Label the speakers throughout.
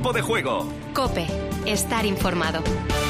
Speaker 1: Tiempo de Juego.
Speaker 2: COPE. Estar informado.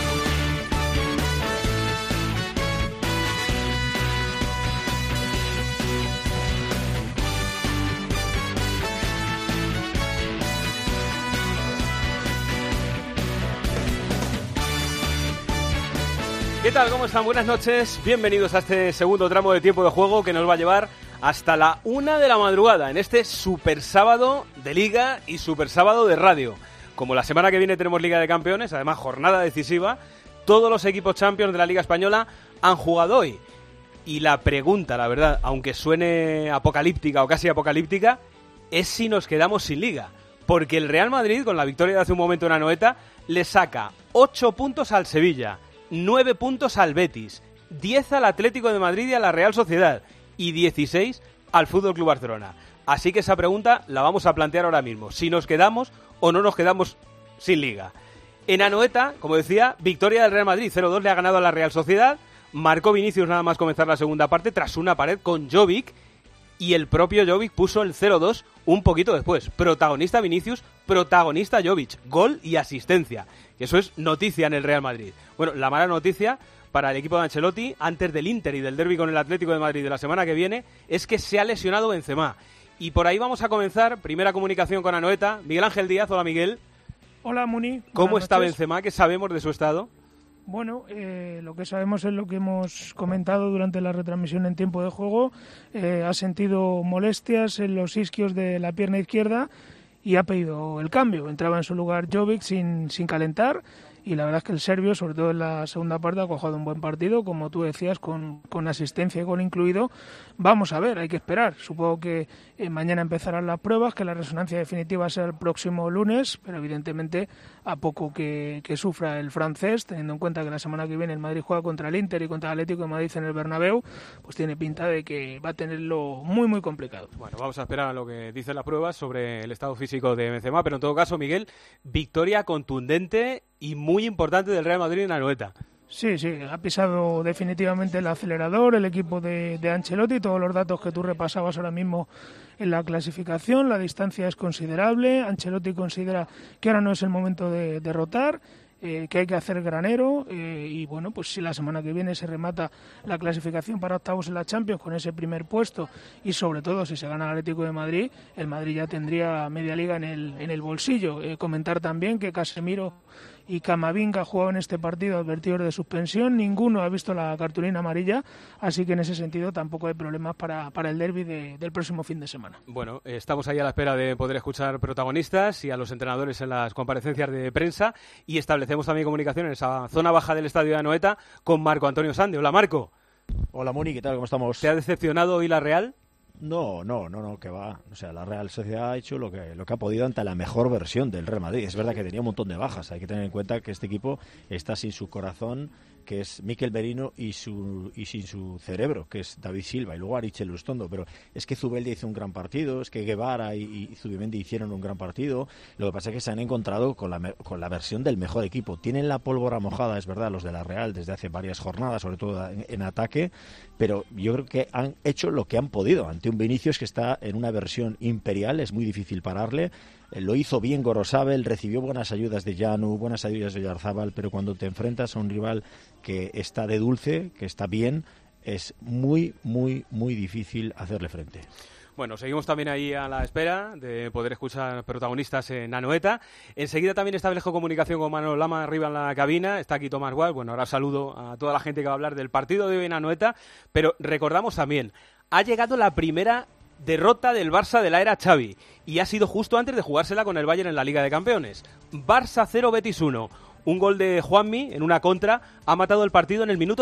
Speaker 3: ¿Qué tal? ¿Cómo están? Buenas noches. Bienvenidos a este segundo tramo de Tiempo de Juego que nos va a llevar hasta la 1 de la madrugada en este super sábado de Liga y super sábado de radio. Como la semana que viene tenemos Liga de Campeones, además jornada decisiva, todos los equipos Champions de la Liga Española han jugado hoy. Y la pregunta, la verdad, aunque suene apocalíptica o casi apocalíptica, es si nos quedamos sin Liga. Porque el Real Madrid, con la victoria de hace un momento en Anoeta, le saca 8 puntos al Sevilla, 9 puntos al Betis, 10 al Atlético de Madrid y a la Real Sociedad y 16 al Fútbol Club Barcelona. Así que esa pregunta la vamos a plantear ahora mismo. Si nos quedamos o no nos quedamos sin Liga. En Anoeta, como decía, victoria del Real Madrid. 0-2 le ha ganado a la Real Sociedad. Marcó Vinicius nada más comenzar la segunda parte tras una pared con Jovic. Y el propio Jovic puso el 0-2 un poquito después. Protagonista Vinicius, protagonista Jovic. Gol y asistencia. Y eso es noticia en el Real Madrid. Bueno, la mala noticia para el equipo de Ancelotti, antes del Inter y del derbi con el Atlético de Madrid de la semana que viene, es que se ha lesionado Benzema. Y por ahí vamos a comenzar. Primera comunicación con Anoeta. Miguel Ángel Díaz, hola Miguel.
Speaker 4: Hola Muni.
Speaker 3: ¿Cómo está Benzema? ¿Qué sabemos de su estado?
Speaker 4: Bueno, lo que sabemos es lo que hemos comentado durante la retransmisión en Tiempo de Juego. Ha sentido molestias en los isquios de la pierna izquierda y ha pedido el cambio. Entraba en su lugar Jovic sin calentar y la verdad es que el serbio, sobre todo en la segunda parte, ha cojado un buen partido, como tú decías, con asistencia y gol incluido. Vamos a ver, hay que esperar. Supongo que mañana empezarán las pruebas, que la resonancia definitiva será el próximo lunes, pero evidentemente a poco que sufra el francés, teniendo en cuenta que la semana que viene el Madrid juega contra el Inter y contra el Atlético de Madrid en el Bernabéu, pues tiene pinta de que va a tenerlo muy, muy complicado.
Speaker 3: Bueno, vamos a esperar a lo que dicen las pruebas sobre el estado físico de Benzema, pero en todo caso, Miguel, victoria contundente y muy importante del Real Madrid en Anoeta.
Speaker 4: Sí, ha pisado definitivamente el acelerador el equipo de Ancelotti. Todos los datos que tú repasabas ahora mismo en la clasificación, la distancia es considerable. Ancelotti considera que ahora no es el momento de derrotar, que hay que hacer granero y bueno, pues si la semana que viene se remata la clasificación para octavos en la Champions con ese primer puesto y sobre todo si se gana el Atlético de Madrid, el Madrid ya tendría media liga en el bolsillo. Comentar también que Casemiro y Camavinga jugaban este partido advertidos de suspensión, ninguno ha visto la cartulina amarilla, así que en ese sentido tampoco hay problemas para el derbi del próximo fin de semana.
Speaker 3: Bueno, estamos ahí a la espera de poder escuchar protagonistas y a los entrenadores en las comparecencias de prensa y establecemos también comunicación en esa zona baja del estadio de Anoeta con Marco Antonio Sande. Hola Marco.
Speaker 5: Hola Muni, ¿qué tal? ¿Cómo estamos?
Speaker 3: ¿Te ha decepcionado hoy la Real?
Speaker 5: No, que va. O sea, la Real Sociedad ha hecho lo que ha podido ante la mejor versión del Real Madrid. Es verdad que tenía un montón de bajas. Hay que tener en cuenta que este equipo está sin su corazón, que es Mikel Merino, y sin su cerebro, que es David Silva, y luego Arichel Lustondo. Pero es que Zubeldia hizo un gran partido, es que Guevara y Zubimendi hicieron un gran partido. Lo que pasa es que se han encontrado con la versión del mejor equipo. Tienen la pólvora mojada, es verdad, los de la Real desde hace varias jornadas, sobre todo en ataque, pero yo creo que han hecho lo que han podido ante un Vinicius que está en una versión imperial. Es muy difícil pararle. Lo hizo bien Gorosabel, recibió buenas ayudas de Janu, buenas ayudas de Oyarzábal, pero cuando te enfrentas a un rival que está de dulce, que está bien, es muy, muy, muy difícil hacerle frente.
Speaker 3: Bueno, seguimos también ahí a la espera de poder escuchar protagonistas en Anoeta. Enseguida también establezco comunicación con Manuel Lama arriba en la cabina. Está aquí Tomás Gual. Bueno, ahora saludo a toda la gente que va a hablar del partido de hoy en Anoeta. Pero recordamos también, ha llegado la primera derrota del Barça de la era Xavi y ha sido justo antes de jugársela con el Bayern en la Liga de Campeones. Barça 0, Betis 1. Un gol de Juanmi en una contra ha matado el partido en el minuto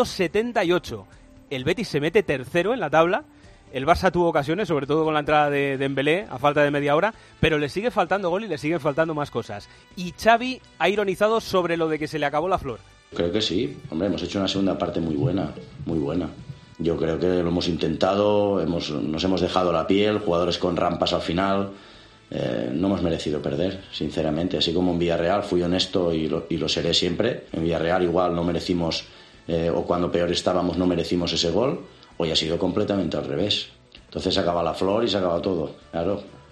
Speaker 3: 78. El Betis se mete tercero en la tabla. El Barça tuvo ocasiones, sobre todo con la entrada de Dembélé a falta de media hora, pero le sigue faltando gol y le siguen faltando más cosas. Y Xavi ha ironizado sobre lo de que se le acabó la flor.
Speaker 6: Creo que sí. Hombre, hemos hecho una segunda parte muy buena, muy buena. Yo creo que lo hemos intentado, nos hemos dejado la piel, jugadores con rampas al final. No hemos merecido perder, sinceramente. Así como en Villarreal fui honesto y lo seré siempre. En Villarreal igual no merecimos, o cuando peor estábamos no merecimos ese gol. Hoy ha sido completamente al revés. Entonces se acaba la flor y se acaba todo. Claro,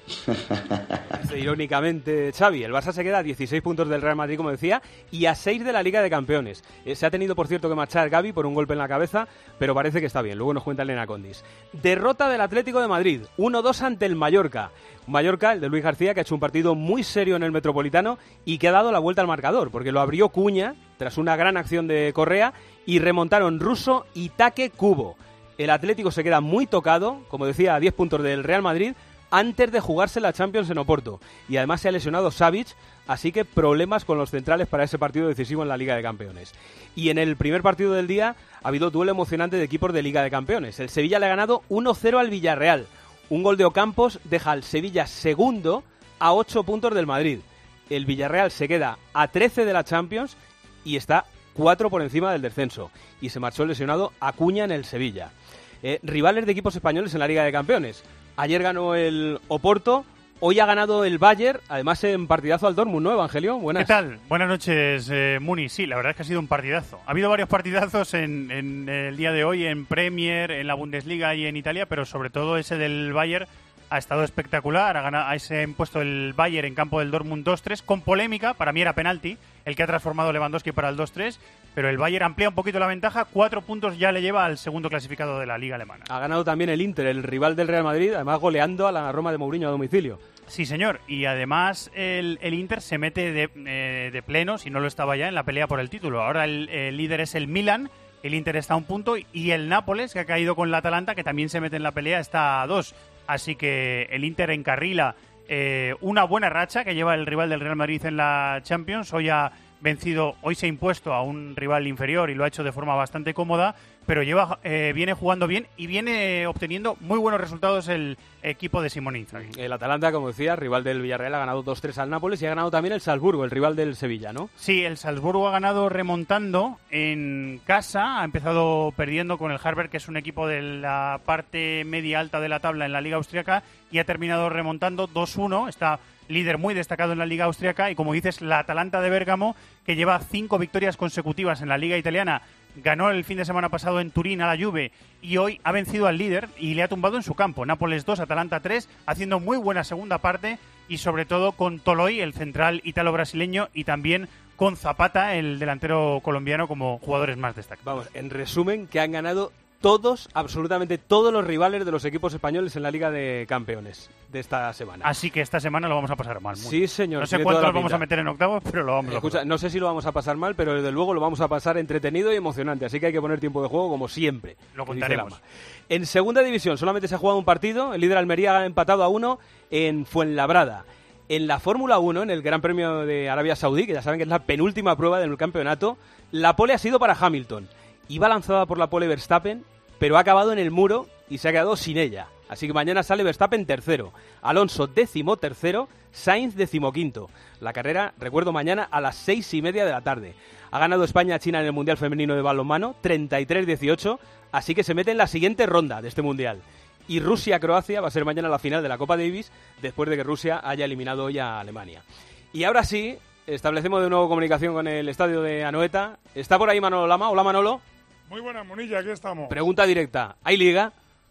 Speaker 3: Irónicamente, Xavi, el Barça se queda a 16 puntos del Real Madrid, como decía, y a 6 de la Liga de Campeones. Se ha tenido, por cierto, que marchar Gavi por un golpe en la cabeza, pero parece que está bien. Luego nos cuenta Elena Condis. Derrota del Atlético de Madrid, 1-2 ante el Mallorca. Mallorca, el de Luis García, que ha hecho un partido muy serio en el Metropolitano y que ha dado la vuelta al marcador, porque lo abrió Cuña tras una gran acción de Correa y remontaron Russo y Taque Cubo. El Atlético se queda muy tocado, como decía, a 10 puntos del Real Madrid, antes de jugarse la Champions en Oporto. Y además se ha lesionado Savic, así que problemas con los centrales para ese partido decisivo en la Liga de Campeones. Y en el primer partido del día ha habido duelo emocionante de equipos de Liga de Campeones. El Sevilla le ha ganado 1-0 al Villarreal. Un gol de Ocampos deja al Sevilla segundo a 8 puntos del Madrid. El Villarreal se queda a 13 de la Champions y está 4 por encima del descenso. Y se marchó lesionado Acuña en el Sevilla. Rivales de equipos españoles en la Liga de Campeones. Ayer ganó el Oporto, hoy ha ganado el Bayern, además en partidazo al Dortmund, ¿no, Evangelio? Buenas.
Speaker 1: ¿Qué tal? Buenas noches, Muni. Sí, la verdad es que ha sido un partidazo. Ha habido varios partidazos en el día de hoy, en Premier, en la Bundesliga y en Italia, pero sobre todo ese del Bayern ha estado espectacular. Se ha impuesto el Bayern en campo del Dortmund 2-3, con polémica, para mí era penalti, el que ha transformado Lewandowski para el 2-3, pero el Bayern amplía un poquito la ventaja, 4 puntos ya le lleva al segundo clasificado de la Liga Alemana.
Speaker 3: Ha ganado también el Inter, el rival del Real Madrid, además goleando a la Roma de Mourinho a domicilio.
Speaker 1: Sí, señor, y además el Inter se mete de pleno, si no lo estaba ya, en la pelea por el título. Ahora el líder es el Milan, el Inter está a 1 punto, y el Nápoles, que ha caído con la Atalanta, que también se mete en la pelea, está a 2. Así que el Inter encarrila una buena racha que lleva el rival del Real Madrid en la Champions. Hoy se ha impuesto a un rival inferior y lo ha hecho de forma bastante cómoda, pero viene jugando bien y viene obteniendo muy buenos resultados el equipo de Simone Inzaghi.
Speaker 3: El Atalanta, como decía, rival del Villarreal, ha ganado 2-3 al Nápoles y ha ganado también el Salzburgo, el rival del Sevilla, ¿no?
Speaker 1: Sí, el Salzburgo ha ganado remontando en casa, ha empezado perdiendo con el Harvard, que es un equipo de la parte media alta de la tabla en la Liga Austriaca, y ha terminado remontando 2-1, está líder muy destacado en la Liga Austriaca, y como dices, la Atalanta de Bérgamo, que lleva 5 victorias consecutivas en la Liga Italiana, ganó el fin de semana pasado en Turín a la Juve y hoy ha vencido al líder y le ha tumbado en su campo. Nápoles 2, Atalanta 3, haciendo muy buena segunda parte y sobre todo con Toloi, el central ítalo-brasileño, y también con Zapata, el delantero colombiano, como jugadores más destacados.
Speaker 3: Vamos, en resumen, que han ganado absolutamente todos los rivales de los equipos españoles en la Liga de Campeones de esta semana.
Speaker 1: Así que esta semana lo vamos a pasar mal.
Speaker 3: Sí, señor.
Speaker 1: No sé cuántos vamos a meter en octavos, pero lo vamos a pasar.
Speaker 3: No sé si lo vamos a pasar mal, pero desde luego lo vamos a pasar entretenido y emocionante. Así que hay que poner tiempo de juego como siempre.
Speaker 1: Lo contaremos.
Speaker 3: En segunda división solamente se ha jugado un partido. El líder Almería ha empatado a 1 en Fuenlabrada. En la Fórmula 1, en el Gran Premio de Arabia Saudí, que ya saben que es la penúltima prueba del campeonato, la pole ha sido para Hamilton. Iba lanzada por la pole Verstappen, pero ha acabado en el muro y se ha quedado sin ella. Así que mañana sale Verstappen tercero, Alonso 13º, Sainz 15º. La carrera, recuerdo, mañana a las 6:30 de la tarde. Ha ganado España a China en el Mundial Femenino de Balonmano, 33-18, así que se mete en la siguiente ronda de este Mundial. Y Rusia-Croacia va a ser mañana la final de la Copa Davis, después de que Rusia haya eliminado hoy a Alemania. Y ahora sí, establecemos de nuevo comunicación con el estadio de Anoeta. Está por ahí Manolo Lama. Hola, Manolo.
Speaker 7: Muy buenas, Monilla, aquí estamos.
Speaker 3: Pregunta directa, ¿hay Liga?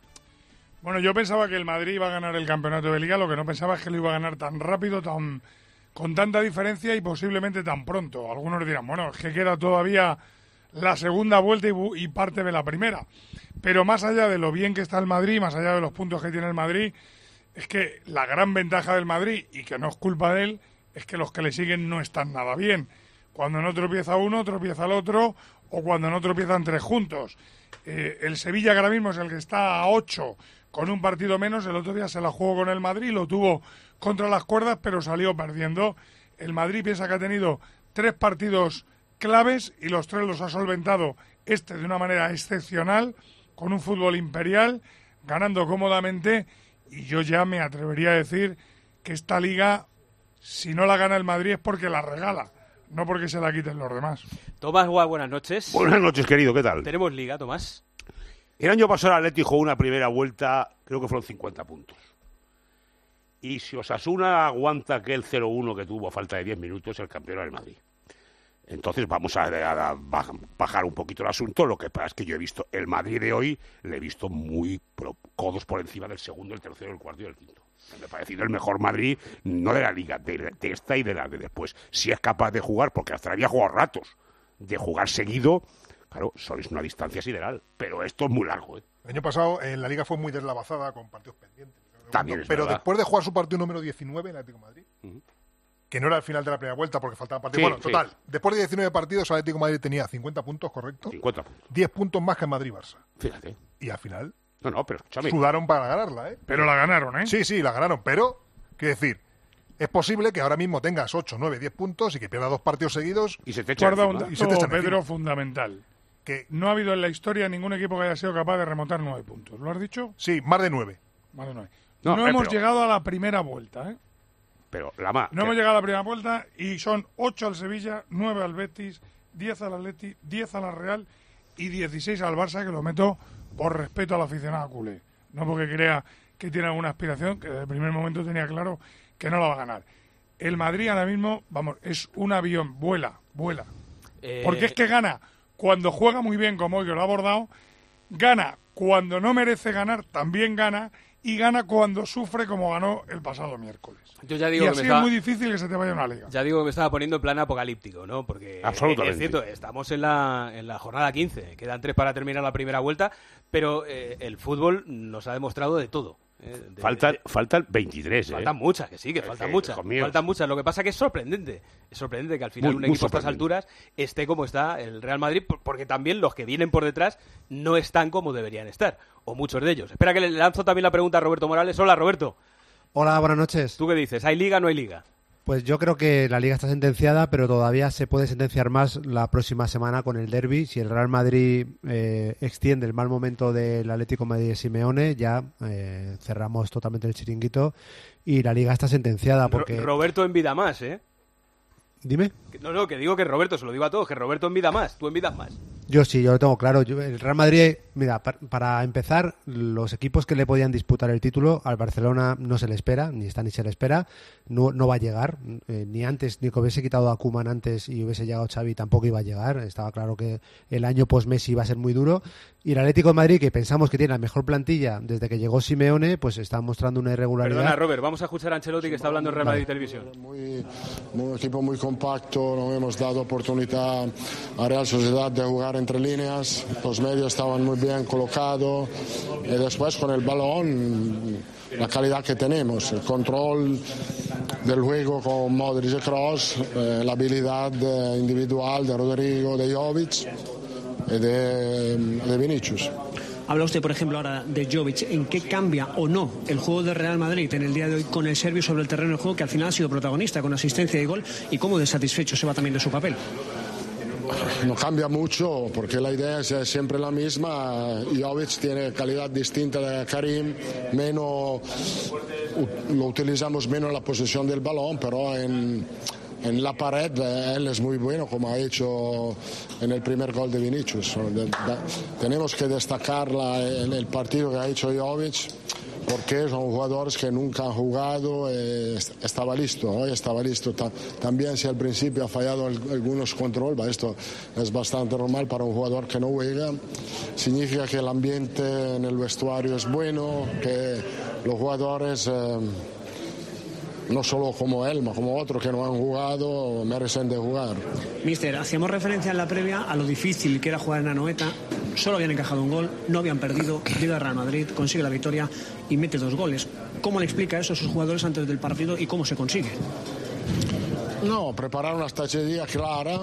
Speaker 7: Bueno, yo pensaba que el Madrid iba a ganar el campeonato de Liga, lo que no pensaba es que lo iba a ganar tan rápido, con tanta diferencia y posiblemente tan pronto. Algunos dirán, bueno, es que queda todavía la segunda vuelta y parte de la primera. Pero más allá de lo bien que está el Madrid, más allá de los puntos que tiene el Madrid, es que la gran ventaja del Madrid, y que no es culpa de él, es que los que le siguen no están nada bien. Cuando no tropieza uno, tropieza el otro, o cuando no tropiezan 3 juntos. El Sevilla, que ahora mismo es el que está a 8 con un partido menos. El otro día se la jugó con el Madrid, lo tuvo contra las cuerdas, pero salió perdiendo. El Madrid piensa que ha tenido 3 partidos claves y los 3 los ha solventado de una manera excepcional, con un fútbol imperial, ganando cómodamente. Y yo ya me atrevería a decir que esta Liga, si no la gana el Madrid, es porque la regala, no porque se la quiten los demás.
Speaker 3: Tomás Gual, buenas noches.
Speaker 8: Buenas noches, querido, ¿qué tal?
Speaker 3: ¿Tenemos Liga, Tomás?
Speaker 8: El año pasado el Atlético jugó una primera vuelta, creo que fueron 50 puntos. Y si Osasuna aguanta aquel 0-1 que tuvo a falta de 10 minutos, el campeón era el Madrid. Entonces vamos a bajar un poquito el asunto. Lo que pasa es que yo he visto el Madrid de hoy, le he visto muy codos por encima del segundo, el tercero, el cuarto y el quinto. Me ha parecido el mejor Madrid, no de la Liga, de esta y de la de después. Si es capaz de jugar, porque hasta había jugado ratos, de jugar seguido, claro, sois una distancia sideral, pero esto es muy largo.
Speaker 9: El año pasado la Liga fue muy deslavazada con partidos pendientes.
Speaker 8: También es
Speaker 9: pero
Speaker 8: verdad.
Speaker 9: después de jugar su partido número 19 en Atlético de Madrid, que no era el final de la primera vuelta porque faltaba partido.
Speaker 8: Sí,
Speaker 9: Bueno, total, después de 19 partidos, Atlético de Madrid tenía 50 puntos, ¿correcto?
Speaker 8: 50 puntos.
Speaker 9: 10 puntos más que en Madrid-Barça.
Speaker 8: Fíjate.
Speaker 9: Y al final
Speaker 8: No, pero escúchame.
Speaker 9: sudaron para ganarla, ¿eh?
Speaker 7: Pero la ganaron, ¿eh?
Speaker 9: Sí, la ganaron, pero, quiero decir, es posible que ahora mismo tengas 8, 9, 10 puntos y que pierdas 2 partidos seguidos.
Speaker 8: Y se te echa
Speaker 7: Guarda un
Speaker 8: encima.
Speaker 9: Y se te
Speaker 7: dato,
Speaker 9: echan
Speaker 7: Pedro,
Speaker 9: encima.
Speaker 7: fundamental.
Speaker 9: Que,
Speaker 7: No ha habido en la historia ningún equipo que haya sido capaz de remontar 9 puntos. ¿Lo has dicho?
Speaker 9: sí, más de 9.
Speaker 7: Más de 9.
Speaker 8: No,
Speaker 7: No, hemos
Speaker 8: pero-
Speaker 7: llegado a la primera vuelta, ¿eh?
Speaker 8: Pero, Lama,
Speaker 7: No hemos llegado a la primera vuelta y son 8 al Sevilla, 9 al Betis, 10 al Atleti, 10 a la Real y 16 al Barça, que lo meto por respeto al aficionado culé. No porque crea que tiene alguna aspiración, que desde el primer momento tenía claro que no la va a ganar. El Madrid ahora mismo, vamos, es un avión, vuela. Porque es que gana cuando juega muy bien, como hoy que lo ha abordado, gana cuando no merece ganar, también gana, y gana cuando sufre, como ganó el pasado miércoles.
Speaker 3: Yo ya
Speaker 7: Y
Speaker 3: digo que
Speaker 7: así
Speaker 3: me
Speaker 7: es
Speaker 3: estaba,
Speaker 7: muy difícil que se te vaya una liga.
Speaker 3: ya digo que me estaba poniendo en plan apocalíptico, ¿no? Porque
Speaker 8: Absolutamente.
Speaker 3: es cierto, estamos en la jornada 15, quedan 3 para terminar la primera vuelta, pero el fútbol nos ha demostrado de todo.
Speaker 8: faltan 23,
Speaker 3: Faltan muchas, que sí, que faltan muchas.
Speaker 8: hijos míos.
Speaker 3: Faltan muchas. Lo que pasa que es sorprendente. Es sorprendente que al final
Speaker 8: Muy,
Speaker 3: un
Speaker 8: muy
Speaker 3: equipo a estas
Speaker 8: sorprendente.
Speaker 3: alturas esté como está el Real Madrid, porque también los que vienen por detrás no están como deberían estar. O muchos de ellos. Espera que le lanzo también la pregunta a Roberto Morales. Hola, Roberto.
Speaker 10: Hola, buenas noches.
Speaker 3: ¿Tú qué dices? ¿Hay liga o no hay liga?
Speaker 10: Pues yo creo que la liga está sentenciada, pero todavía se puede sentenciar más la próxima semana con el derbi. Si el Real Madrid extiende el mal momento del Atlético de Madrid de Simeone, ya cerramos totalmente el chiringuito y la liga está sentenciada porque...
Speaker 3: Roberto envida más, ¿eh?
Speaker 10: Dime.
Speaker 3: No, que digo que Roberto, se lo digo a todos, que Roberto envida más. Tú envidas más.
Speaker 10: Yo sí, yo lo tengo claro. El Real Madrid, mira, para empezar, los equipos que le podían disputar el título, al Barcelona no se le espera, ni está ni se le espera, no va a llegar, ni antes, ni que hubiese quitado a Koeman antes y hubiese llegado Xavi, tampoco iba a llegar. Estaba claro que el año post-Messi iba a ser muy duro. Y el Atlético de Madrid, que pensamos que tiene la mejor plantilla desde que llegó Simeone, pues está mostrando una irregularidad.
Speaker 3: Perdona, Robert, vamos a escuchar a Ancelotti que está hablando en Real Madrid Televisión.
Speaker 11: Un equipo muy compacto, no hemos dado oportunidad a Real Sociedad de jugar entre líneas, los medios estaban muy bien colocados y después con el balón la calidad que tenemos, el control del juego con Modric y Kroos, la habilidad individual de Rodrigo, de Jovic y de Vinicius.
Speaker 12: Habla usted, por ejemplo, ahora de Jovic. ¿En qué cambia o no el juego de Real Madrid en el día de hoy con el serbio sobre el terreno del juego, que al final ha sido protagonista con asistencia y gol? ¿Y cómo de satisfecho se va también de su papel?
Speaker 11: No cambia mucho porque la idea es siempre la misma. Jovic tiene calidad distinta de Karim, lo utilizamos menos en la posesión del balón, pero en la pared él es muy bueno, como ha hecho en el primer gol de Vinicius. Tenemos que destacarla en el partido que ha hecho Jovic, porque son jugadores que nunca han jugado. Estaba listo, hoy estaba listo. También si al principio ha fallado algunos controles, esto es bastante normal para un jugador que no juega. Significa que el ambiente en el vestuario es bueno, que los jugadores... no solo como él, sino como otros que no han jugado, merecen de jugar.
Speaker 12: Mister, hacíamos referencia en la previa a lo difícil que era jugar en Anoeta. Solo habían encajado un gol, no habían perdido. Llega Real Madrid, consigue la victoria y mete 2 goles. ¿Cómo le explica eso a sus jugadores antes del partido y cómo se consigue?
Speaker 11: No, preparar una estrategia clara,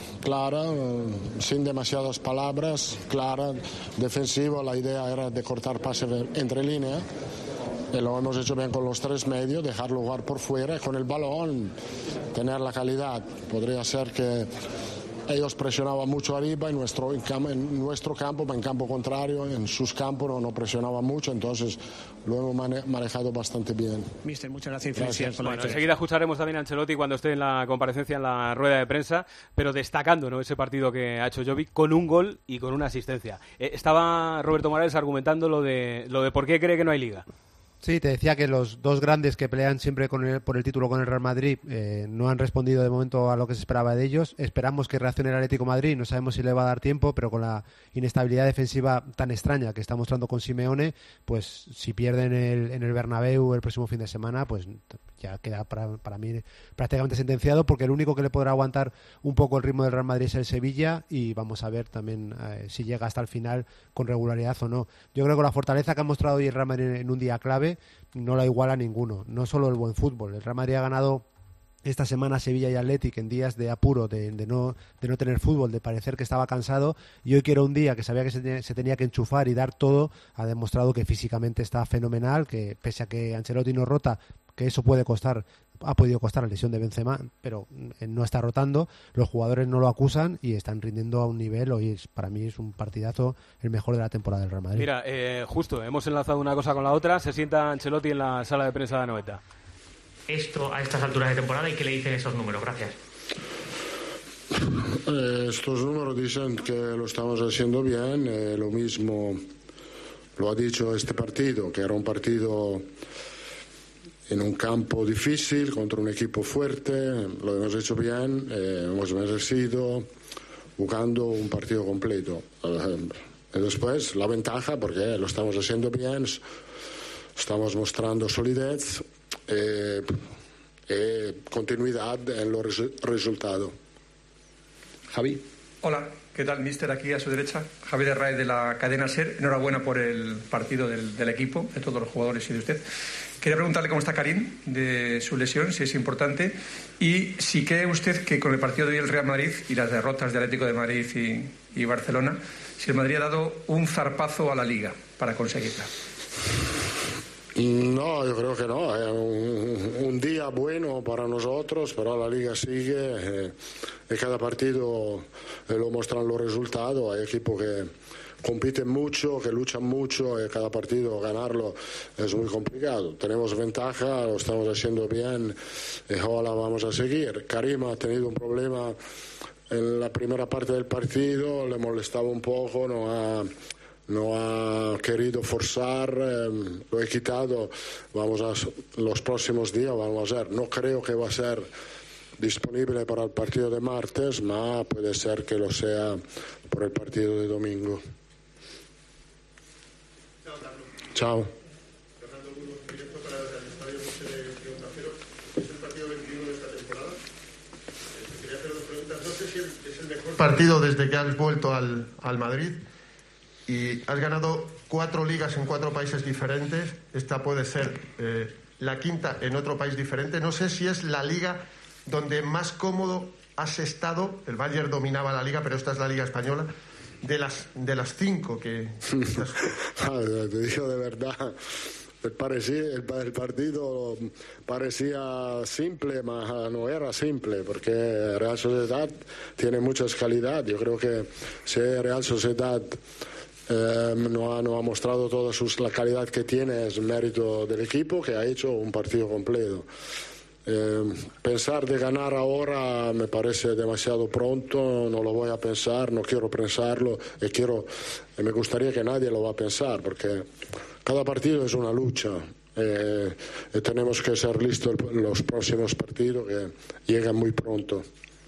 Speaker 11: sin demasiadas palabras, clara, defensivo. La idea era de cortar pases entre líneas. Y lo hemos hecho bien con los 3 medios, dejarlo jugar por fuera y con el balón tener la calidad. Podría ser que ellos presionaban mucho arriba en nuestro campo, en campo contrario, en sus campos no presionaban mucho, entonces lo hemos manejado bastante bien.
Speaker 12: Mister, muchas gracias.
Speaker 3: Bueno, enseguida escucharemos también a Ancelotti cuando esté en la comparecencia, en la rueda de prensa, pero destacando, ¿no?, ese partido que ha hecho Jovic con un gol y con una asistencia. Estaba Roberto Morales argumentando lo de por qué cree que no hay liga.
Speaker 10: Sí, te decía que los dos grandes que pelean siempre por el título con el Real Madrid no han respondido de momento a lo que se esperaba de ellos. Esperamos que reaccione el Atlético de Madrid, no sabemos si le va a dar tiempo, pero con la inestabilidad defensiva tan extraña que está mostrando con Simeone, pues si pierden en el Bernabéu el próximo fin de semana, pues ya queda para mí prácticamente sentenciado, porque el único que le podrá aguantar un poco el ritmo del Real Madrid es el Sevilla, y vamos a ver también si llega hasta el final con regularidad o no. Yo creo que la fortaleza que ha mostrado hoy el Real Madrid en un día clave no la iguala ninguno, no solo el buen fútbol. El Real Madrid ha ganado esta semana Sevilla y Athletic en días de apuro, de no tener fútbol, de parecer que estaba cansado, y hoy que era un día que sabía que se tenía que enchufar y dar todo, ha demostrado que físicamente está fenomenal, que pese a que Ancelotti no rota, que eso ha podido costar la lesión de Benzema, pero no está rotando, los jugadores no lo acusan y están rindiendo a un nivel. Hoy para mí es un partidazo, el mejor de la temporada del Real Madrid.
Speaker 3: Mira, justo, hemos enlazado una cosa con la otra, se sienta Ancelotti en la sala de prensa de Anoeta.
Speaker 13: Esto a estas alturas de temporada, ¿y qué le dicen esos números? Gracias.
Speaker 11: Estos números dicen que lo estamos haciendo bien, lo mismo lo ha dicho este partido, que era un partido en un campo difícil, contra un equipo fuerte, lo hemos hecho bien, hemos merecido, jugando un partido completo. Y después la ventaja, porque lo estamos haciendo bien, estamos mostrando solidez y continuidad en los resultados. Javi.
Speaker 14: Hola, ¿qué tal, mister? Aquí a su derecha, Javier Herráez de la cadena SER. Enhorabuena por el partido del equipo, de todos los jugadores y de usted. Quería preguntarle cómo está Karim, de su lesión, si es importante, y si cree usted que con el partido de hoy el Real Madrid y las derrotas de Atlético de Madrid y Barcelona, si el Madrid ha dado un zarpazo a la Liga para conseguirla.
Speaker 11: No, yo creo que no. Es un día bueno para nosotros, pero la Liga sigue y cada partido lo muestran los resultados. Hay equipos que compiten mucho, que luchan mucho y cada partido ganarlo es muy complicado. Tenemos ventaja, lo estamos haciendo bien y ahora vamos a seguir. Karim ha tenido un problema en la primera parte del partido, le molestaba un poco, no ha querido forzar, lo he quitado. Los próximos días vamos a ver. No creo que va a ser disponible para el partido de martes, pero puede ser que lo sea por el partido de domingo. Chao.
Speaker 15: Partido desde que has vuelto al Madrid y has ganado 4 ligas en 4 países diferentes. Esta puede ser la quinta en otro país diferente. No sé si es la liga donde más cómodo has estado. El Bayern dominaba la liga, pero esta es la liga española. De las 5 que...
Speaker 11: Te digo de verdad, el partido parecía simple, pero no era simple, porque Real Sociedad tiene muchas calidades. Yo creo que si Real Sociedad no ha mostrado toda la calidad que tiene, es mérito del equipo, que ha hecho un partido completo. Pensar de ganar ahora me parece demasiado pronto, no lo voy a pensar, no quiero pensarlo y me gustaría que nadie lo va a pensar, porque cada partido es una lucha y tenemos que ser listos los próximos partidos que llegan muy pronto.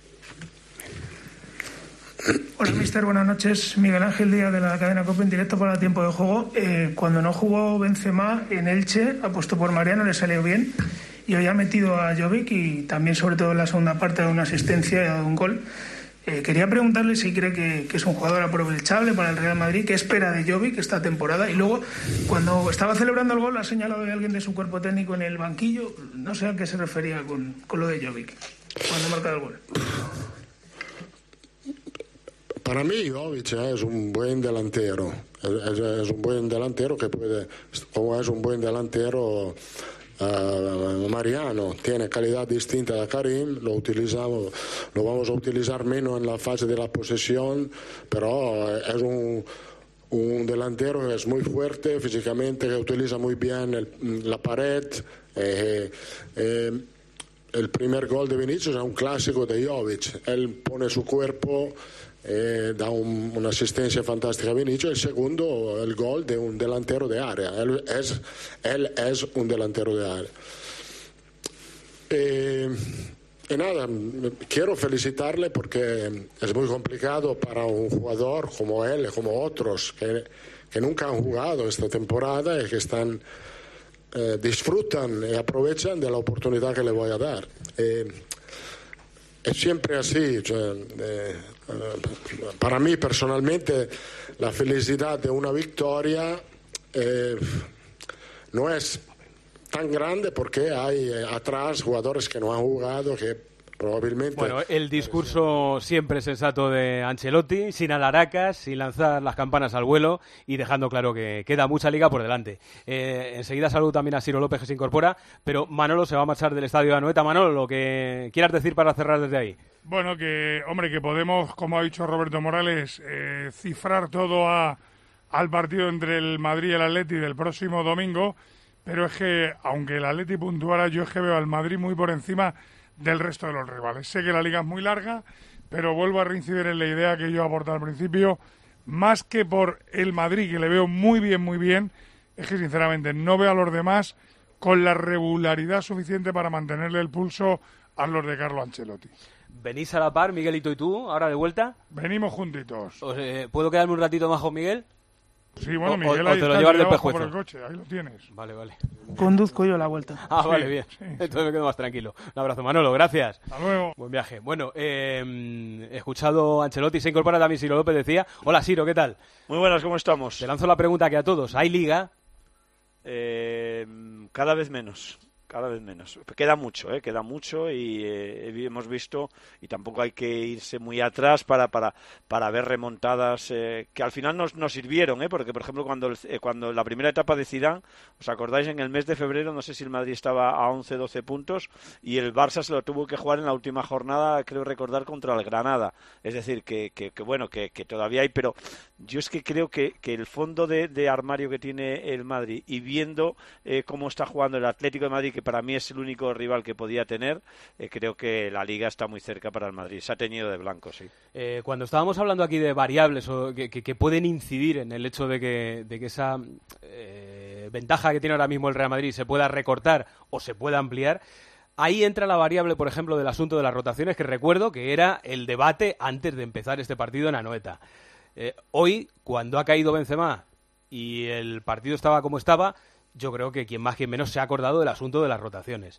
Speaker 4: Hola, mister, buenas noches. Miguel Ángel Díaz de la cadena COPE en directo para Tiempo de Juego. Cuando no jugó Benzema en Elche, apostó por Mariano, le salió bien. Y hoy ha metido a Jovic y también, sobre todo en la segunda parte, ha dado una asistencia y ha dado un gol. Quería preguntarle si cree que es un jugador aprovechable para el Real Madrid, qué espera de Jovic esta temporada. Y luego, cuando estaba celebrando el gol, ha señalado a alguien de su cuerpo técnico en el banquillo. No sé a qué se refería con lo de Jovic cuando marca el gol.
Speaker 11: Para mí Jovic es un buen delantero. Es un buen delantero que puede, como es un buen delantero... Mariano tiene calidad distinta de Karim, lo vamos a utilizar menos en la fase de la posesión, pero es un delantero que es muy fuerte físicamente, que utiliza muy bien la pared. El primer gol de Vinicius es un clásico de Jovic, él pone su cuerpo da una asistencia fantástica a Vinicius. El segundo, el gol de un delantero de área. Él es un delantero de área. Y nada, quiero felicitarle porque es muy complicado para un jugador como él, como otros que nunca han jugado esta temporada y que disfrutan y aprovechan de la oportunidad que le voy a dar. Es siempre así. Para mí personalmente la felicidad de una victoria no es tan grande porque hay atrás jugadores que no han jugado, que probablemente...
Speaker 3: Bueno, el discurso siempre sensato de Ancelotti, sin alaracas, sin lanzar las campanas al vuelo y dejando claro que queda mucha liga por delante. Enseguida saludo también a Ciro López, que se incorpora, pero Manolo se va a marchar del estadio de Anoeta. Manolo, lo que quieras decir para cerrar desde ahí.
Speaker 7: Bueno, que podemos, como ha dicho Roberto Morales, cifrar todo al partido entre el Madrid y el Atleti del próximo domingo, pero es que, aunque el Atleti puntuara, yo es que veo al Madrid muy por encima del resto de los rivales. Sé que la liga es muy larga, pero vuelvo a reincidir en la idea que yo aporté al principio, más que por el Madrid, que le veo muy bien, es que sinceramente no veo a los demás con la regularidad suficiente para mantenerle el pulso a los de Carlo Ancelotti.
Speaker 3: ¿Venís a la par, Miguelito y tú, ahora de vuelta?
Speaker 7: Venimos juntitos.
Speaker 3: ¿Puedo quedarme un ratito más con Miguel?
Speaker 7: Sí, bueno, Miguel, ahí
Speaker 3: te lo
Speaker 7: está
Speaker 3: llevas del
Speaker 7: debajo
Speaker 3: pescuezo.
Speaker 7: por el coche, ahí lo tienes.
Speaker 3: Vale.
Speaker 4: Conduzco yo la vuelta.
Speaker 3: Ah, sí, vale, bien. Sí. Entonces me quedo más tranquilo. Un abrazo, Manolo, gracias.
Speaker 7: Hasta luego.
Speaker 3: Buen viaje. Bueno, he escuchado a Ancelotti, se incorpora también Ciro López, decía. Hola, Ciro, ¿qué tal?
Speaker 16: Muy buenas, ¿cómo estamos?
Speaker 3: Te lanzo la pregunta que a todos. ¿Hay liga?
Speaker 16: Cada vez menos. Queda mucho y hemos visto, y tampoco hay que irse muy atrás para ver remontadas que al final nos sirvieron, porque por ejemplo cuando la primera etapa de Zidane, ¿os acordáis? En el mes de febrero, no sé si el Madrid estaba a 11-12 puntos y el Barça se lo tuvo que jugar en la última jornada, creo recordar, contra el Granada. Es decir, que todavía hay, pero yo es que creo que el fondo de armario que tiene el Madrid, y viendo cómo está jugando el Atlético de Madrid, que para mí es el único rival que podía tener, creo que la Liga está muy cerca para el Madrid. Se ha teñido de blanco, sí.
Speaker 3: Cuando estábamos hablando aquí de variables o que pueden incidir en el hecho de que esa ventaja que tiene ahora mismo el Real Madrid se pueda recortar o se pueda ampliar, ahí entra la variable, por ejemplo, del asunto de las rotaciones, que recuerdo que era el debate antes de empezar este partido en Anoeta. Hoy, cuando ha caído Benzema y el partido estaba como estaba, yo creo que quien más quien menos se ha acordado del asunto de las rotaciones.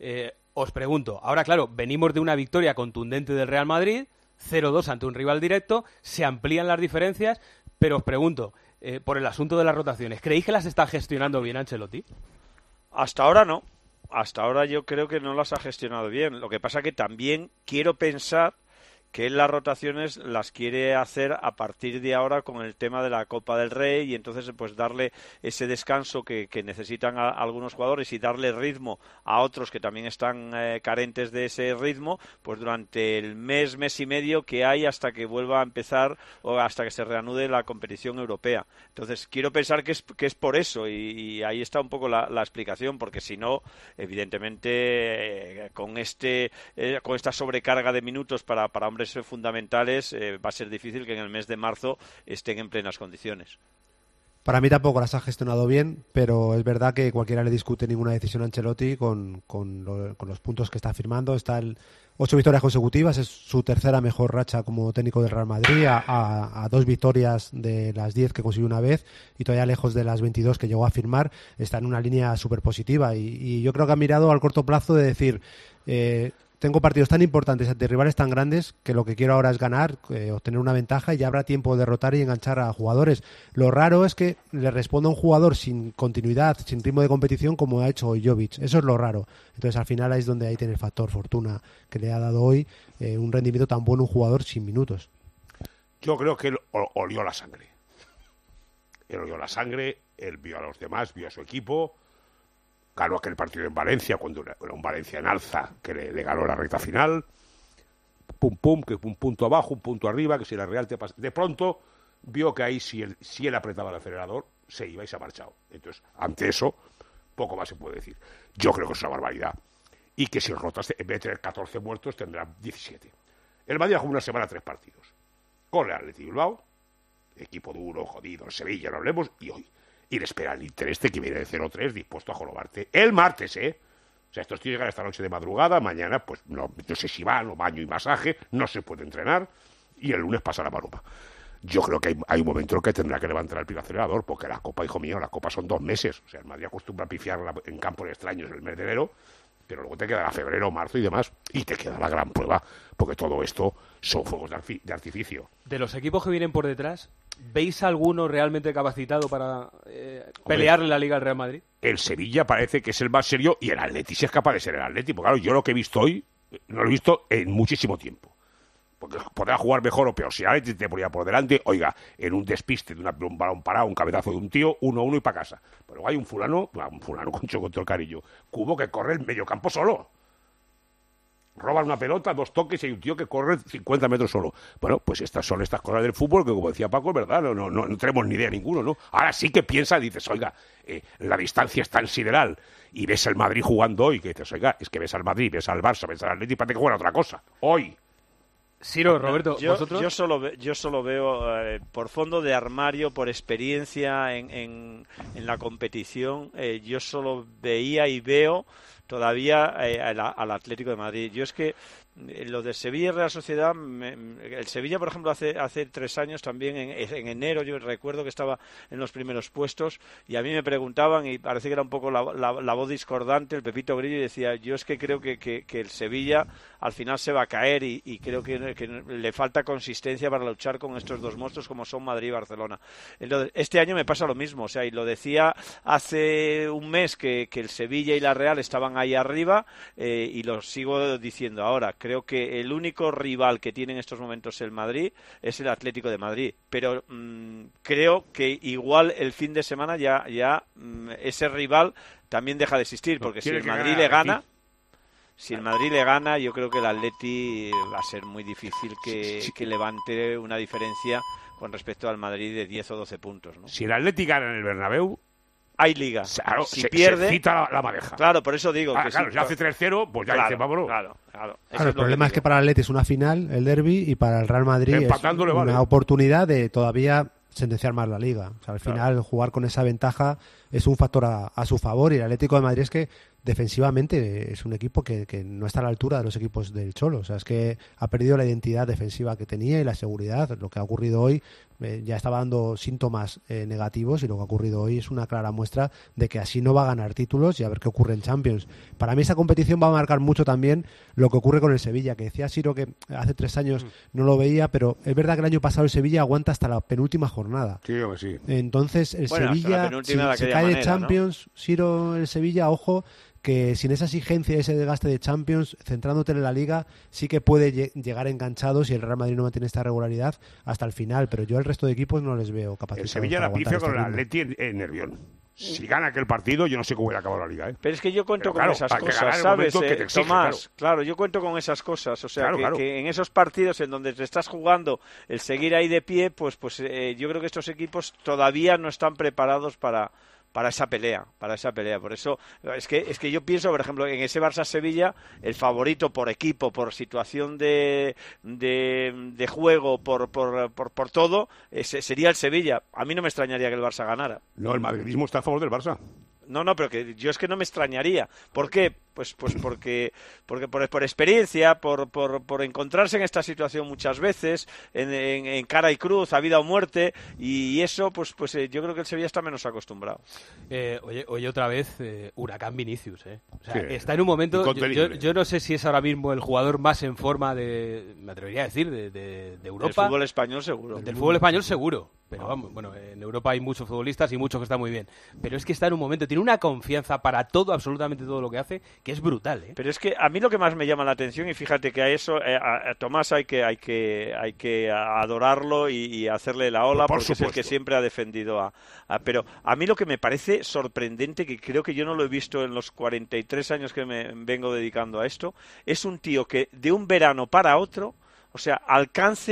Speaker 3: Os pregunto, ahora claro, venimos de una victoria contundente del Real Madrid, 0-2 ante un rival directo, se amplían las diferencias, pero os pregunto, por el asunto de las rotaciones, ¿creéis que las está gestionando bien Ancelotti?
Speaker 16: Hasta ahora no. Hasta ahora yo creo que no las ha gestionado bien. Lo que pasa que también quiero pensar que él las rotaciones las quiere hacer a partir de ahora con el tema de la Copa del Rey, y entonces pues darle ese descanso que necesitan a algunos jugadores y darle ritmo a otros que también están carentes de ese ritmo, pues durante el mes y medio que hay hasta que vuelva a empezar o hasta que se reanude la competición europea. Entonces quiero pensar que es por eso, y ahí está un poco la explicación, porque si no, evidentemente con esta sobrecarga de minutos para hombres fundamentales, va a ser difícil que en el mes de marzo estén en plenas condiciones.
Speaker 10: Para mí tampoco las ha gestionado bien, pero es verdad que cualquiera le discute ninguna decisión a Ancelotti con los puntos que está firmando. Están 8 victorias consecutivas, es su tercera mejor racha como técnico del Real Madrid, a 2 victorias de las 10 que consiguió una vez y todavía lejos de las 22 que llegó a firmar. Está en una línea súper positiva y yo creo que ha mirado al corto plazo de decir... tengo partidos tan importantes ante rivales tan grandes que lo que quiero ahora es ganar, obtener una ventaja, y ya habrá tiempo de derrotar y enganchar a jugadores. Lo raro es que le responda a un jugador sin continuidad, sin ritmo de competición, como ha hecho hoy Jovic. Eso es lo raro. Entonces al final ahí es donde ahí tiene el factor fortuna que le ha dado hoy un rendimiento tan bueno un jugador sin minutos.
Speaker 8: Yo creo que él olió la sangre. Él vio a los demás, vio a su equipo. Ganó aquel partido en Valencia, cuando era un Valencia en alza, que le ganó la recta final. Que un punto abajo, un punto arriba, que si la Real te pasa. De pronto vio que ahí, si él apretaba el acelerador, se iba y se ha marchado. Entonces, ante eso, poco más se puede decir. Yo creo que es una barbaridad. Y que si rotas, en vez de tener 14 muertos, tendrá 17. El Madrid ha jugado una semana 3 partidos. con el Athletic Bilbao, equipo duro, jodido, el Sevilla, no hablemos, y hoy. Y le espera el Inter que viene de 0-3, dispuesto a jorobarte el martes, O sea, estos tíos llegan esta noche de madrugada, mañana, pues no sé si van, o baño y masaje, no se puede entrenar, y el lunes pasa la marupa. Yo creo que hay un momento en que tendrá que levantar el pie acelerador, porque la Copa, hijo mío, la Copa son 2 meses. O sea, el Madrid acostumbra a pifiarla en campos extraños en el mes de enero, pero luego te quedará febrero, marzo y demás, y te queda la gran prueba, porque todo esto son fuegos de artificio.
Speaker 3: De los equipos que vienen por detrás, ¿veis alguno realmente capacitado para pelearle la Liga al Real Madrid?
Speaker 8: El Sevilla parece que es el más serio, y el Atleti sí es capaz de ser el Atleti, porque claro, yo lo que he visto hoy, no lo he visto en muchísimo tiempo. Porque podrá jugar mejor o peor. Si el Atleti te ponía por delante, oiga, en un despiste de un balón parado, un cabezazo de un tío, 1-1 y para casa. Pero hay un fulano con todo el cariño, Cubo, que corre el medio campo solo. Roban una pelota, 2 toques y hay un tío que corre 50 metros solo. Bueno, pues estas son estas cosas del fútbol que, como decía Paco, es verdad, no tenemos ni idea ninguno, ¿no? Ahora sí que piensas, dices, oiga, la distancia es tan sideral, y ves al Madrid jugando hoy, que dices, oiga, es que ves al Madrid, ves al Barça, ves al Atleti, parece que juega otra cosa. Hoy.
Speaker 3: Ciro, Roberto,
Speaker 16: ¿vosotros? Yo solo veo, por fondo de armario, por experiencia en la competición, yo solo veía y veo todavía al Atlético de Madrid. Yo es que lo de Sevilla y Real Sociedad, el Sevilla, por ejemplo, hace 3 años también, en enero, yo recuerdo que estaba en los primeros puestos, y a mí me preguntaban, y parece que era un poco la voz discordante, el Pepito Grillo, y decía, yo es que creo que el Sevilla al final se va a caer, y creo que le falta consistencia para luchar con estos 2 monstruos como son Madrid y Barcelona. Entonces, este año me pasa lo mismo, o sea, y lo decía hace un mes que el Sevilla y la Real estaban ahí arriba, y lo sigo diciendo ahora. Creo que el único rival que tiene en estos momentos el Madrid es el Atlético de Madrid, pero creo que igual el fin de semana ya ese rival también deja de existir, porque si el Madrid le gana, yo creo que el Atleti va a ser muy difícil que levante una diferencia con respecto al Madrid de 10 o 12 puntos, ¿no?
Speaker 8: Si el Atleti gana en el Bernabéu,
Speaker 16: hay liga.
Speaker 8: Claro,
Speaker 16: si pierde,
Speaker 8: se cita la madeja.
Speaker 16: Claro, por eso digo.
Speaker 8: Que claro, si hace 3-0, pues ya dice, vámonos.
Speaker 16: Claro.
Speaker 10: El problema es que para el Atleti es una final, el derbi, y para el Real Madrid es una oportunidad de todavía sentenciar más la liga. O sea, al final jugar con esa ventaja es un factor a su favor, y el Atlético de Madrid es que defensivamente es un equipo que no está a la altura de los equipos del Cholo. O sea, es que ha perdido la identidad defensiva que tenía y la seguridad. Lo que ha ocurrido hoy ya estaba dando síntomas negativos, y lo que ha ocurrido hoy es una clara muestra de que así no va a ganar títulos, y a ver qué ocurre en Champions. Para mí esa competición va a marcar mucho también lo que ocurre con el Sevilla, que decía Siro que hace 3 años no lo veía, pero es verdad que el año pasado el Sevilla aguanta hasta la penúltima jornada.
Speaker 8: Sí.
Speaker 10: Entonces el Sevilla, si se cae de Champions, ¿no? Siro, el Sevilla, ojo, que sin esa exigencia, ese desgaste de Champions, centrándote en la Liga, sí que puede llegar enganchado, si el Real Madrid no mantiene esta regularidad, hasta el final, pero yo al resto de equipos no les veo capacitados.
Speaker 8: El Sevilla la pifia con el Atleti en Nervión. Si gana aquel partido, yo no sé cómo hubiera acabado la Liga, ¿eh?
Speaker 16: Pero es que yo cuento con esas cosas, ¿sabes, Tomás? Claro, yo cuento con esas cosas. O sea, que en esos partidos en donde te estás jugando el seguir ahí de pie, pues yo creo que estos equipos todavía no están preparados para esa pelea. Por eso es que yo pienso, por ejemplo, en ese Barça-Sevilla, el favorito por equipo, por situación de juego, por todo, sería el Sevilla. A mí no me extrañaría que el Barça ganara.
Speaker 8: No, el madridismo está a favor del Barça.
Speaker 16: No, pero que yo es que no me extrañaría. ¿Por qué? Pues porque por experiencia, por encontrarse en esta situación muchas veces, en cara y cruz, a vida o muerte, y eso, pues yo creo que el Sevilla está menos acostumbrado.
Speaker 3: Oye, otra vez, Huracán Vinicius, ¿eh? O sea, está en un momento, yo no sé si es ahora mismo el jugador más en forma me atrevería a decir, de Europa.
Speaker 16: Del fútbol español seguro.
Speaker 3: Del fútbol español seguro. Pero vamos, bueno, en Europa hay muchos futbolistas y muchos que están muy bien. Pero es que está en un momento, tiene una confianza para todo, absolutamente todo lo que hace, que es brutal, ¿eh?
Speaker 16: Pero es que a mí lo que más me llama la atención, y fíjate que a eso, a Tomás hay que adorarlo y hacerle la ola, porque es el que siempre ha defendido pero a mí lo que me parece sorprendente, que creo que yo no lo he visto en los 43 años que me vengo dedicando a esto, es un tío que de un verano para otro, o sea, alcance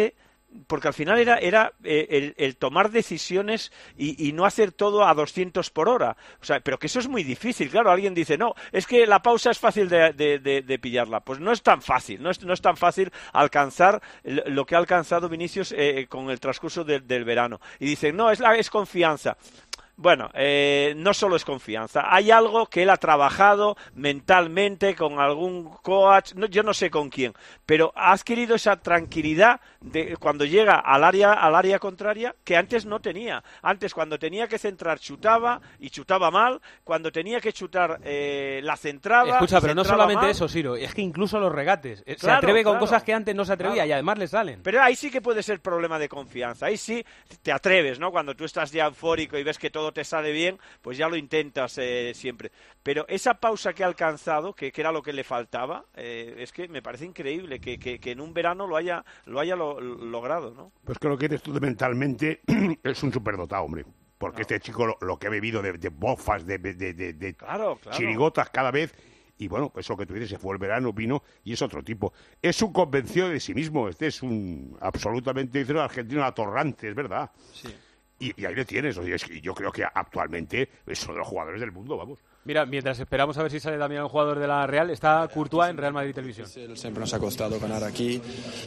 Speaker 16: porque al final era el tomar decisiones y no hacer todo a 200 por hora. O sea, pero que eso es muy difícil, claro. Alguien dice, no, es que la pausa es fácil de pillarla. Pues no es tan fácil, no es tan fácil alcanzar lo que ha alcanzado Vinicius con el transcurso del verano. Y dicen, no, es confianza. Bueno, no solo es confianza, hay algo que él ha trabajado mentalmente con algún coach, yo no sé con quién, pero ha adquirido esa tranquilidad de cuando llega al área contraria que antes no tenía. Antes, cuando tenía que centrar, chutaba y chutaba mal, cuando tenía que chutar, la centraba.
Speaker 3: Escucha, pero no solamente
Speaker 16: mal.
Speaker 3: eso, Siro, es que incluso los regates. Se
Speaker 16: Claro,
Speaker 3: atreve con
Speaker 16: claro.
Speaker 3: cosas que antes no se atrevía y además le salen.
Speaker 16: Pero ahí sí que puede ser problema de confianza, ahí sí te atreves, ¿no? Cuando tú estás ya eufórico y ves que todo te sale bien, pues ya lo intentas siempre. Pero esa pausa que ha alcanzado, que era lo que le faltaba, es que me parece increíble que en un verano lo haya logrado, ¿no?
Speaker 8: Pues que lo que eres tú mentalmente es un superdotado, hombre. Porque este chico lo que ha bebido de bofas, de
Speaker 16: Claro.
Speaker 8: chirigotas cada vez, y bueno, pues eso que tú dices, se fue el verano, vino, y es otro tipo. Es un convencido de sí mismo, este es un absolutamente, dice un argentino atorrante, es verdad.
Speaker 16: Sí.
Speaker 8: Y ahí le tienes, oye, es que yo creo que actualmente es uno de los jugadores del mundo, vamos.
Speaker 3: Mira, mientras esperamos a ver si sale también un jugador de la Real, está Courtois en Real Madrid Televisión.
Speaker 17: Siempre nos ha costado ganar aquí,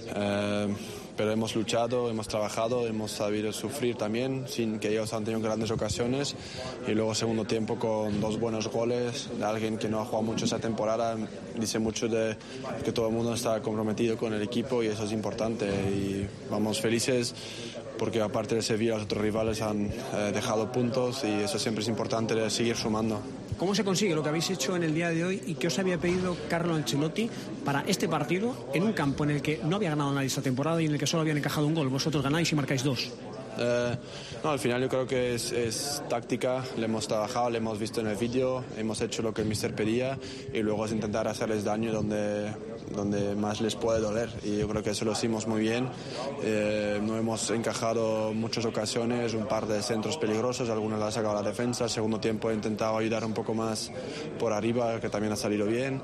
Speaker 17: pero hemos luchado, hemos trabajado, hemos sabido sufrir también, sin que ellos han tenido grandes ocasiones. Y luego segundo tiempo con 2 buenos goles de alguien que no ha jugado mucho esa temporada. Dice mucho de que todo el mundo está comprometido con el equipo y eso es importante. Y vamos felices porque aparte de Sevilla los otros rivales han dejado puntos y eso siempre es importante de seguir sumando.
Speaker 12: ¿Cómo se consigue lo que habéis hecho en el día de hoy y qué os había pedido Carlo Ancelotti para este partido en un campo en el que no había ganado nadie esta temporada y en el que solo habían encajado un gol? Vosotros ganáis y marcáis 2.
Speaker 17: No, al final yo creo que es táctica, le hemos trabajado, le hemos visto en el vídeo, hemos hecho lo que el míster pedía y luego es intentar hacerles daño donde más les puede doler y yo creo que eso lo hicimos muy bien. No hemos encajado muchas ocasiones, un par de centros peligrosos, algunos las ha sacado la defensa, el segundo tiempo he intentado ayudar un poco más por arriba, que también ha salido bien.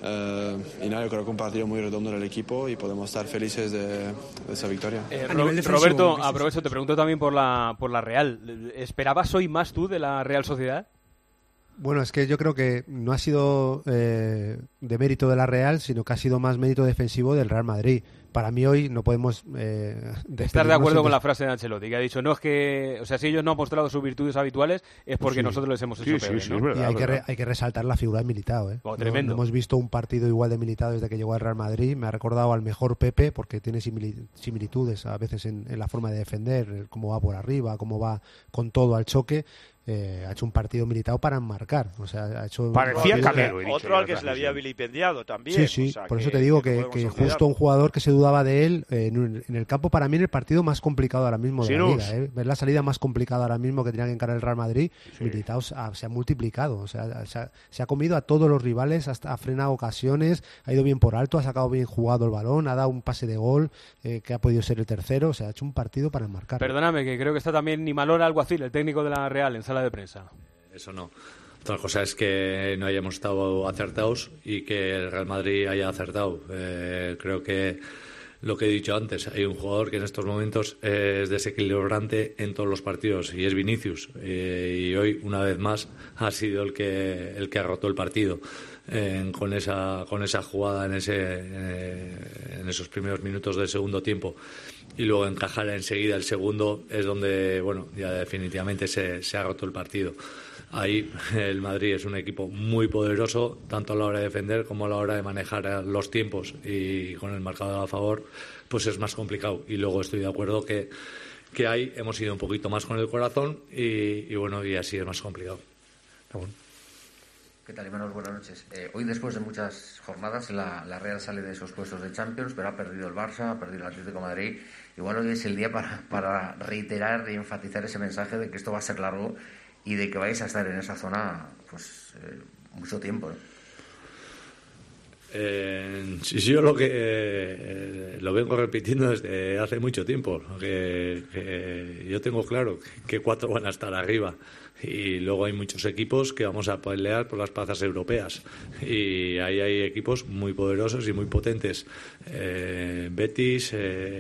Speaker 17: Y nada, yo creo que un partido muy redondo del equipo y podemos estar felices de esa victoria.
Speaker 3: Roberto, aprovecho, te pregunto también por la Real. ¿Esperabas hoy más tú de la Real Sociedad?
Speaker 10: Bueno, es que yo creo que no ha sido de mérito de la Real, sino que ha sido más mérito defensivo del Real Madrid. Para mí hoy no podemos
Speaker 3: estar de acuerdo con la frase de Ancelotti, que ha dicho, no es que, o sea, si ellos no han mostrado sus virtudes habituales es porque nosotros les hemos hecho peores, ¿no?
Speaker 10: Verdad, y hay que resaltar la figura de Militao, ¿eh?
Speaker 3: Tremendo.
Speaker 10: No hemos visto un partido igual de Militao desde que llegó al Real Madrid. Me ha recordado al mejor Pepe porque tiene similitudes a veces en la forma de defender, cómo va por arriba, cómo va con todo al choque. Ha hecho un partido Militao para enmarcar, o sea, ha hecho
Speaker 8: parecía Calero,
Speaker 16: otro al que se le había vilipendiado también.
Speaker 10: Sí,
Speaker 16: o sea,
Speaker 10: por eso te digo que justo un jugador que se dudaba de él en el campo, para mí en el partido más complicado ahora mismo de la Liga, ver la salida más complicada ahora mismo que tenía que encarar el Real Madrid. Militao se ha multiplicado, o sea, se ha comido a todos los rivales, hasta ha frenado ocasiones, ha ido bien por alto, ha sacado bien jugado el balón, ha dado un pase de gol que ha podido ser el tercero, o sea, ha hecho un partido para enmarcar.
Speaker 3: Perdóname, que creo que está también Nimalor Alguacil, el técnico de la Real, en sala de prensa.
Speaker 18: Eso no. Otra cosa es que no hayamos estado acertados y que el Real Madrid haya acertado. Creo que lo que he dicho antes, hay un jugador que en estos momentos es desequilibrante en todos los partidos y es Vinicius. Y hoy, una vez más, ha sido el que ha roto el partido. Con esa jugada en esos primeros minutos del segundo tiempo y luego encajar enseguida el segundo es donde, bueno, ya definitivamente se ha roto el partido. Ahí el Madrid es un equipo muy poderoso, tanto a la hora de defender como a la hora de manejar los tiempos, y con el marcador a favor pues es más complicado. Y luego estoy de acuerdo que ahí hemos ido un poquito más con el corazón y bueno, y así es más complicado. Pero bueno.
Speaker 19: ¿Qué tal, Imanol? Buenas noches. Hoy, después de muchas jornadas, la Real sale de esos puestos de Champions, pero ha perdido el Barça, ha perdido el Atlético de Madrid. Igual hoy es el día para reiterar y enfatizar ese mensaje de que esto va a ser largo y de que vais a estar en esa zona pues mucho tiempo, ¿no?
Speaker 18: Yo lo que lo vengo repitiendo desde hace mucho tiempo, que yo tengo claro que 4 van a estar arriba y luego hay muchos equipos que vamos a pelear por las plazas europeas y ahí hay equipos muy poderosos y muy potentes, Betis,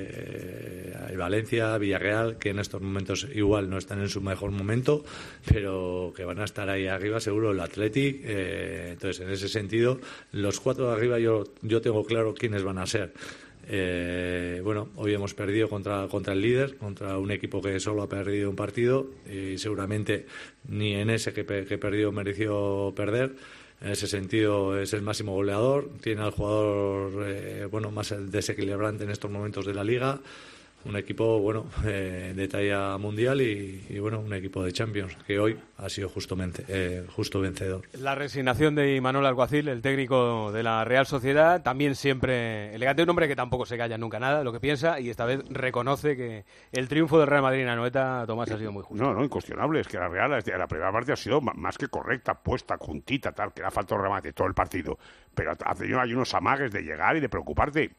Speaker 18: Valencia, Villarreal, que en estos momentos igual no están en su mejor momento, pero que van a estar ahí arriba seguro, el Athletic. Entonces, en ese sentido, los 4 de arriba yo tengo claro quiénes van a ser. Bueno, hoy hemos perdido contra el líder, contra un equipo que solo ha perdido un partido y seguramente ni en ese que perdió mereció perder. En ese sentido es el máximo goleador, tiene al jugador más desequilibrante en estos momentos de la Liga. Un equipo de talla mundial y un equipo de Champions que hoy ha sido justo vencedor.
Speaker 3: La resignación de Imanol Alguacil, el técnico de la Real Sociedad, también siempre elegante, un hombre que tampoco se calla nunca nada de lo que piensa y esta vez reconoce que el triunfo del Real Madrid en Anoeta, Tomás, ha sido muy justo.
Speaker 8: No, incuestionable, es que la Real en la primera parte ha sido más que correcta, puesta, juntita, tal, que le ha faltado remate todo el partido, pero ha tenido hay unos amagues de llegar y de preocuparte.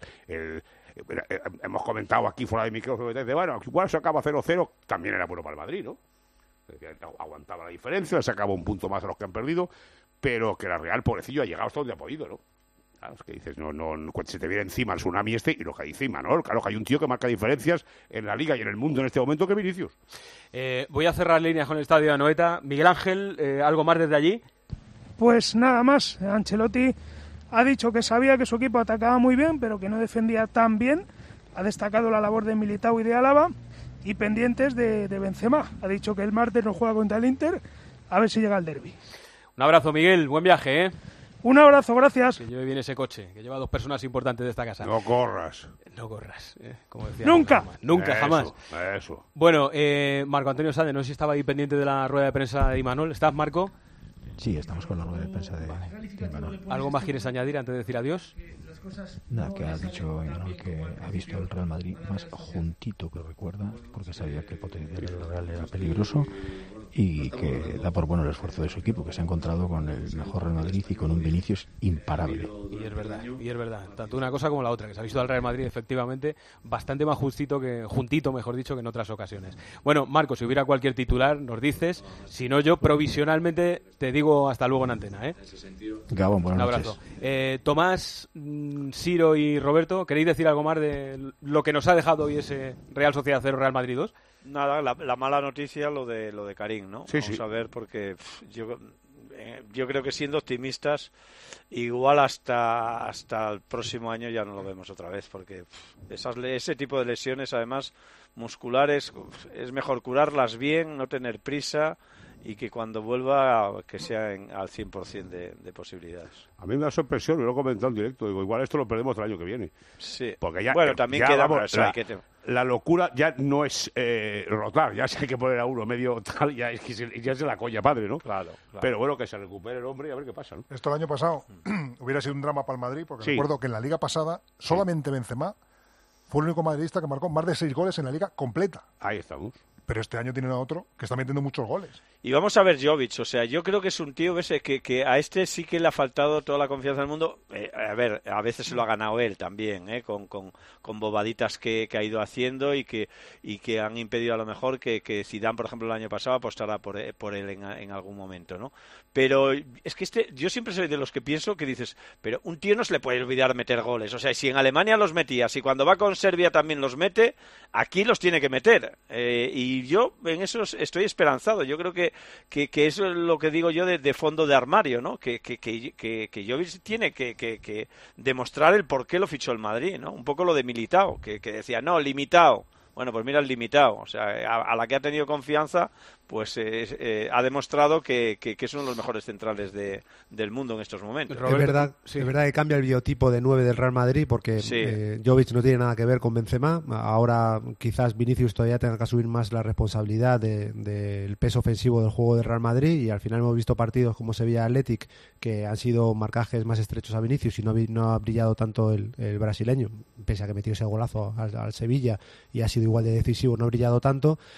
Speaker 8: Hemos comentado aquí fuera de micrófono de bueno, igual se acaba 0-0, también era bueno para el Madrid, ¿no? Aguantaba la diferencia, se acabó un punto más a los que han perdido, pero que la Real, pobrecillo, ha llegado hasta donde ha podido, ¿no? Claro, es que dices, no, se te viene encima el tsunami y lo que dice Imanol, claro que hay un tío que marca diferencias en la Liga y en el mundo en este momento que Vinicius.
Speaker 3: Voy a cerrar líneas con el estadio de Anoeta. Miguel Ángel, ¿algo más desde allí?
Speaker 4: Pues nada más, Ancelotti ha dicho que sabía que su equipo atacaba muy bien, pero que no defendía tan bien. Ha destacado la labor de Militao y de Álava y pendientes de Benzema. Ha dicho que el martes no juega contra el Inter, a ver si llega el derbi.
Speaker 3: Un abrazo, Miguel. Buen viaje, ¿eh?
Speaker 4: Un abrazo, gracias.
Speaker 3: Que lleve bien ese coche, que lleva 2 personas importantes de esta casa.
Speaker 8: No corras.
Speaker 3: No corras, como decía.
Speaker 4: Nunca.
Speaker 3: Nunca, jamás.
Speaker 8: Eso.
Speaker 3: Bueno, Marco Antonio Sade, no sé si estaba ahí pendiente de la rueda de prensa de Imanol. ¿Estás, Marco?
Speaker 5: Sí, estamos con la rueda de prensa de Imanol.
Speaker 3: ¿Algo más quieres añadir antes de decir adiós?
Speaker 5: Nada, que ha dicho Imanol que ha visto el Real Madrid más juntito que recuerda, porque sabía que potenciar el Real era peligroso y que da por bueno el esfuerzo de su equipo, que se ha encontrado con el mejor Real Madrid y con un Vinicius imparable.
Speaker 3: Y es verdad, tanto una cosa como la otra, que se ha visto al Real Madrid efectivamente bastante más juntito, mejor dicho, que en otras ocasiones. Bueno, Marco, si hubiera cualquier titular, nos dices, si no yo provisionalmente te digo hasta luego en antena, ¿eh?
Speaker 5: Gabón, buenas
Speaker 3: un abrazo. Tomás, Ciro y Roberto, ¿queréis decir algo más de lo que nos ha dejado hoy ese Real Sociedad 0, Real Madrid 2?
Speaker 16: Nada, la mala noticia lo de Karim, ¿no?
Speaker 8: Sí,
Speaker 16: Vamos a ver, porque yo creo que siendo optimistas, igual hasta el próximo año ya no lo vemos otra vez, porque ese tipo de lesiones, además musculares, es mejor curarlas bien, no tener prisa y que cuando vuelva que sea al 100% de posibilidades.
Speaker 8: A mí me da sorpresión, lo he comentado en directo, digo, igual esto lo perdemos el año que viene.
Speaker 16: Sí.
Speaker 8: Porque ya,
Speaker 16: bueno, también
Speaker 8: ya,
Speaker 16: queda
Speaker 8: vamos, la locura ya no es rotar, ya sé que hay que poner a uno medio tal, ya es la coña padre, ¿no?
Speaker 16: Claro.
Speaker 8: Pero bueno, que se recupere el hombre y a ver qué pasa, ¿no?
Speaker 9: Esto el año pasado hubiera sido un drama para el Madrid, porque
Speaker 8: sí.
Speaker 9: Recuerdo que en la Liga pasada solamente Benzema fue el único madridista que marcó más de 6 goles en la Liga completa.
Speaker 8: Ahí estamos.
Speaker 9: Pero este año tienen a otro que está metiendo muchos goles.
Speaker 16: Y vamos a ver Jovic, o sea, yo creo que es un tío que a este sí que le ha faltado toda la confianza del mundo. A veces se lo ha ganado él también, con bobaditas que ha ido haciendo y que han impedido a lo mejor que Zidane, por ejemplo, el año pasado apostara por él en algún momento, ¿no? Pero es que yo siempre soy de los que pienso que dices, pero un tío no se le puede olvidar meter goles. O sea, si en Alemania los metía, si cuando va con Serbia también los mete, aquí los tiene que meter. Y yo en eso estoy esperanzado. Yo creo que eso es lo que digo yo de fondo de armario, ¿no? Que Jovic tiene que demostrar el por qué lo fichó el Madrid, ¿no? Un poco lo de Militao, que decía, no, limitado. Bueno, pues mira el limitado, o sea, a la que ha tenido confianza, pues ha demostrado que es uno de los mejores centrales del mundo en estos momentos.
Speaker 10: Es verdad que cambia el biotipo de 9 del Real Madrid, porque Jovic no tiene nada que ver con Benzema. Ahora quizás Vinicius todavía tenga que asumir más la responsabilidad del peso ofensivo del juego del Real Madrid, y al final hemos visto partidos como Sevilla Athletic que han sido marcajes más estrechos a Vinicius y no ha brillado tanto el brasileño, pese a que metió ese golazo al Sevilla y ha sido igual de decisivo, no ha brillado tanto.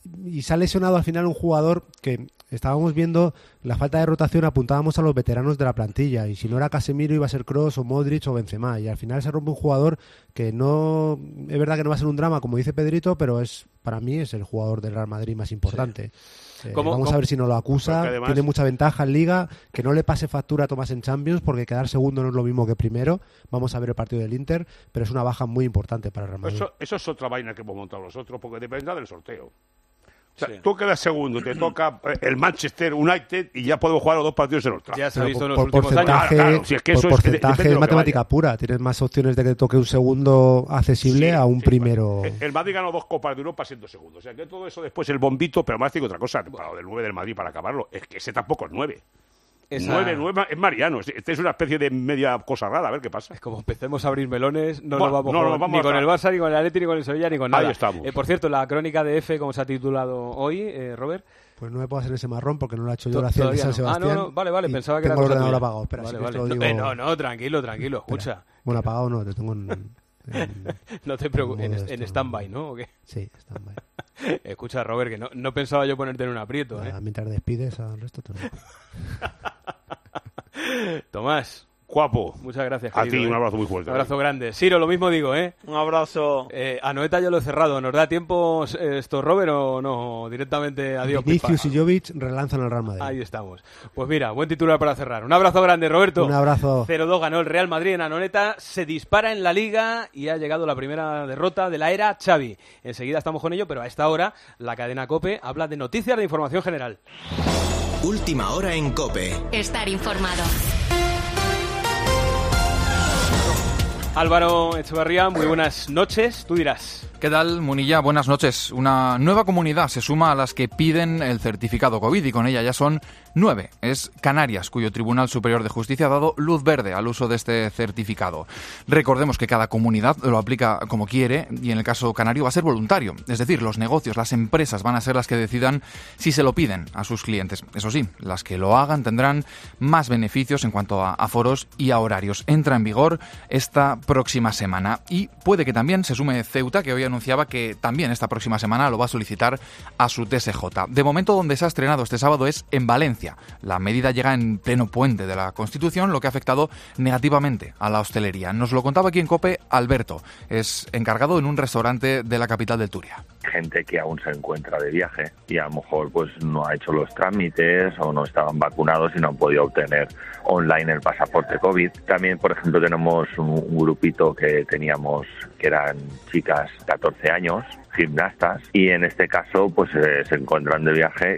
Speaker 10: y se ha lesionado al final un jugador que estábamos viendo la falta de rotación, apuntábamos a los veteranos de la plantilla, y si no era Casemiro iba a ser Kroos o Modric o Benzema, y al final se rompe un jugador que no, es verdad que no va a ser un drama como dice Pedrito, pero para mí es el jugador del Real Madrid más importante. Vamos a ver si no lo acusa, además, tiene mucha ventaja en Liga, que no le pase factura a Tomás en Champions, porque quedar segundo no es lo mismo que primero. Vamos a ver el partido del Inter, pero es una baja muy importante para el Real Madrid.
Speaker 8: Eso es otra vaina que hemos montado nosotros, porque depende del sorteo. O sea, tú quedas segundo, te toca el Manchester United y ya podemos jugar los 2 partidos en Old Trafford.
Speaker 3: Ya se ha visto en los
Speaker 10: últimos años. Claro, si es que por porcentaje es matemática pura. Tienes más opciones de que te toque un segundo accesible a un primero.
Speaker 8: El Madrid ganó 2 Copas de Europa siendo segundo. O sea, que todo eso después el bombito, pero más digo otra cosa, del 9 del Madrid para acabarlo, es que ese tampoco es 9. 9 es Mariano. Este es una especie de media cosa rara, a ver qué pasa.
Speaker 3: Es como empecemos a abrir melones, no nos vamos ni con el Barça, ni con el Atleti, ni con el Sevilla, ni con nada.
Speaker 8: Ahí estamos.
Speaker 3: Por cierto, la crónica de F, como se ha titulado hoy, Robert.
Speaker 10: Pues no me puedo hacer ese marrón porque no lo ha hecho yo, la hacía de San Sebastián.
Speaker 3: No, vale, pensaba que era
Speaker 10: cosa tuya. Tengo el ordenador apagado, espera,
Speaker 3: No, tranquilo, escucha.
Speaker 10: Espera. Bueno, apagado no, te tengo
Speaker 3: no te preocupes, en stand-by, ¿no? ¿O qué?
Speaker 10: Sí, stand-by.
Speaker 3: Escucha, Robert, que no pensaba yo ponerte en un aprieto,
Speaker 10: Mientras despides al resto tú no.
Speaker 8: Tomás, guapo.
Speaker 3: Muchas gracias,
Speaker 8: a
Speaker 3: querido,
Speaker 8: ti, un abrazo muy fuerte.
Speaker 3: Un abrazo grande. Ciro, lo mismo digo,
Speaker 16: Un abrazo.
Speaker 3: A Noeta ya lo he cerrado. ¿Nos da tiempo esto, Robert, o no? Directamente adiós.
Speaker 10: Vinicius y Jovic relanzan el Real Madrid.
Speaker 3: Ahí estamos. Pues mira, buen titular para cerrar. Un abrazo grande, Roberto.
Speaker 10: Un abrazo.
Speaker 3: 0-2 ganó el Real Madrid en Anoeta. Se dispara en la Liga y ha llegado la primera derrota de la era Xavi. Enseguida estamos con ello, pero a esta hora la cadena COPE habla de noticias de información general.
Speaker 20: Última hora en COPE.
Speaker 2: Estar informado.
Speaker 3: Álvaro Echevarría, muy buenas noches. Tú dirás.
Speaker 21: ¿Qué tal, Munilla? Buenas noches. Una nueva comunidad se suma a las que piden el certificado COVID y con ella ya son 9. Es Canarias, cuyo Tribunal Superior de Justicia ha dado luz verde al uso de este certificado. Recordemos que cada comunidad lo aplica como quiere y en el caso canario va a ser voluntario. Es decir, los negocios, las empresas van a ser las que decidan si se lo piden a sus clientes. Eso sí, las que lo hagan tendrán más beneficios en cuanto a aforos y a horarios. Entra en vigor esta próxima semana y puede que también se sume Ceuta, que hoy anunciaba que también esta próxima semana lo va a solicitar a su TSJ. De momento, donde se ha estrenado este sábado es en Valencia. La medida llega en pleno puente de la Constitución, lo que ha afectado negativamente a la hostelería. Nos lo contaba aquí en COPE Alberto, es encargado en un restaurante de la capital del Turia.
Speaker 22: Gente que aún se encuentra de viaje y a lo mejor pues no ha hecho los trámites o no estaban vacunados y no han podido obtener online el pasaporte COVID. También, por ejemplo, tenemos un grupito que teníamos que eran chicas 14 años, gimnastas, y en este caso pues se encuentran de viaje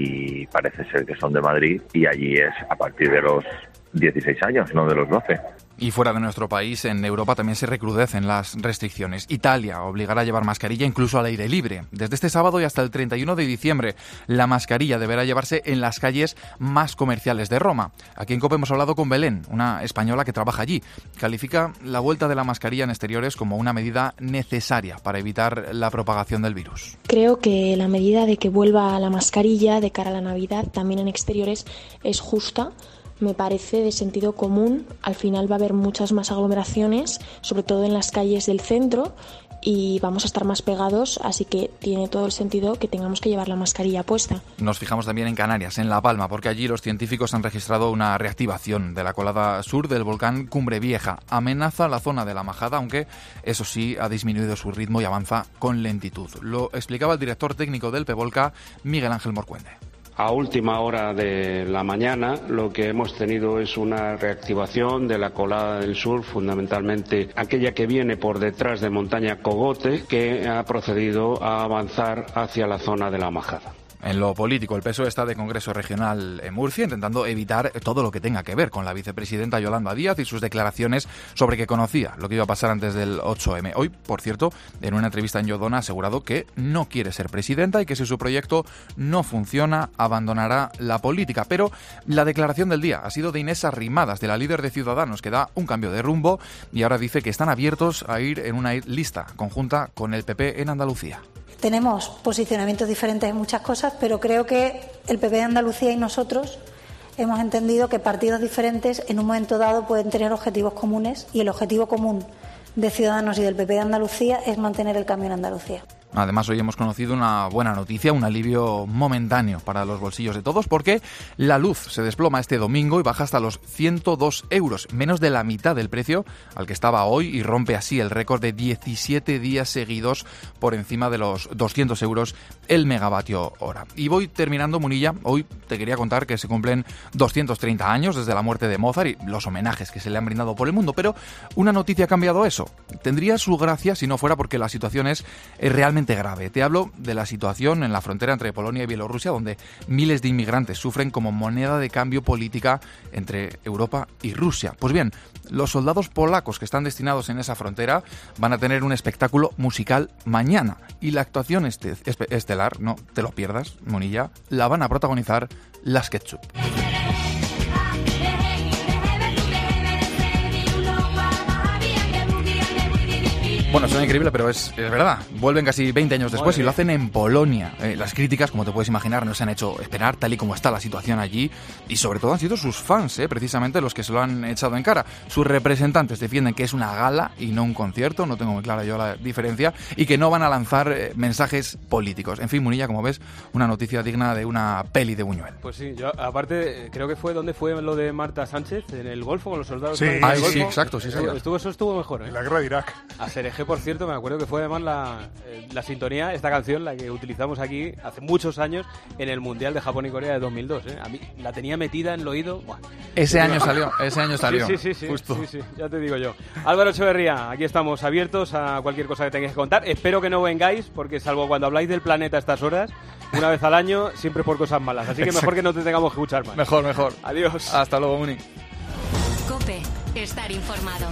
Speaker 22: y parece ser que son de Madrid y allí es a partir de los 16 años, no de los 12.
Speaker 21: Y fuera de nuestro país, en Europa también se recrudecen las restricciones. Italia obligará a llevar mascarilla incluso al aire libre. Desde este sábado y hasta el 31 de diciembre, la mascarilla deberá llevarse en las calles más comerciales de Roma. Aquí en COPE hemos hablado con Belén, una española que trabaja allí. Califica la vuelta de la mascarilla en exteriores como una medida necesaria para evitar la propagación del virus.
Speaker 23: Creo que la medida de que vuelva la mascarilla de cara a la Navidad también en exteriores es justa. Me parece de sentido común. Al final va a haber muchas más aglomeraciones, sobre todo en las calles del centro, y vamos a estar más pegados, así que tiene todo el sentido que tengamos que llevar la mascarilla puesta.
Speaker 21: Nos fijamos también en Canarias, en La Palma, porque allí los científicos han registrado una reactivación de la colada sur del volcán Cumbre Vieja. Amenaza la zona de La Majada, aunque eso sí ha disminuido su ritmo y avanza con lentitud. Lo explicaba el director técnico del PEVOLCA, Miguel Ángel Morcuende.
Speaker 24: A última hora de la mañana lo que hemos tenido es una reactivación de la colada del sur, fundamentalmente aquella que viene por detrás de Montaña Cogote, que ha procedido a avanzar hacia la zona de La Majada.
Speaker 21: En lo político, el PSOE está de Congreso Regional en Murcia, intentando evitar todo lo que tenga que ver con la vicepresidenta Yolanda Díaz y sus declaraciones sobre que conocía lo que iba a pasar antes del 8M. Hoy, por cierto, en una entrevista en Yodona ha asegurado que no quiere ser presidenta y que si su proyecto no funciona, abandonará la política. Pero la declaración del día ha sido de Inés Arrimadas, de la líder de Ciudadanos, que da un cambio de rumbo y ahora dice que están abiertos a ir en una lista conjunta con el PP en Andalucía.
Speaker 25: Tenemos posicionamientos diferentes en muchas cosas, pero creo que el PP de Andalucía y nosotros hemos entendido que partidos diferentes en un momento dado pueden tener objetivos comunes y el objetivo común de Ciudadanos y del PP de Andalucía es mantener el cambio en Andalucía.
Speaker 21: Además, hoy hemos conocido una buena noticia, un alivio momentáneo para los bolsillos de todos, porque la luz se desploma este domingo y baja hasta los 102 euros, menos de la mitad del precio al que estaba hoy, y rompe así el récord de 17 días seguidos por encima de los 200 euros el megavatio hora. Y voy terminando, Munilla. Hoy te quería contar que se cumplen 230 años desde la muerte de Mozart y los homenajes que se le han brindado por el mundo, pero una noticia ha cambiado eso. Tendría su gracia si no fuera porque la situación es realmente grave. Te hablo de la situación en la frontera entre Polonia y Bielorrusia, donde miles de inmigrantes sufren como moneda de cambio política entre Europa y Rusia. Pues bien, los soldados polacos que están destinados en esa frontera van a tener un espectáculo musical mañana, y la actuación estelar, no te lo pierdas, Monilla, la van a protagonizar las Ketchup. Bueno, suena increíble, pero es verdad. Vuelven casi 20 años después y lo hacen en Polonia. Las críticas, como te puedes imaginar, no se han hecho esperar, tal y como está la situación allí. Y sobre todo han sido sus fans, precisamente los que se lo han echado en cara. Sus representantes defienden que es una gala y no un concierto, no tengo muy clara yo la diferencia, y que no van a lanzar mensajes políticos. En fin, Munilla, como ves, una noticia digna de una peli de Buñuel.
Speaker 3: Pues sí, yo aparte creo que ¿dónde fue lo de Marta Sánchez? ¿En el Golfo con los soldados?
Speaker 9: Sí,
Speaker 3: sí,
Speaker 21: exacto, sí, señor.
Speaker 3: Eso estuvo mejor,
Speaker 9: En la guerra de Irak.
Speaker 3: A Cereje, por cierto, me acuerdo que fue además la sintonía, esta canción, la que utilizamos aquí hace muchos años en el Mundial de Japón y Corea de 2002. A mí la tenía metida en el oído. Buah.
Speaker 21: Ese año salió.
Speaker 3: Sí,
Speaker 21: justo.
Speaker 3: Sí, ya te digo yo. Álvaro Echeverría, aquí estamos abiertos a cualquier cosa que tengáis que contar. Espero que no vengáis, porque salvo cuando habláis del planeta a estas horas, una vez al año, siempre por cosas malas. Así que mejor que no te tengamos que escuchar más.
Speaker 21: Mejor.
Speaker 3: Adiós.
Speaker 21: Hasta luego, Muni.
Speaker 2: COPE. Estar informado.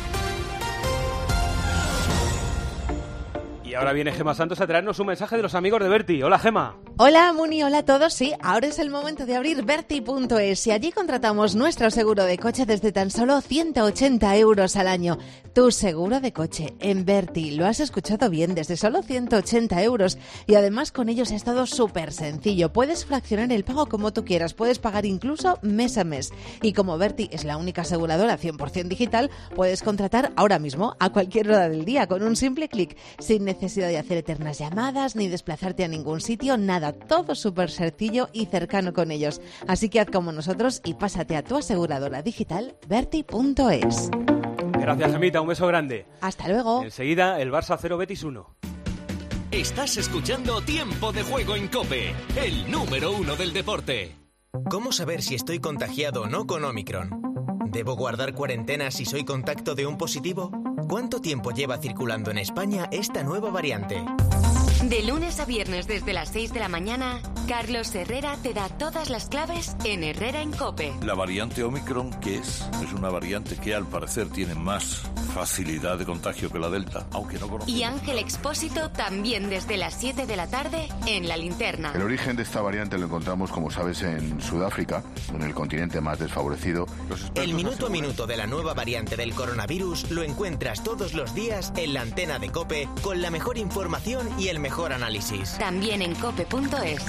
Speaker 3: Y ahora viene Gemma Santos a traernos un mensaje de los amigos de Berti. Hola, Gemma.
Speaker 1: Hola, Muni, hola a todos. Sí, ahora es el momento de abrir Berti.es y allí contratamos nuestro seguro de coche desde tan solo 180 euros al año. Tu seguro de coche en Berti. Lo has escuchado bien, desde solo 180 euros. Y además con ellos es todo súper sencillo. Puedes fraccionar el pago como tú quieras. Puedes pagar incluso mes a mes. Y como Berti es la única aseguradora 100% digital, puedes contratar ahora mismo a cualquier hora del día con un simple clic, sin necesidad de hacer eternas llamadas ni desplazarte a ningún sitio, nada, todo súper sencillo y cercano con ellos. Así que haz como nosotros y pásate a tu aseguradora digital Berti.es.
Speaker 3: Gracias, Gemita, un beso grande.
Speaker 1: Hasta luego.
Speaker 3: Enseguida, el Barça 0, Betis 1.
Speaker 6: Estás escuchando Tiempo de Juego en COPE, el número 1 del deporte.
Speaker 20: ¿Cómo saber si estoy contagiado o no con Omicron? ¿Debo guardar cuarentena si soy contacto de un positivo? ¿Cuánto tiempo lleva circulando en España esta nueva variante?
Speaker 2: De lunes a viernes desde las 6 de la mañana, Carlos Herrera te da todas las claves en Herrera en COPE.
Speaker 13: La variante Omicron, ¿qué es? Es una variante que al parecer tiene más facilidad de contagio que la Delta, aunque no conocemos.
Speaker 2: Y Ángel Expósito también desde las 7 de la tarde en La Linterna.
Speaker 14: El origen de esta variante lo encontramos, como sabes, en Sudáfrica, en el continente más desfavorecido.
Speaker 20: El minuto a minuto de la nueva variante del coronavirus lo encuentras todos los días en la antena de COPE con la mejor información y el mejor análisis.
Speaker 2: También en cope.es.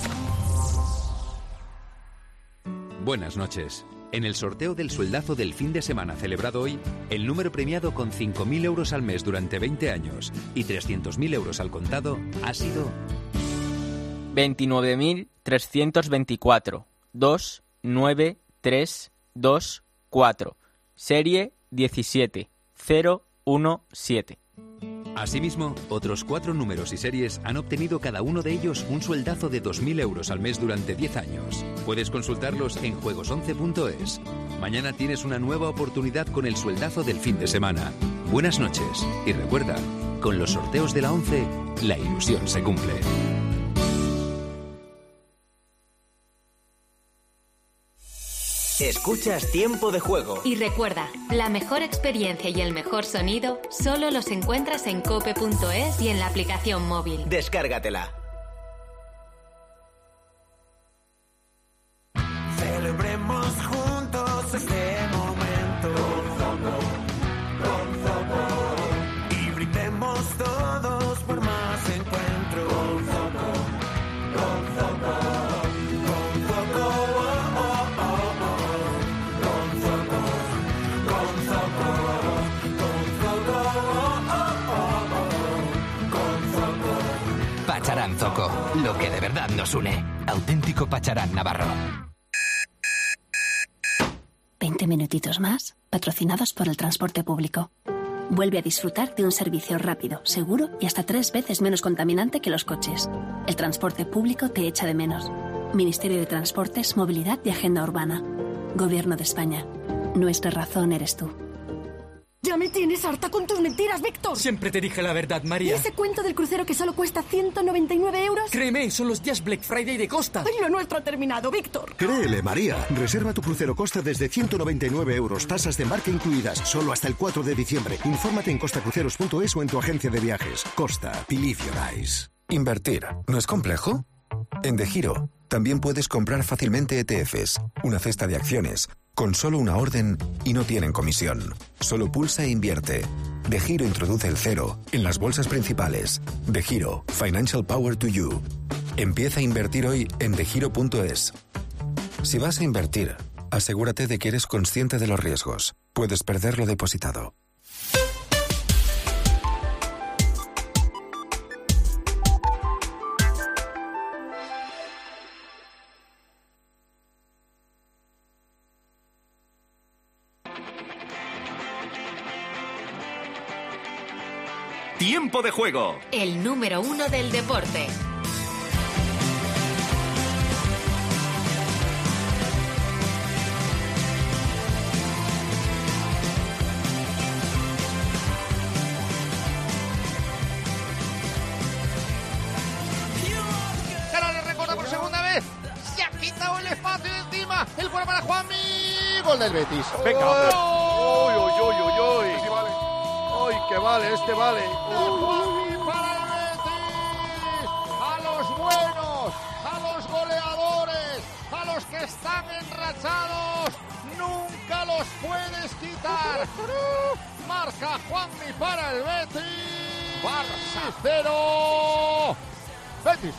Speaker 15: Buenas noches. En el sorteo del sueldazo del fin de semana celebrado hoy, el número premiado con 5.000 euros al mes durante 20 años y 300.000 euros al contado ha sido
Speaker 26: 29.324 29324, serie 17017.
Speaker 15: Asimismo, otros 4 números y series han obtenido cada uno de ellos un sueldazo de 2.000 euros al mes durante 10 años. Puedes consultarlos en juegos11.es. Mañana tienes una nueva oportunidad con el sueldazo del fin de semana. Buenas noches y recuerda, con los sorteos de la 11, la ilusión se cumple.
Speaker 20: Escuchas Tiempo de Juego.
Speaker 2: Y recuerda, la mejor experiencia y el mejor sonido solo los encuentras en cope.es y en la aplicación móvil.
Speaker 20: Descárgatela.
Speaker 27: Celebremos juntos este momento. Con Zoco. Y brindemos todos por más encuentros. Con Zoco.
Speaker 4: lo que de verdad nos une. Auténtico Pacharán Navarro.
Speaker 7: 20 minutitos más, patrocinados por el transporte público. Vuelve a disfrutar de un servicio rápido, seguro y hasta 3 veces menos contaminante que los coches. El transporte público te echa de menos. Ministerio de Transportes, Movilidad y Agenda Urbana. Gobierno de España. Nuestra razón eres tú.
Speaker 11: Ya me tienes harta con tus mentiras, Víctor.
Speaker 12: Siempre te dije la verdad,
Speaker 11: ¿Y
Speaker 12: María.
Speaker 11: ese cuento del crucero que solo cuesta 199 euros?
Speaker 12: Créeme, son los días Black Friday de Costa.
Speaker 11: ¡Ay, lo nuestro ha terminado, Víctor!
Speaker 17: Créele, María. Reserva tu crucero Costa desde 199 euros, tasas de embarque incluidas, solo hasta el 4 de diciembre. Infórmate en costacruceros.es o en tu agencia de viajes. Costa, believe your eyes.
Speaker 18: Invertir, ¿no es complejo? En DeGiro también puedes comprar fácilmente ETFs, una cesta de acciones, con solo una orden y no tienen comisión. Solo pulsa e invierte. DeGiro introduce el cero en las bolsas principales. DeGiro, Financial Power to You. Empieza a invertir hoy en degiro.es. Si vas a invertir, asegúrate de que eres consciente de los riesgos. Puedes perder lo depositado.
Speaker 6: Tiempo de juego.
Speaker 2: El número 1 del deporte.
Speaker 19: Canales recorta por segunda vez. Se ha quitado el espacio de encima. El fuera para Juanmi. Gol del Betis.
Speaker 3: Venga, hombre.
Speaker 19: ¡Uy, uy, uy, uy, uy! ¡Uy, que vale! Este vale. Juanmi para el Betis. A los buenos, a los goleadores, a los que están enrachados. Nunca los puedes quitar. Marca Juanmi para el Betis. Barça 0. Betis.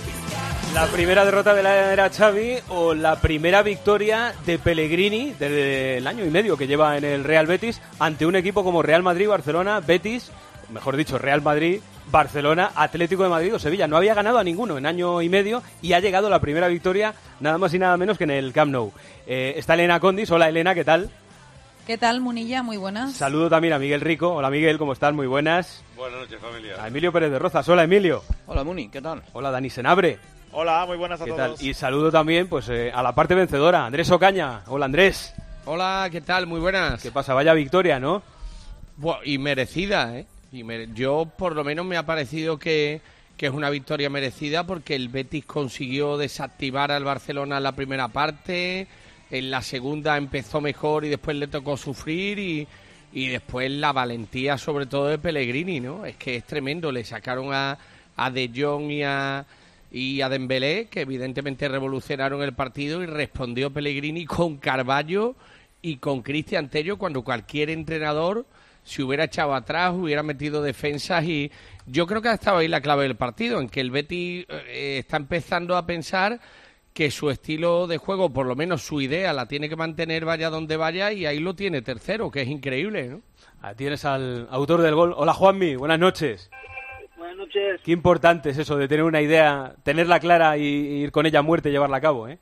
Speaker 3: La primera derrota de la era Xavi o la primera victoria de Pellegrini desde el año y medio que lleva en el Real Betis ante un equipo como Real Madrid, Barcelona, Betis, mejor dicho, Real Madrid, Barcelona, Atlético de Madrid o Sevilla. No había ganado a ninguno en año y medio y ha llegado la primera victoria nada más y nada menos que en el Camp Nou. Está Elena Condis. Hola, Elena, ¿qué tal?
Speaker 28: ¿Qué tal, Munilla? Muy buenas.
Speaker 3: Saludo también a Miguel Rico. Hola, Miguel, ¿cómo estás? Muy buenas.
Speaker 29: Buenas noches, familia.
Speaker 3: A Emilio Pérez de Rozas. Hola, Emilio.
Speaker 29: Hola, Muni, ¿qué tal?
Speaker 3: Hola, Dani Senabre.
Speaker 29: Hola, muy buenas a
Speaker 3: ¿Qué
Speaker 29: todos.
Speaker 3: tal? Y saludo también pues a la parte vencedora, Andrés Ocaña. Hola, Andrés.
Speaker 30: Hola, ¿qué tal? Muy buenas.
Speaker 3: ¿Qué pasa? Vaya victoria, ¿no?
Speaker 30: Buah, y merecida, ¿eh? Yo, por lo menos, me ha parecido que es una victoria merecida porque el Betis consiguió desactivar al Barcelona en la primera parte, en la segunda empezó mejor y después le tocó sufrir y después la valentía sobre todo de Pellegrini, ¿no? Es que es tremendo, le sacaron a De Jong y a Dembélé, que evidentemente revolucionaron el partido, y respondió Pellegrini con Carballo y con Cristian Tello cuando cualquier entrenador se hubiera echado atrás, hubiera metido defensas, y yo creo que ha estado ahí la clave del partido, en que el Betis está empezando a pensar que su estilo de juego, por lo menos su idea, la tiene que mantener vaya donde vaya, y ahí lo tiene tercero, que es increíble, ¿no?
Speaker 3: Ahí tienes al autor del gol. Hola, Juanmi, buenas noches.
Speaker 31: Buenas noches.
Speaker 3: Qué importante es eso de tener una idea, tenerla clara y ir con ella a muerte y llevarla a cabo, ¿eh?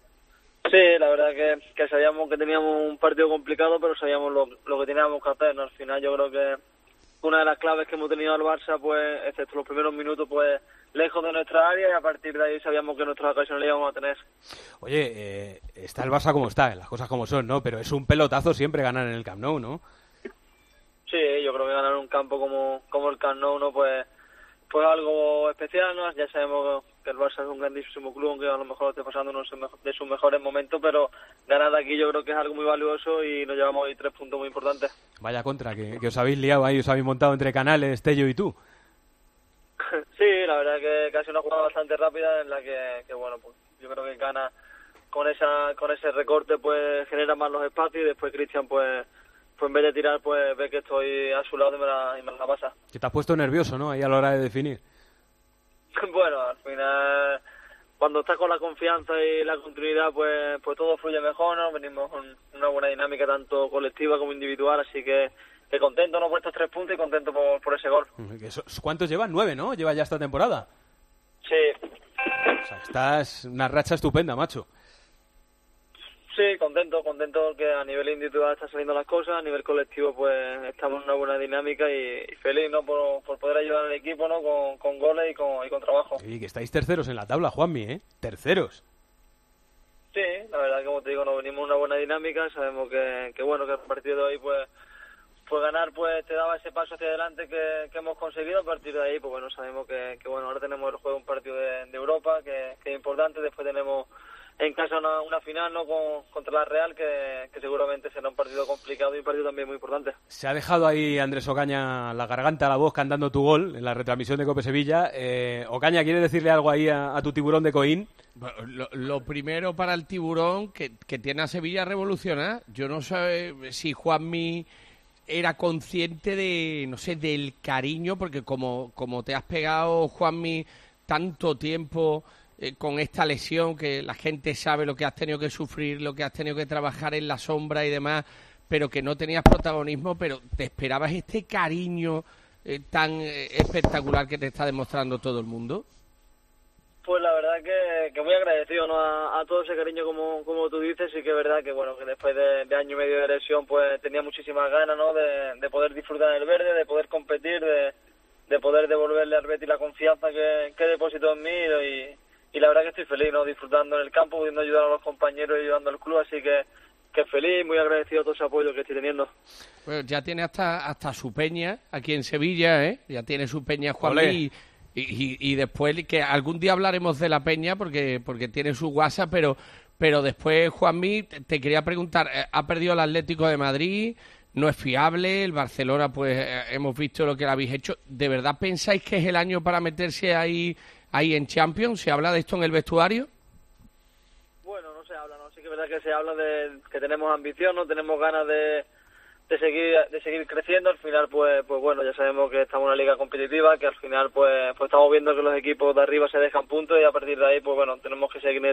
Speaker 31: Sí, la verdad que sabíamos que teníamos un partido complicado, pero sabíamos lo que teníamos que hacer, ¿no? Al final yo creo que una de las claves que hemos tenido al Barça, pues, excepto los primeros minutos, pues, lejos de nuestra área, y a partir de ahí sabíamos que nuestras ocasiones le íbamos a tener.
Speaker 3: Oye, está el Barça como está, las cosas como son, ¿no? Pero es un pelotazo siempre ganar en el Camp Nou, ¿no?
Speaker 31: Sí, yo creo que ganar en un campo como el Camp Nou, ¿no? Pues algo especial, ¿no? Ya sabemos que el Barça es un grandísimo club, aunque a lo mejor esté pasando uno de sus mejores momentos, pero ganar de aquí yo creo que es algo muy valioso y nos llevamos hoy 3 puntos muy importantes.
Speaker 3: Vaya contra, que os habéis liado ahí, os habéis montado entre Canales, Tello y tú.
Speaker 31: Sí, la verdad que ha sido una jugada bastante rápida en la que bueno, pues yo creo que Cana con ese recorte pues genera más los espacios, y después Cristian pues en vez de tirar pues ve que estoy a su lado y me la pasa.
Speaker 3: Que te has puesto nervioso, ¿no? Ahí a la hora de definir.
Speaker 31: Bueno, al final cuando estás con la confianza y la continuidad pues todo fluye mejor, ¿no? Venimos con una buena dinámica tanto colectiva como individual, así que contento, ¿no? Por estos 3 puntos y contento por ese gol.
Speaker 3: ¿Cuántos llevan? 9, ¿no? Lleva ya esta temporada.
Speaker 31: Sí,
Speaker 3: O sea, estás una racha estupenda, macho.
Speaker 31: Sí, contento que a nivel individual están saliendo las cosas, a nivel colectivo pues estamos en una buena dinámica y feliz, ¿no? Por poder ayudar al equipo, ¿no? Con goles y con trabajo.
Speaker 3: Y que estáis terceros en la tabla, Juanmi, ¿eh? Terceros.
Speaker 31: Sí, la verdad que como te digo, nos venimos en una buena dinámica, sabemos que bueno, que el partido de hoy pues ganar pues te daba ese paso hacia adelante que hemos conseguido. A partir de ahí pues bueno, sabemos que bueno, ahora tenemos el juego, un partido de Europa que es importante, después tenemos en casa una final, ¿no? Contra la Real, que seguramente será un partido complicado y un partido también muy importante.
Speaker 3: Se ha dejado ahí Andrés Ocaña la garganta, la voz, cantando tu gol en la retransmisión de Cope Sevilla. Ocaña, ¿quieres decirle algo ahí a tu tiburón de Coín?
Speaker 30: Lo primero para el tiburón que tiene a Sevilla revolucionar. Yo no sé si Juanmi era consciente de, no sé, del cariño, porque como te has pegado, Juanmi, tanto tiempo con esta lesión, que la gente sabe lo que has tenido que sufrir, lo que has tenido que trabajar en la sombra y demás, pero que no tenías protagonismo, pero te esperabas este cariño tan espectacular que te está demostrando todo el mundo.
Speaker 31: Pues la verdad que muy agradecido, ¿no? a todo ese cariño como tú dices, y que es verdad que bueno, que después de año y medio de lesión pues tenía muchísimas ganas, ¿no? de poder disfrutar del verde, de poder competir, de poder devolverle al Betis la confianza que depositó en mí y la verdad que estoy feliz, ¿no? Disfrutando en el campo, pudiendo ayudar a los compañeros y ayudando al club, así que feliz, muy agradecido a todo ese apoyo que estoy teniendo.
Speaker 30: Pues ya tiene hasta su peña aquí en Sevilla, ¿eh? Ya tiene su peña Juanmi y después que algún día hablaremos de la peña porque tiene su WhatsApp, pero después, Juanmi, te quería preguntar, ha perdido el Atlético de Madrid, no es fiable, el Barcelona pues hemos visto lo que le habéis hecho. ¿De verdad pensáis que es el año para meterse ahí en Champions? ¿Se habla de esto en el vestuario?
Speaker 31: Bueno, no se habla, ¿no? Sí que es verdad que se habla de que tenemos ambición, no tenemos ganas de seguir creciendo. Al final pues bueno, ya sabemos que estamos en una liga competitiva, que al final pues estamos viendo que los equipos de arriba se dejan puntos y a partir de ahí pues bueno, tenemos que seguir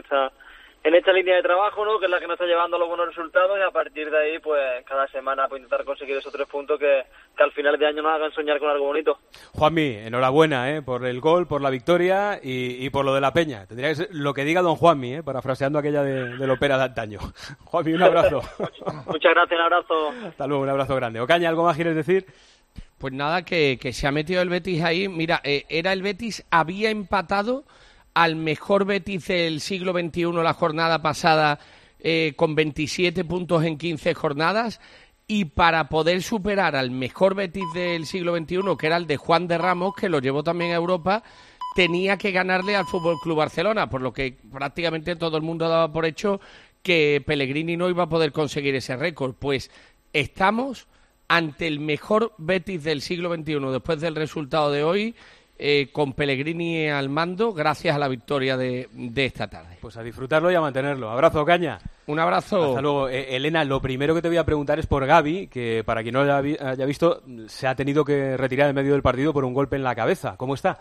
Speaker 31: en esta línea de trabajo, ¿no? Que es la que nos está llevando a los buenos resultados, y a partir de ahí pues cada semana pues intentar conseguir esos 3 puntos que al final de año nos hagan soñar con algo bonito.
Speaker 3: Juanmi, enhorabuena por el gol, por la victoria y por lo de la peña. Tendría que ser lo que diga don Juanmi, parafraseando aquella del ópera de antaño. Juanmi, un abrazo.
Speaker 31: Muchas gracias, un abrazo.
Speaker 3: Hasta luego, un abrazo grande. Ocaña, ¿algo más quieres decir?
Speaker 30: Pues nada, que se ha metido el Betis ahí. Mira, era el Betis, había empatado al mejor Betis del siglo XXI la jornada pasada, con 27 puntos en 15 jornadas, y para poder superar al mejor Betis del siglo XXI, que era el de Juan de Ramos, que lo llevó también a Europa, tenía que ganarle al Fútbol Club Barcelona, por lo que prácticamente todo el mundo daba por hecho que Pellegrini no iba a poder conseguir ese récord. Pues estamos ante el mejor Betis del siglo XXI después del resultado de hoy, con Pellegrini al mando, gracias a la victoria de esta tarde.
Speaker 3: Pues a disfrutarlo y a mantenerlo. Abrazo, Ocaña.
Speaker 30: Un abrazo.
Speaker 3: Hasta luego. Elena, lo primero que te voy a preguntar es por Gavi, que para quien no lo haya visto, se ha tenido que retirar en medio del partido por un golpe en la cabeza. ¿Cómo está?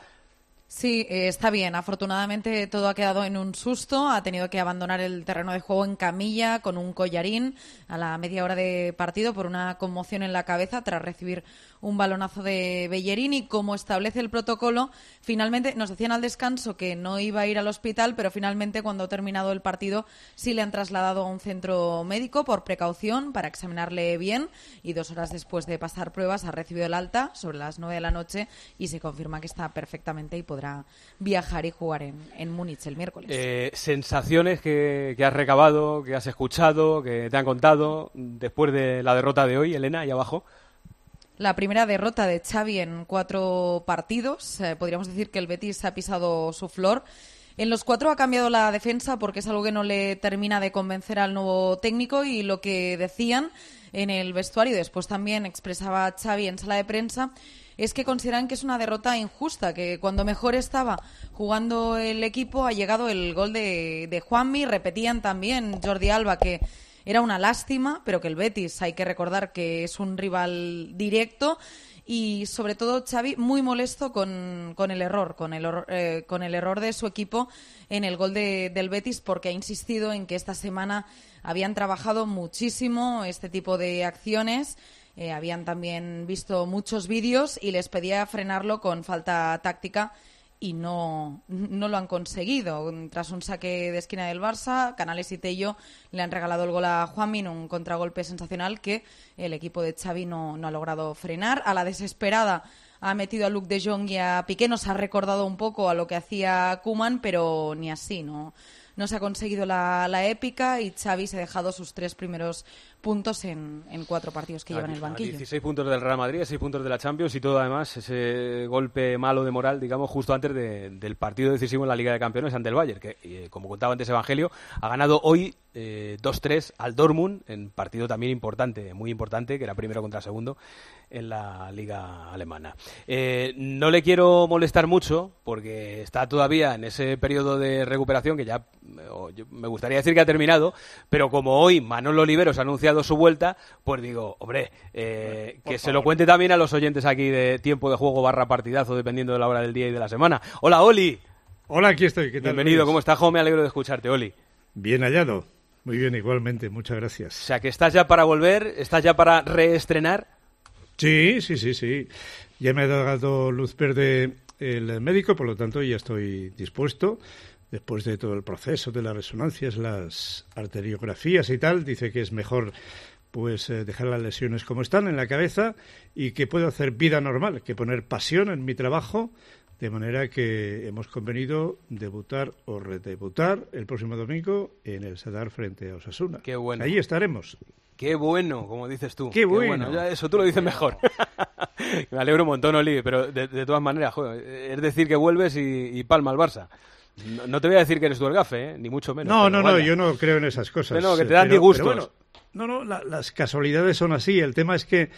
Speaker 28: Sí, está bien. Afortunadamente todo ha quedado en un susto. Ha tenido que abandonar el terreno de juego en camilla con un collarín a la media hora de partido por una conmoción en la cabeza tras recibir un balonazo de Bellerín, y como establece el protocolo, finalmente nos decían al descanso que no iba a ir al hospital, pero finalmente cuando ha terminado el partido sí le han trasladado a un centro médico por precaución para examinarle bien, y 2 horas después de pasar pruebas ha recibido el alta sobre las 9 de la noche y se confirma que está perfectamente y podrá viajar y jugar en Múnich el miércoles.
Speaker 3: Sensaciones que has recabado, que has escuchado, que te han contado después de la derrota de hoy, Elena, ahí abajo.
Speaker 28: La primera derrota de Xavi en 4 partidos. Podríamos decir que el Betis ha pisado su flor. En los 4 ha cambiado la defensa porque es algo que no le termina de convencer al nuevo técnico, y lo que decían en el vestuario, después también expresaba Xavi en sala de prensa, es que consideran que es una derrota injusta, que cuando mejor estaba jugando el equipo ha llegado el gol de Juanmi. Repetían también Jordi Alba que era una lástima, pero que el Betis, hay que recordar que es un rival directo, y sobre todo Xavi muy molesto con el error de su equipo en el gol del Betis, porque ha insistido en que esta semana habían trabajado muchísimo este tipo de acciones, habían también visto muchos vídeos y les pedía frenarlo con falta táctica y no lo han conseguido. Tras un saque de esquina del Barça, Canales y Tello le han regalado el gol a Juanmin, un contragolpe sensacional que el equipo de Xavi no ha logrado frenar. A la desesperada ha metido a Luc de Jong y a Piqué, nos ha recordado un poco a lo que hacía Koeman, pero ni así, no se ha conseguido la épica y Xavi se ha dejado sus 3 primeros puntos en 4 partidos que lleva en el banquillo.
Speaker 3: 16 puntos del Real Madrid, 6 puntos de la Champions y todo además ese golpe malo de moral, digamos, justo antes del partido decisivo en la Liga de Campeones ante el Bayern, que como contaba antes Evangelio, ha ganado hoy 2-3 al Dortmund en partido también importante, muy importante, que era primero contra segundo en la Liga alemana. No le quiero molestar mucho porque está todavía en ese periodo de recuperación que ya me gustaría decir que ha terminado, pero como hoy Manolo Oliveros ha anunciado su vuelta, pues digo, hombre, que se lo cuente también a los oyentes aquí de Tiempo de Juego / partidazo, dependiendo de la hora del día y de la semana. Hola, Oli.
Speaker 1: Hola, aquí estoy. ¿Qué tal?
Speaker 3: Bienvenido, ¿cómo estás, Jo? Me alegro de escucharte, Oli.
Speaker 1: Bien hallado. Muy bien, igualmente, muchas gracias.
Speaker 3: O sea, que estás ya para volver, estás ya para reestrenar.
Speaker 1: Sí. Ya me ha dado luz verde el médico, por lo tanto ya estoy dispuesto. Después de todo el proceso de las resonancias, las arteriografías y tal, dice que es mejor pues dejar las lesiones como están en la cabeza y que puedo hacer vida normal, que poner pasión en mi trabajo, de manera que hemos convenido debutar o redebutar el próximo domingo en el Sadar frente a Osasuna.
Speaker 3: Qué bueno.
Speaker 1: Ahí estaremos.
Speaker 3: Qué bueno, como dices tú.
Speaker 1: Qué bueno.
Speaker 3: Ya eso tú lo dices mejor. Me alegro un montón, Oli, pero de todas maneras, joder, es decir que vuelves y palma al Barça. No te voy a decir que eres tú el gafe, ni mucho menos.
Speaker 1: No, yo no creo en esas cosas.
Speaker 3: No, que te dan disgustos.
Speaker 1: Bueno, las casualidades son así. El tema es que,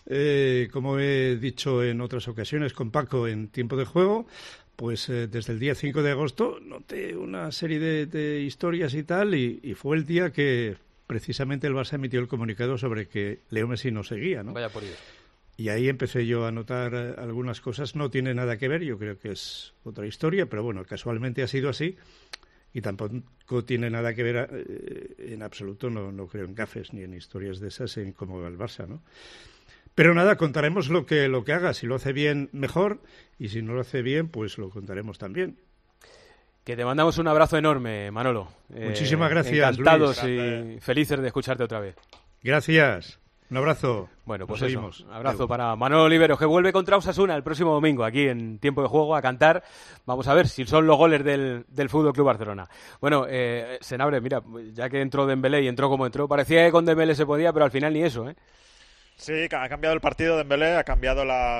Speaker 1: como he dicho en otras ocasiones con Paco en Tiempo de Juego, pues desde el día 5 de agosto noté una serie de historias y tal, y fue el día que precisamente el Barça emitió el comunicado sobre que Leo Messi no seguía, ¿no?
Speaker 3: Vaya por Dios.
Speaker 1: Y ahí empecé yo a notar algunas cosas. No tiene nada que ver, yo creo que es otra historia, pero bueno, casualmente ha sido así y tampoco tiene nada que ver en absoluto, no creo en gafes ni en historias de esas en como el Barça, ¿no? Pero nada, contaremos lo que haga. Si lo hace bien, mejor, y si no lo hace bien, pues lo contaremos también.
Speaker 3: Que te mandamos un abrazo enorme, Manolo.
Speaker 1: Muchísimas gracias,
Speaker 3: encantados
Speaker 1: Luis.
Speaker 3: Y felices de escucharte otra vez.
Speaker 1: Gracias. Un abrazo.
Speaker 3: Bueno, pues
Speaker 1: seguimos.
Speaker 3: Un abrazo para Manolo Oliveros, que vuelve contra Osasuna el próximo domingo aquí en Tiempo de Juego a cantar. Vamos a ver si son los goles del Fútbol Club Barcelona. Bueno, Senabre, mira, ya que entró Dembélé y entró como entró, parecía que con Dembélé se podía, pero al final ni eso, ¿eh?
Speaker 29: Sí, ha cambiado el partido de Dembélé, ha cambiado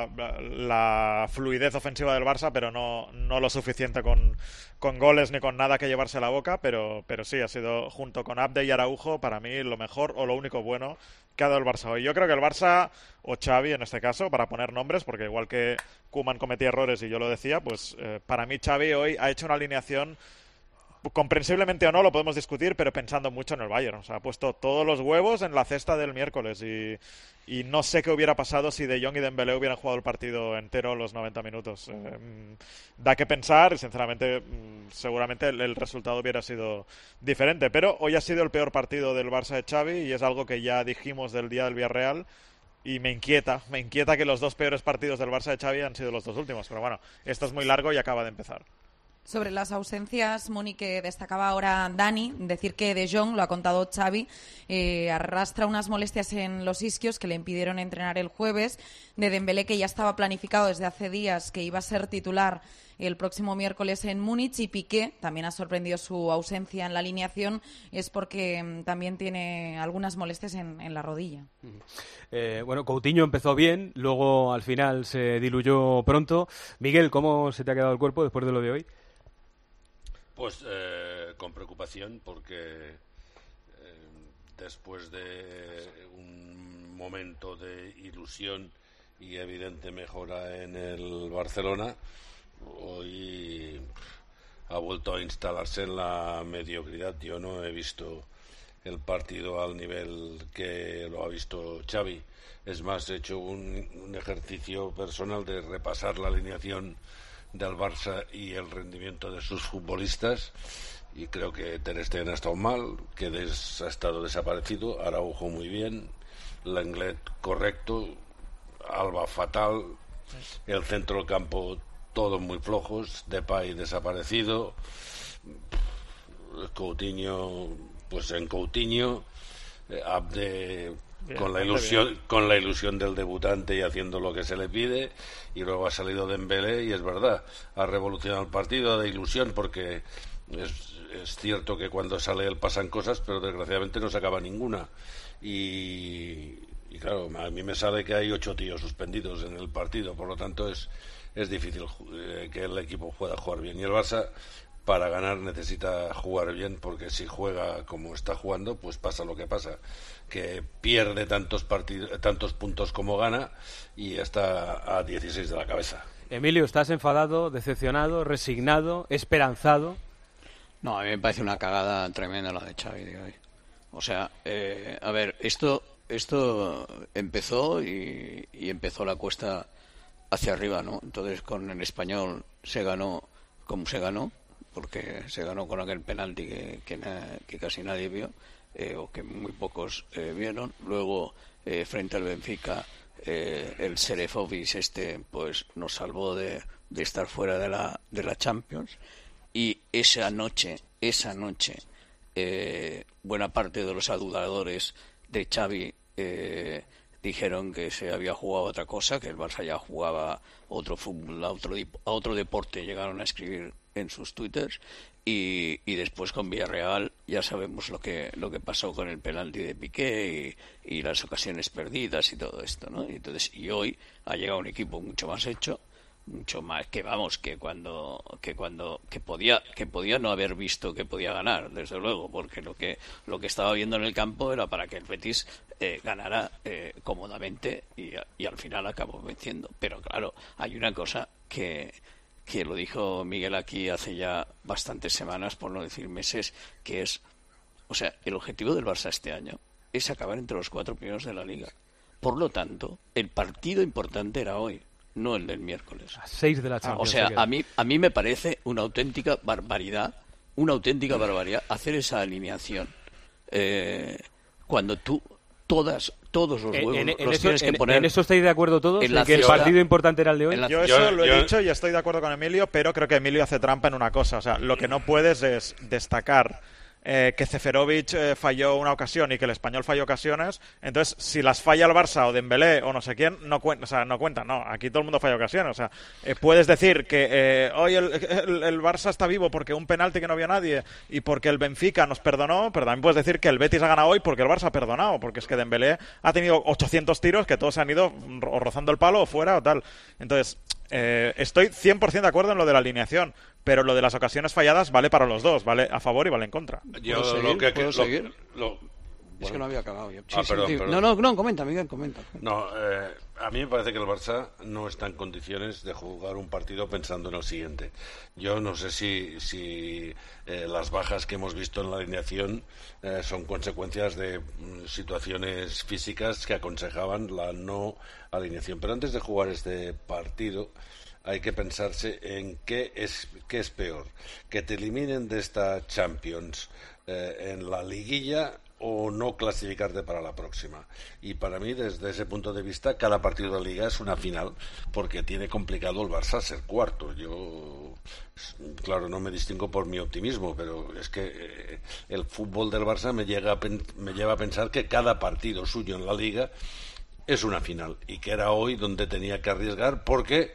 Speaker 29: la fluidez ofensiva del Barça, pero no lo suficiente con goles ni con nada que llevarse a la boca, pero sí, ha sido junto con Abde y Araujo para mí lo mejor o lo único bueno que ha dado el Barça hoy. Yo creo que el Barça, o Xavi en este caso, para poner nombres, porque igual que Koeman cometía errores y yo lo decía, pues para mí Xavi hoy ha hecho una alineación, comprensiblemente o no, lo podemos discutir, pero pensando mucho en el Bayern. O sea, ha puesto todos los huevos en la cesta del miércoles y no sé qué hubiera pasado si De Jong y Dembélé hubieran jugado el partido entero los 90 minutos. Da que pensar y, sinceramente, seguramente el resultado hubiera sido diferente. Pero hoy ha sido el peor partido del Barça de Xavi y es algo que ya dijimos del día del Villarreal. Y me inquieta que los 2 peores partidos del Barça de Xavi han sido los 2 últimos. Pero bueno, esto es muy largo y acaba de empezar.
Speaker 28: Sobre las ausencias, Moni, que destacaba ahora Dani, decir que De Jong, lo ha contado Xavi, arrastra unas molestias en los isquios que le impidieron entrenar el jueves. De Dembélé, que ya estaba planificado desde hace días que iba a ser titular el próximo miércoles en Múnich, y Piqué también ha sorprendido su ausencia en la alineación, es porque también tiene algunas molestias en la rodilla.
Speaker 3: Bueno, Coutinho empezó bien, luego al final se diluyó pronto. Miguel, ¿cómo se te ha quedado el cuerpo después de lo de hoy?
Speaker 13: Pues con preocupación, porque después de un momento de ilusión y evidente mejora en el Barcelona, hoy ha vuelto a instalarse en la mediocridad. Yo no he visto el partido al nivel que lo ha visto Xavi. Es más, he hecho un ejercicio personal de repasar la alineación del Barça y el rendimiento de sus futbolistas, y creo que Ter Stegen ha estado mal, que ha estado desaparecido, Araujo muy bien, Lenglet correcto, Alba fatal, el centro del campo todos muy flojos. Depay desaparecido. Coutinho, pues en Coutinho. Abde con la ilusión del debutante y haciendo lo que se le pide, y luego ha salido Dembélé y es verdad, ha revolucionado el partido de ilusión, porque es cierto que cuando sale él pasan cosas, pero desgraciadamente no se acaba ninguna, y claro, a mí me sale que hay 8 tíos suspendidos en el partido, por lo tanto es difícil que el equipo pueda jugar bien, y el Barça para ganar necesita jugar bien, porque si juega como está jugando, pues pasa lo que pasa, que pierde tantos puntos como gana y está a 16 de la cabeza.
Speaker 3: Emilio, ¿estás enfadado, decepcionado, resignado, esperanzado?
Speaker 5: No, a mí me parece una cagada tremenda la de Xavi de hoy. O sea, a ver, esto empezó y empezó la cuesta hacia arriba, ¿no? Entonces con el Español se ganó como se ganó, porque se ganó con aquel penalti que casi nadie vio, o que muy pocos vieron. Luego, frente al Benfica, el Serefovic pues nos salvó de estar fuera de la Champions. Y esa noche, buena parte de los aduladores de Xavi dijeron que se había jugado otra cosa, que el Barça ya jugaba otro fútbol, a otro deporte, llegaron a escribir en sus twitters, y después con Villarreal ya sabemos lo que pasó con el penalti de Piqué y las ocasiones perdidas y todo esto, ¿no? Y hoy ha llegado un equipo mucho más hecho, mucho más que podía no haber visto que podía ganar, desde luego, porque lo que estaba viendo en el campo era para que el Betis ganara cómodamente, y al final acabó venciendo. Pero claro, hay una cosa que lo dijo Miguel aquí hace ya bastantes semanas, por no decir meses, que es, o sea, el objetivo del Barça este año es acabar entre los 4 primeros de la Liga. Por lo tanto, el partido importante era hoy, no el del miércoles.
Speaker 3: A 6 de la Champions.
Speaker 5: O sea, a mí me parece una auténtica barbaridad hacer esa alineación cuando tú todos los huevos los tienes que poner.
Speaker 3: ¿En eso estáis de acuerdo todos? ¿En que el partido importante era el de hoy?
Speaker 29: Yo eso lo he dicho y estoy de acuerdo con Emilio, pero creo que Emilio hace trampa en una cosa. O sea, lo que no puedes es destacar que Seferovic falló una ocasión y que el Español falló ocasiones. Entonces, si las falla el Barça o Dembélé o no sé quién, no cuenta. No, aquí todo el mundo falla ocasiones. O sea, puedes decir que hoy el Barça está vivo porque un penalti que no vio nadie y porque el Benfica nos perdonó, pero también puedes decir que el Betis ha ganado hoy porque el Barça ha perdonado, porque es que Dembélé ha tenido 800 tiros que todos se han ido o rozando el palo o fuera o tal. Entonces, estoy 100% de acuerdo en lo de la alineación, pero lo de las ocasiones falladas vale para los dos, vale a favor y vale en contra.
Speaker 5: ¿Puedo seguir? Es que no había acabado yo. Perdón. No, comenta, Miguel, comenta.
Speaker 13: No, a mí me parece que el Barça no está en condiciones de jugar un partido pensando en el siguiente. Yo no sé si las bajas que hemos visto en la alineación son consecuencias de situaciones físicas que aconsejaban la no alineación. Pero antes de jugar este partido hay que pensarse en qué es peor, que te eliminen de esta Champions en la liguilla o no clasificarte para la próxima. Y para mí, desde ese punto de vista, cada partido de liga es una final, porque tiene complicado el Barça ser cuarto. Yo, claro, no me distingo por mi optimismo, pero es que el fútbol del Barça me lleva a pensar que cada partido suyo en la liga es una final, y que era hoy donde tenía que arriesgar, porque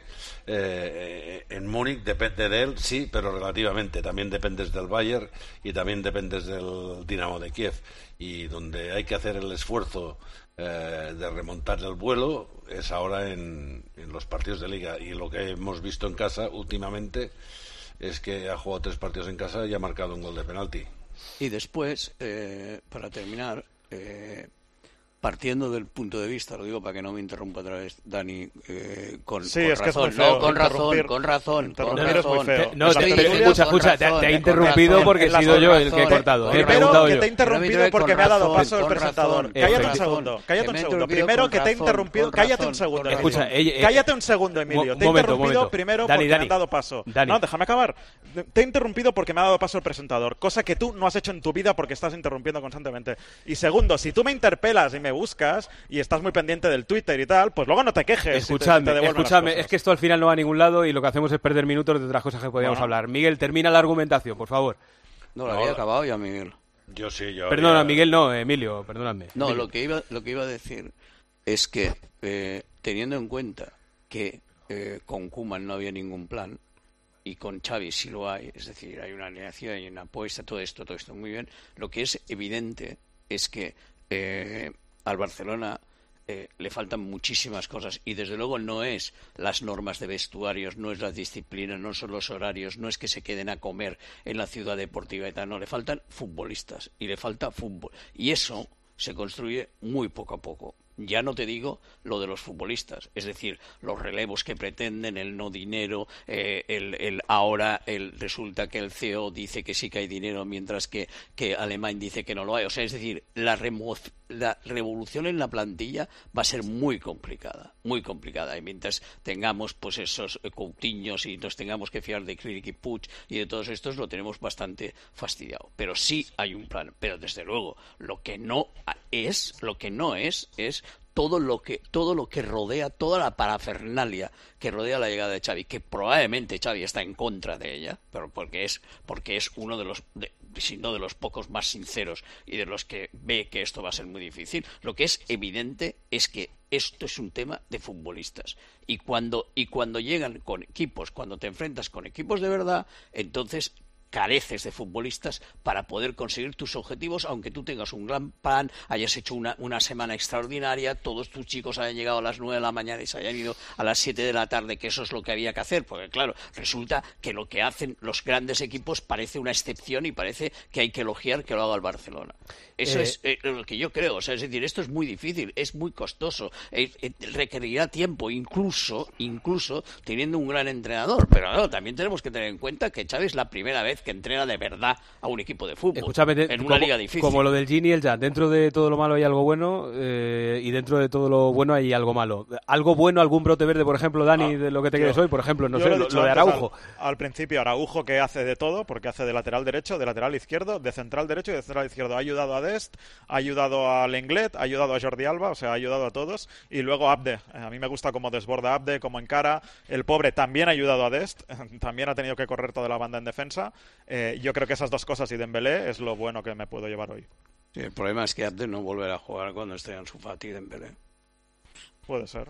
Speaker 13: en Múnich depende de él, sí, pero relativamente. También dependes del Bayern y también dependes del Dinamo de Kiev, y donde hay que hacer el esfuerzo de remontar el vuelo es ahora en los partidos de Liga. Y lo que hemos visto en casa últimamente es que ha jugado 3 partidos en casa y ha marcado un gol de penalti.
Speaker 5: Y después, para terminar, partiendo del punto de vista, lo digo para que no me interrumpa otra vez Dani, con razón.
Speaker 3: Escucha, te ha interrumpido porque he sido yo el que he cortado.
Speaker 29: Primero que te he interrumpido porque me ha dado paso el presentador. Cállate un segundo. Primero que te he interrumpido. Cállate un segundo, Emilio. Cállate un segundo, Emilio. Te he interrumpido primero porque me ha dado paso. No, déjame acabar. Te he interrumpido porque me ha dado paso el presentador, cosa que tú no has hecho en tu vida porque estás interrumpiendo constantemente. Y segundo, si tú me interpelas y me rebuscas y estás muy pendiente del Twitter y tal, pues luego no te quejes.
Speaker 3: Escúchame, es que esto al final no va a ningún lado y lo que hacemos es perder minutos de otras cosas que podíamos hablar. Miguel, termina la argumentación, por favor.
Speaker 5: No, la había acabado ya, Miguel.
Speaker 13: Yo sí,
Speaker 3: Perdona, Miguel, no, Emilio, perdóname.
Speaker 5: No,
Speaker 3: Emilio.
Speaker 5: lo que iba a decir es que, teniendo en cuenta que con Koeman no había ningún plan, y con Xavi sí lo hay, es decir, hay una alineación, hay una apuesta, todo esto muy bien. Lo que es evidente es que al Barcelona le faltan muchísimas cosas y desde luego no es las normas de vestuarios, no es la disciplina, no son los horarios, no es que se queden a comer en la ciudad deportiva y tal, no, le faltan futbolistas y le falta fútbol y eso se construye muy poco a poco. Ya no te digo lo de los futbolistas, es decir, los relevos que pretenden, el no dinero, ahora resulta que el CEO dice que sí que hay dinero mientras que Alemán dice que no lo hay. O sea, es decir, la revolución en la plantilla va a ser muy complicada y mientras tengamos pues esos Coutinhos y nos tengamos que fiar de Krilik y Puig y de todos estos lo tenemos bastante fastidiado. Pero sí hay un plan, pero desde luego lo que no es todo lo que rodea, toda la parafernalia que rodea la llegada de Xavi, que probablemente Xavi está en contra de ella, pero porque es uno de los si no de los pocos más sinceros y de los que ve que esto va a ser muy difícil. Lo que es evidente es que esto es un tema de futbolistas y cuando llegan con equipos, cuando te enfrentas con equipos de verdad, entonces careces de futbolistas para poder conseguir tus objetivos, aunque tú tengas un gran plan, hayas hecho una semana extraordinaria, todos tus chicos hayan llegado a las 9 de la mañana y se hayan ido a las 7 de la tarde, que eso es lo que había que hacer, porque claro, resulta que lo que hacen los grandes equipos parece una excepción y parece que hay que elogiar que lo haga el Barcelona. Eso es lo que yo creo, o sea, es decir, esto es muy difícil, es muy costoso, requerirá tiempo, incluso teniendo un gran entrenador, pero no, también tenemos que tener en cuenta que Xavi es la primera vez que entrena de verdad a un equipo de fútbol.
Speaker 3: Escúchame,
Speaker 5: en una liga difícil.
Speaker 3: Como lo del Gini y el Jan, dentro de todo lo malo hay algo bueno y dentro de todo lo bueno hay algo malo. ¿Algo bueno, algún brote verde, por ejemplo, Dani, de lo que te quedes hoy? Por ejemplo, no sé, lo de Araujo.
Speaker 29: Al principio, Araujo, que hace de todo, porque hace de lateral derecho, de lateral izquierdo, de central derecho y de central izquierdo. Ha ayudado a Dest, ha ayudado a Lenglet, ha ayudado a Jordi Alba, o sea, ha ayudado a todos. Y luego Abde. A mí me gusta cómo desborda Abde, cómo encara. El pobre también ha ayudado a Dest, también ha tenido que correr toda la banda en defensa. Yo creo que esas dos cosas y Dembélé es lo bueno que me puedo llevar hoy.
Speaker 5: Sí, el problema es que Abde no volverá a jugar cuando esté Ansu Fati y Dembélé.
Speaker 29: Puede ser.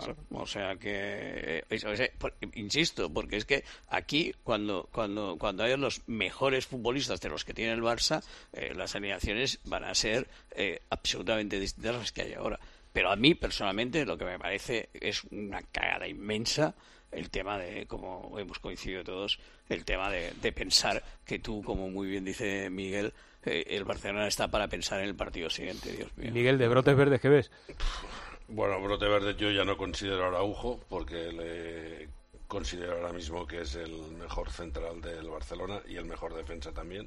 Speaker 5: O sea que, insisto, porque es que aquí cuando hay los mejores futbolistas de los que tiene el Barça, las alineaciones van a ser absolutamente distintas a las que hay ahora. Pero a mí, personalmente, lo que me parece es una cagada inmensa el tema de, como hemos coincidido todos, el tema de pensar que tú, como muy bien dice Miguel, el Barcelona está para pensar en el partido siguiente, Dios mío.
Speaker 3: Miguel, de brotes verdes, ¿qué ves?
Speaker 13: Bueno, brote verde yo ya no considero a Araujo, porque le considero ahora mismo que es el mejor central del Barcelona y el mejor defensa también.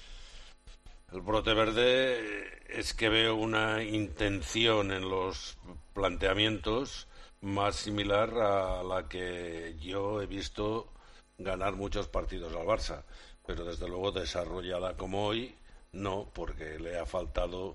Speaker 13: El brote verde es que veo una intención en los planteamientos más similar a la que yo he visto ganar muchos partidos al Barça, pero desde luego desarrollada como hoy, no, porque le ha faltado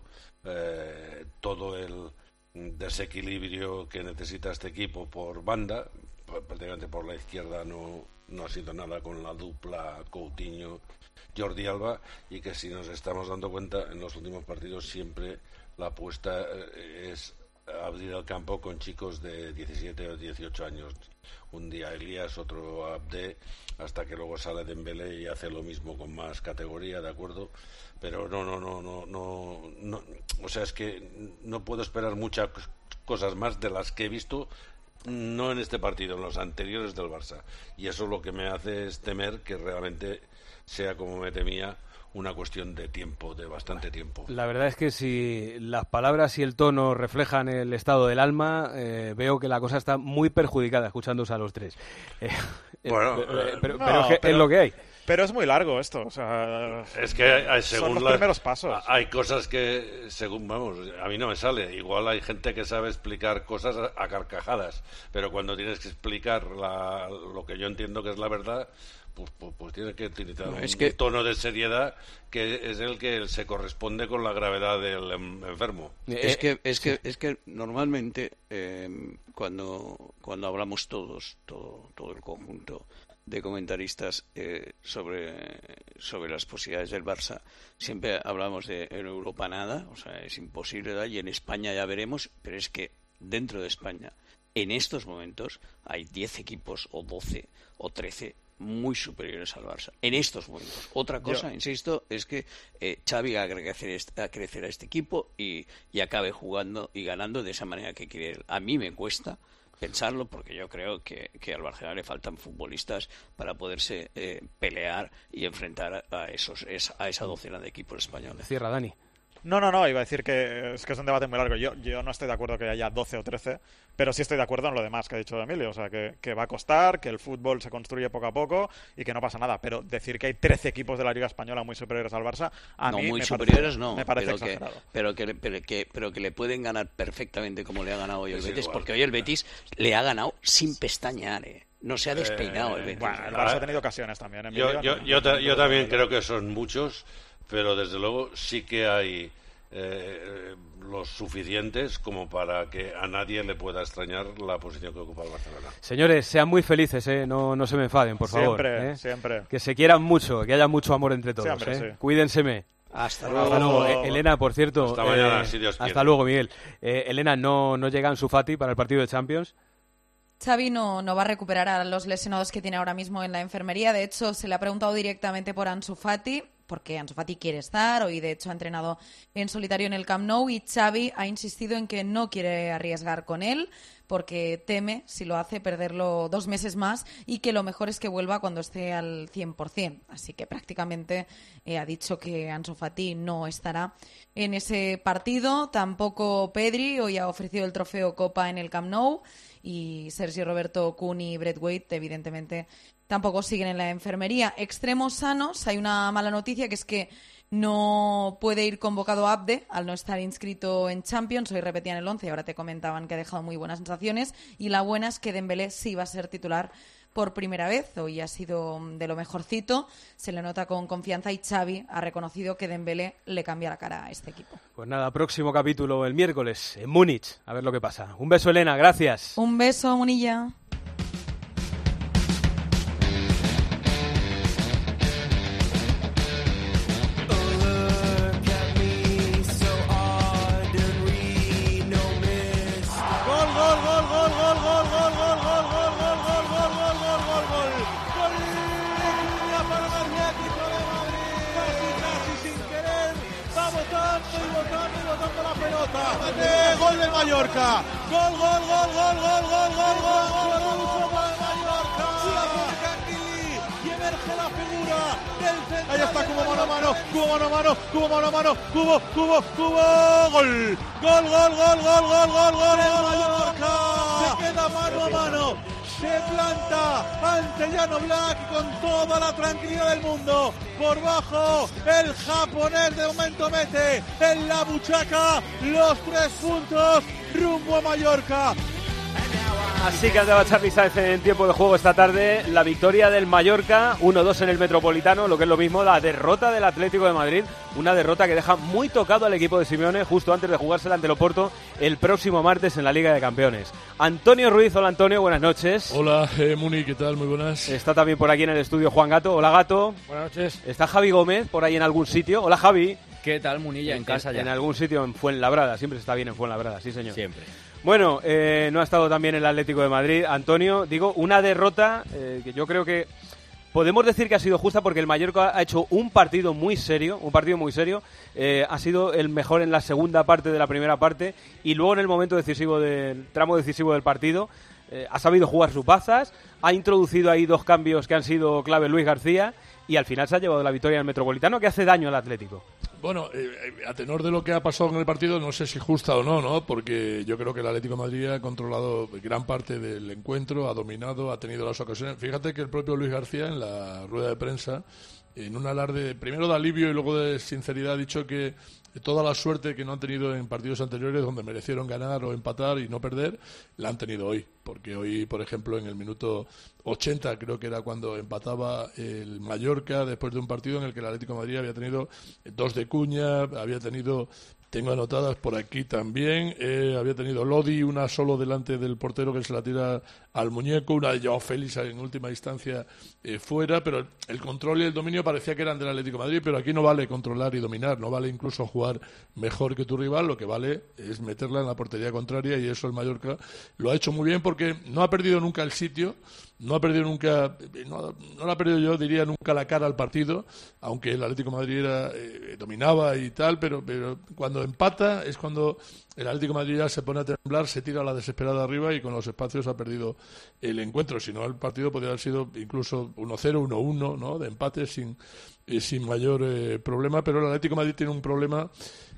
Speaker 13: todo el desequilibrio que necesita este equipo por banda. Prácticamente por la izquierda no ha sido nada con la dupla Coutinho-Jordi Alba, y que si nos estamos dando cuenta en los últimos partidos siempre la apuesta es abrir el campo con chicos de 17 o 18 años. Un día Elías, otro Abde, hasta que luego sale Dembélé y hace lo mismo con más categoría, ¿de acuerdo? Pero no, o sea, es que no puedo esperar muchas cosas más de las que he visto, no en este partido, en los anteriores del Barça. Y eso lo que me hace es temer que realmente sea, como me temía, una cuestión de tiempo, de bastante tiempo.
Speaker 3: La verdad es que si las palabras y el tono reflejan el estado del alma, veo que la cosa está muy perjudicada escuchándose a los tres. Pero es lo que hay.
Speaker 29: Pero es muy largo esto, o sea,
Speaker 13: es que
Speaker 29: son los primeros pasos.
Speaker 13: Hay cosas que, según, a mí no me sale. Igual hay gente que sabe explicar cosas a carcajadas, pero cuando tienes que explicar lo que yo entiendo que es la verdad, pues tiene que utilizar
Speaker 5: No,
Speaker 13: un tono de seriedad que es el que se corresponde con la gravedad del enfermo.
Speaker 5: Es que normalmente cuando hablamos todo el conjunto de comentaristas sobre las posibilidades del Barça, siempre hablamos de en Europa nada, o sea, es imposible, ¿verdad? Y en España ya veremos, pero es que dentro de España en estos momentos hay 10 equipos o 12 o 13 muy superiores al Barça, en estos momentos. Otra cosa, insisto, es que Xavi haga crecer a este equipo y acabe jugando y ganando de esa manera que quiere él. A mí me cuesta pensarlo porque yo creo que al Barcelona le faltan futbolistas para poderse pelear y enfrentar a esa docena de equipos españoles.
Speaker 3: Cierra, Dani.
Speaker 29: No, iba a decir que es un debate muy largo. Yo no estoy de acuerdo que haya 12 o 13, pero sí estoy de acuerdo en lo demás que ha dicho Emilio. O sea, que va a costar, que el fútbol se construye poco a poco y que no pasa nada. Pero decir que hay 13 equipos de la Liga Española muy superiores al Barça, me parece exagerado.
Speaker 5: Pero que le pueden ganar perfectamente como le ha ganado hoy el Betis, porque hoy el Betis le ha ganado sin pestañear, No se ha despeinado el Betis.
Speaker 29: Bueno, el Barça ha tenido ocasiones también.
Speaker 13: Yo también creo que son muchos, pero desde luego sí que hay los suficientes como para que a nadie le pueda extrañar la posición que ocupa el Barcelona.
Speaker 3: Señores, sean muy felices, no se me enfaden, por favor.
Speaker 29: Siempre.
Speaker 3: Que se quieran mucho, que haya mucho amor entre todos.
Speaker 29: Siempre, sí.
Speaker 3: Cuídenseme.
Speaker 5: Hasta
Speaker 3: luego. Elena, por cierto.
Speaker 13: Hasta mañana, si Dios quiere.
Speaker 3: Hasta luego, Miguel. Elena, ¿no llega Ansu Fati para el partido de Champions?
Speaker 28: Xavi no va a recuperar a los lesionados que tiene ahora mismo en la enfermería. De hecho, se le ha preguntado directamente por Ansu Fati, porque Ansu Fati quiere estar. Hoy, de hecho, ha entrenado en solitario en el Camp Nou y Xavi ha insistido en que no quiere arriesgar con él porque teme, si lo hace, perderlo 2 meses más y que lo mejor es que vuelva cuando esté al 100%. Así que prácticamente ha dicho que Ansu Fati no estará en ese partido. Tampoco Pedri, hoy ha ofrecido el trofeo Copa en el Camp Nou. Y Sergio Roberto, Kun y Braithwaite, evidentemente, tampoco siguen en la enfermería. Extremos sanos, hay una mala noticia, que es que no puede ir convocado Abde al no estar inscrito en Champions. Hoy repetían el 11 y ahora te comentaban que ha dejado muy buenas sensaciones. Y la buena es que Dembélé sí va a ser titular por primera vez. Hoy ha sido de lo mejorcito, se le nota con confianza y Xavi ha reconocido que Dembélé le cambia la cara a este equipo.
Speaker 3: Pues nada, próximo capítulo el miércoles en Múnich, a ver lo que pasa. Un beso, Elena, gracias.
Speaker 28: Un beso, Munilla.
Speaker 19: Gol del Mallorca. Gol Mallorca. Y emerge la figura del centro. Ahí está Cubo mano a mano. Gol. Mallorca. Se queda mano a mano. Se planta ante Jan Oblak y con toda la tranquilidad del mundo. Por bajo, el japonés de momento mete en la buchaca los 3 puntos rumbo a Mallorca.
Speaker 3: Así que andaba Xavi Sáenz en tiempo de juego esta tarde. La victoria del Mallorca, 1-2 en el Metropolitano, lo que es lo mismo, la derrota del Atlético de Madrid. Una derrota que deja muy tocado al equipo de Simeone justo antes de jugársela ante el Oporto el próximo martes en la Liga de Campeones. Antonio Ruiz, hola Antonio, buenas noches.
Speaker 8: Hola Muni, ¿qué tal? Muy buenas.
Speaker 3: Está también por aquí en el estudio Juan Gato. Hola Gato.
Speaker 8: Buenas noches.
Speaker 3: Está Javi Gómez por ahí en algún sitio. Hola Javi.
Speaker 9: ¿Qué tal, Munilla? En casa ya.
Speaker 3: En algún sitio en Fuenlabrada, siempre se está bien en Fuenlabrada, sí señor.
Speaker 9: Siempre.
Speaker 3: Bueno, no ha estado también el Atlético de Madrid. Antonio, digo, una derrota que yo creo que podemos decir que ha sido justa porque el Mallorca ha hecho un partido muy serio, ha sido el mejor en la segunda parte de la primera parte y luego en el momento decisivo del tramo decisivo del partido ha sabido jugar sus bazas, ha introducido ahí 2 cambios que han sido clave Luis García y al final se ha llevado la victoria en el Metropolitano que hace daño al Atlético.
Speaker 8: Bueno, a tenor de lo que ha pasado en el partido, no sé si justa o no, porque yo creo que el Atlético de Madrid ha controlado gran parte del encuentro, ha dominado, ha tenido las ocasiones. Fíjate que el propio Luis García en la rueda de prensa en un alarde primero de alivio y luego de sinceridad, ha dicho que toda la suerte que no han tenido en partidos anteriores donde merecieron ganar o empatar y no perder, la han tenido hoy. Porque hoy, por ejemplo, en el minuto 80, creo que era cuando empataba el Mallorca, después de un partido en el que el Atlético de Madrid había tenido 2 de Cuña, había tenido... Tengo anotadas por aquí también. Había tenido Lodi, una solo delante del portero que se la tira al muñeco, una de Joao Félix en última instancia fuera, pero el control y el dominio parecía que eran del Atlético de Madrid, pero aquí no vale controlar y dominar, no vale incluso jugar mejor que tu rival, lo que vale es meterla en la portería contraria, y eso el Mallorca lo ha hecho muy bien porque no ha perdido nunca el sitio. No ha perdido nunca, no la ha perdido, yo diría, nunca la cara al partido, aunque el Atlético de Madrid dominaba y tal, pero cuando empata es cuando el Atlético de Madrid ya se pone a temblar, se tira a la desesperada arriba y con los espacios ha perdido el encuentro. Si no, el partido podría haber sido incluso 1-0, 1-1, ¿no? De empate sin mayor problema, pero el Atlético de Madrid tiene un problema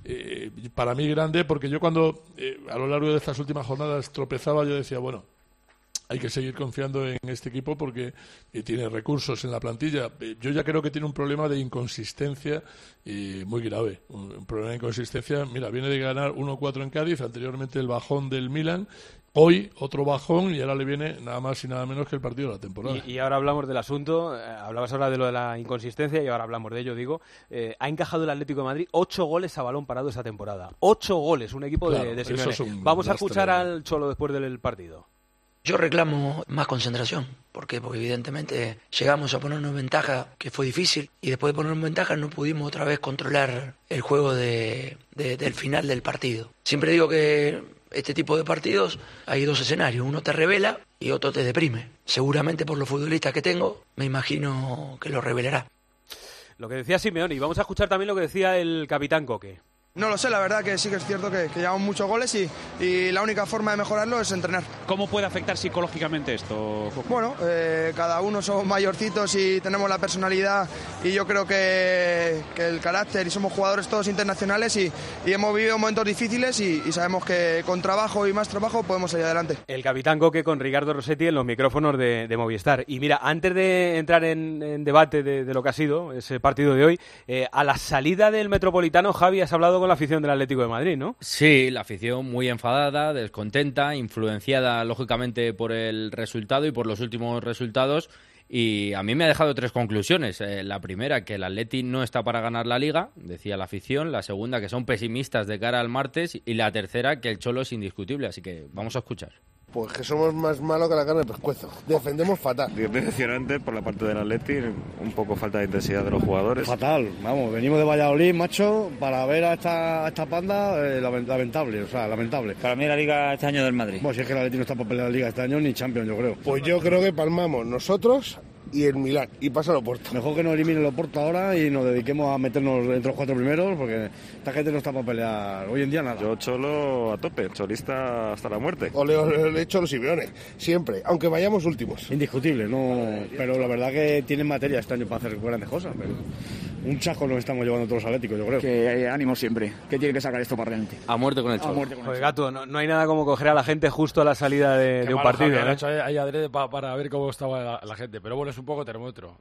Speaker 8: para mí grande, porque yo cuando a lo largo de estas últimas jornadas tropezaba, yo decía, bueno, hay que seguir confiando en este equipo porque tiene recursos en la plantilla. Yo ya creo que tiene un problema de inconsistencia muy grave. Un problema de inconsistencia. Mira, viene de ganar 1-4 en Cádiz, anteriormente el bajón del Milan. Hoy otro bajón y ahora le viene nada más y nada menos que el partido de la temporada.
Speaker 3: Y ahora hablamos del asunto. Hablabas ahora de lo de la inconsistencia y ahora hablamos de ello, digo. Ha encajado el Atlético de Madrid 8 goles a balón parado esta temporada. 8 goles, un equipo de Simeone. Vamos a escuchar al Cholo después del partido.
Speaker 9: Yo reclamo más concentración. ¿Por qué? Porque evidentemente llegamos a ponernos en ventaja, que fue difícil, y después de ponernos en ventaja no pudimos otra vez controlar el juego del final del partido. Siempre digo que este tipo de partidos hay 2 escenarios, uno te revela y otro te deprime. Seguramente por los futbolistas que tengo, me imagino que lo revelará.
Speaker 3: Lo que decía Simeone, y vamos a escuchar también lo que decía el capitán Coque.
Speaker 10: No lo sé, la verdad que sí que es cierto que llevamos muchos goles y la única forma de mejorarlo es entrenar.
Speaker 14: ¿Cómo puede afectar psicológicamente esto?
Speaker 10: Bueno, cada uno somos mayorcitos y tenemos la personalidad y yo creo que el carácter, y somos jugadores todos internacionales y hemos vivido momentos difíciles y sabemos que con trabajo y más trabajo podemos salir adelante.
Speaker 3: El capitán Coque con Ricardo Rossetti en los micrófonos de Movistar. Y mira, antes de entrar en debate de lo que ha sido ese partido de hoy, a la salida del Metropolitano, Javi, has hablado con la afición del Atlético de Madrid, ¿no?
Speaker 15: Sí, la afición muy enfadada, descontenta, influenciada lógicamente por el resultado y por los últimos resultados, y a mí me ha dejado 3 conclusiones. La primera, que el Atleti no está para ganar la Liga, decía la afición. La segunda, que son pesimistas de cara al martes, y la tercera, que el Cholo es indiscutible. Así que vamos a escuchar.
Speaker 16: Pues que somos más malos que la carne de pescuezo. Defendemos fatal.
Speaker 21: Decepcionante por la parte del Atleti, un poco falta de intensidad de los jugadores.
Speaker 22: Fatal, vamos, venimos de Valladolid, macho, para ver a esta panda, lamentable, lamentable.
Speaker 23: Para mí la Liga este año del Madrid.
Speaker 22: Bueno, si es que el Atleti no está para pelear la Liga este año, ni Champions, yo creo.
Speaker 16: Pues yo creo que palmamos nosotros y el Milán, y pasa el Oporto.
Speaker 22: Mejor que nos eliminen el Oporto ahora y nos dediquemos a meternos entre los 4 primeros, porque esta gente no está para pelear hoy en día nada.
Speaker 21: Yo Cholo a tope, cholista hasta la muerte.
Speaker 16: Ole, Cholo Simeone, siempre, aunque vayamos últimos.
Speaker 22: Indiscutible, no, pero la verdad que tienen materia este año para hacer grandes cosas. Pero un chasco nos estamos llevando todos los atléticos, yo creo.
Speaker 23: Que ánimo siempre, que tiene que sacar esto para adelante.
Speaker 15: A muerte con el Cholo.
Speaker 3: Joder, Gato, no hay nada como coger a la gente justo a la salida de un partido.
Speaker 24: Javier, ahí adrede para ver cómo estaba la gente, pero bueno, es un poco termómetro.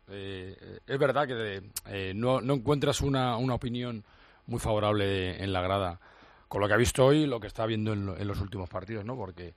Speaker 24: Es verdad que no encuentras una opinión muy favorable en la grada con lo que ha visto hoy y lo que está viendo en los últimos partidos, ¿no? Porque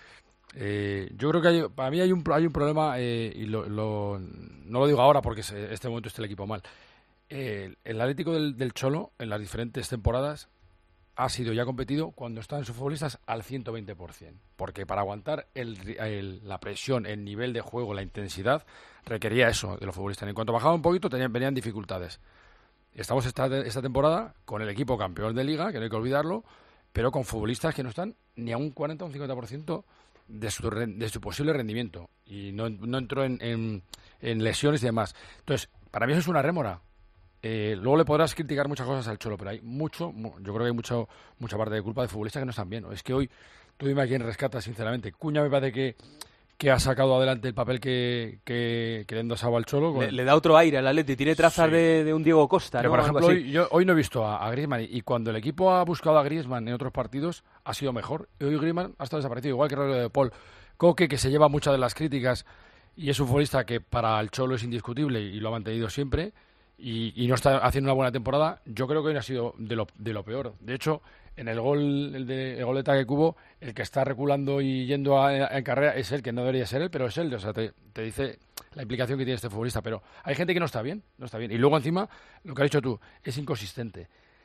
Speaker 24: yo creo que para mí hay un problema, y no lo digo ahora porque este momento está el equipo mal. El Atlético del Cholo en las diferentes temporadas ha sido y ha competido cuando están sus futbolistas al 120%, porque para aguantar la presión, el nivel de juego, la intensidad, requería eso de los futbolistas. En cuanto bajaba un poquito, venían dificultades. Estamos esta temporada con el equipo campeón de Liga, que no hay que olvidarlo, pero con futbolistas que no están ni a un 40 o un 50% de su posible rendimiento, y no entró en lesiones y demás. Entonces, para mí eso es una rémora. Luego le podrás criticar muchas cosas al Cholo, pero hay yo creo que hay mucha parte de culpa de futbolistas que no están bien, ¿no? Es que hoy, tú dime a quién rescata, sinceramente. Cuña me parece que ha sacado adelante el papel que le endosaba al Cholo.
Speaker 3: Le da otro aire al Atleti, tiene trazas de un Diego Costa,
Speaker 24: pero,
Speaker 3: ¿no?
Speaker 24: por ejemplo, hoy no he visto a Griezmann, y cuando el equipo ha buscado a Griezmann en otros partidos ha sido mejor, y hoy Griezmann ha estado desaparecido, igual que Rodrigo de Paul. Coque, que se lleva muchas de las críticas y es un futbolista que para el Cholo es indiscutible y lo ha mantenido siempre. y no está haciendo una buena temporada, yo creo que hoy ha sido de lo peor. De hecho, en el gol el goleta que hubo, el que está reculando y yendo en carrera es él, que no debería ser él, pero es él. O sea, te dice la implicación que tiene este futbolista. Pero hay gente que no está bien. Y luego encima, lo que has dicho tú, es inconsistente.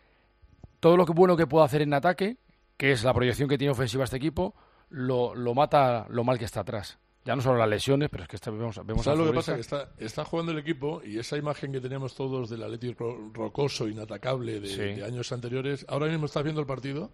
Speaker 24: Todo lo bueno que puede hacer en ataque, que es la proyección que tiene ofensiva este equipo, lo mata lo mal que está atrás. Ya no solo las lesiones, pero es que vemos
Speaker 8: ¿sabes lo que pasa? Que está jugando el equipo y esa imagen que teníamos todos del Atlético rocoso, inatacable de años anteriores, ahora mismo estás viendo el partido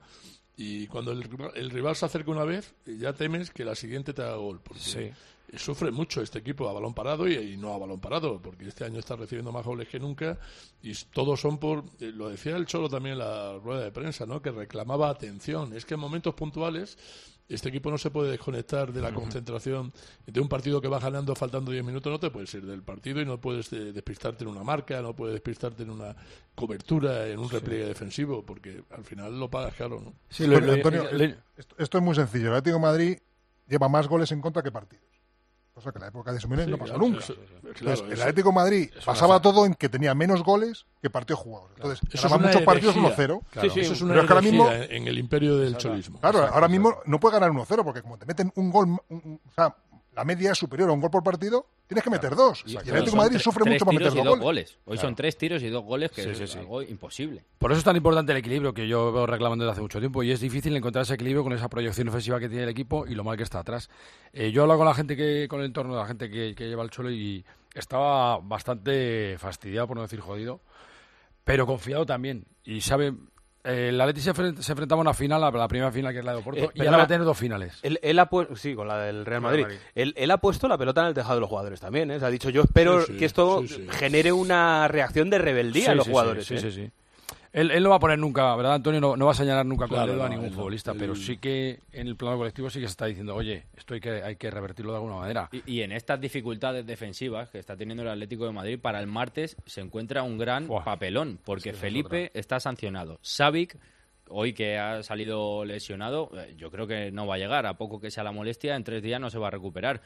Speaker 8: y cuando el rival se acerca una vez, ya temes que la siguiente te haga gol. Porque sufre mucho este equipo a balón parado y no a balón parado, porque este año está recibiendo más goles que nunca y todos son por... lo decía el Cholo también en la rueda de prensa, ¿no? Que reclamaba atención. Es que en momentos puntuales este equipo no se puede desconectar de la concentración de un partido que va ganando faltando 10 minutos. No te puedes ir del partido y no puedes despistarte en una marca, no puedes despistarte en una cobertura, en un repliegue defensivo, porque al final lo pagas caro, ¿no?
Speaker 4: Sí, Antonio, esto es muy sencillo. El Atlético de Madrid lleva más goles en contra que partidos. Cosa que en la época de Simeone no pasó nunca. Entonces, el Atlético de Madrid pasaba todo en que tenía menos goles que partidos jugados. Entonces, ganaba muchos partidos 1-0.
Speaker 8: Eso es una herejía en el imperio del cholismo.
Speaker 4: Claro, ahora mismo no puede ganar 1-0 porque como te meten un gol, o sea, la media es superior a un gol por partido, tienes que meter 2. Y el Atlético de Madrid sufre mucho para meter 2 goles.
Speaker 15: Hoy son 3 tiros y 2 goles, que es algo imposible.
Speaker 24: Por eso es tan importante el equilibrio que yo veo reclamando desde hace mucho tiempo, y es difícil encontrar ese equilibrio con esa proyección ofensiva que tiene el equipo y lo mal que está atrás. Yo hablo con la gente con el entorno de la gente que lleva el Cholo y estaba bastante fastidiado, por no decir jodido, pero confiado también. Y sabe... el Atleti se enfrentaba a una final, a la primera final que es la de Oporto, y ahora va a tener 2 finales.
Speaker 3: Él ha puesto, sí, con la del Real Madrid. Él ha puesto la pelota en el tejado de los jugadores también, ¿eh? Se ha dicho, yo espero que esto genere una reacción de rebeldía en los jugadores.
Speaker 24: Sí. Él no va a poner nunca, ¿verdad, Antonio? No va a señalar nunca con el dedo a ningún futbolista, pero sí que en el plano colectivo sí que se está diciendo, oye, esto hay que revertirlo de alguna manera.
Speaker 15: Y en estas dificultades defensivas que está teniendo el Atlético de Madrid, para el martes se encuentra un gran papelón, porque Felipe está sancionado. Savic, hoy que ha salido lesionado, yo creo que no va a llegar, a poco que sea la molestia, en 3 días no se va a recuperar.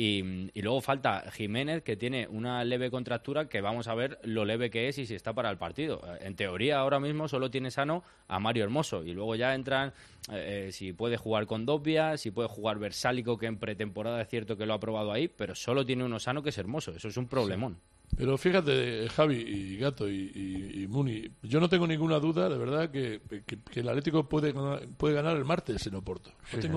Speaker 15: Y luego falta Jiménez, que tiene una leve contractura, que vamos a ver lo leve que es y si está para el partido. En teoría, ahora mismo solo tiene sano a Mario Hermoso. Y luego ya entran, si puede jugar con Dobbia, si puede jugar Versálico, que en pretemporada es cierto que lo ha probado ahí, pero solo tiene uno sano, que es Hermoso. Eso es un problemón.
Speaker 8: Pero fíjate, Javi y Gato y Muni, yo no tengo ninguna duda, de verdad, que el Atlético puede ganar el martes en Oporto.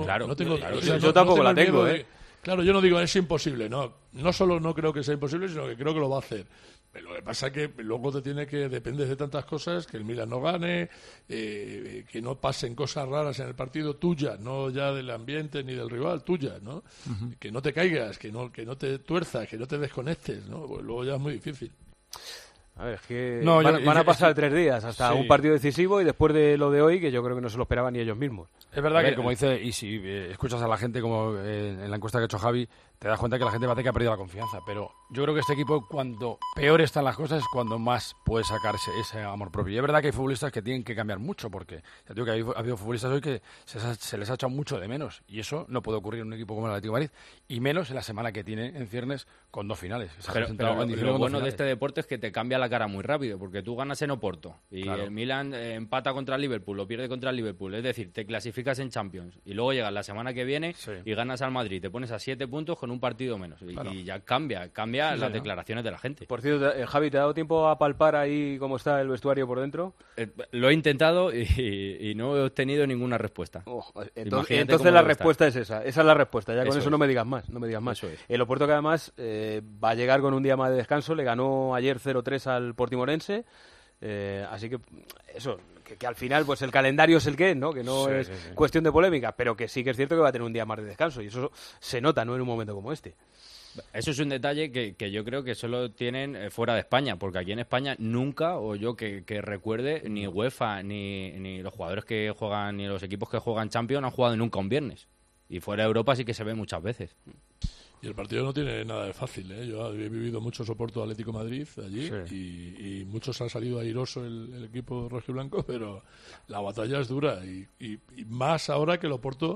Speaker 3: Yo tampoco la tengo,
Speaker 8: Claro, yo no digo es imposible, no solo no creo que sea imposible, sino que creo que lo va a hacer. Pero lo que pasa es que luego dependes de tantas cosas, que el Milan no gane, que no pasen cosas raras en el partido tuya, no ya del ambiente ni del rival, tuya, ¿no? Que no te caigas, que no te tuerzas, que no te desconectes, ¿no? Pues luego ya es muy difícil.
Speaker 3: A ver, es que van a pasar 3 días hasta un partido decisivo y después de lo de hoy, que yo creo que no se lo esperaban ni ellos mismos.
Speaker 24: Es verdad que, como dice, y si escuchas a la gente, como en la encuesta que ha hecho Javi, te das cuenta que la gente va a tener que ha perdido la confianza. Pero yo creo que este equipo, cuando peor están las cosas, es cuando más puede sacarse ese amor propio. Y es verdad que hay futbolistas que tienen que cambiar mucho, porque ya digo que ha habido futbolistas hoy que se les ha echado mucho de menos. Y eso no puede ocurrir en un equipo como el Atlético de Madrid, y menos en la semana que tiene en ciernes con 2 finales.
Speaker 15: Pero lo bueno de este deporte es que te cambia la cara muy rápido, porque tú ganas en Oporto y el Milan empata contra el Liverpool o pierde contra el Liverpool. Es decir, te clasificas en Champions y luego llegas la semana que viene y ganas al Madrid. Te pones a 7 puntos con un partido menos. Y ya cambia las declaraciones de la gente.
Speaker 3: Por cierto, Javi, ¿te ha dado tiempo a palpar ahí cómo está el vestuario por dentro?
Speaker 15: Lo he intentado y no he obtenido ninguna respuesta.
Speaker 3: Entonces la respuesta es esa. Esa es la respuesta. Ya con eso no me digas más. El Oporto, que además va a llegar con un día más de descanso, le ganó ayer 0-3 al Portimonense. Así que eso, que al final pues el calendario es el que es, ¿no? Que no es cuestión de polémica, pero que sí que es cierto que va a tener un día más de descanso y eso se nota, ¿no? En un momento como este.
Speaker 15: Eso es un detalle que yo creo que solo tienen fuera de España, porque aquí en España nunca, o yo que recuerde, ni UEFA, ni los jugadores que juegan, ni los equipos que juegan Champions han jugado nunca un viernes. Y fuera de Europa sí que se ve muchas veces.
Speaker 8: Y el partido no tiene nada de fácil, ¿eh? Yo he vivido mucho Oporto Atlético Madrid allí y muchos han salido airoso el equipo rojiblanco, pero la batalla es dura y más ahora que el Oporto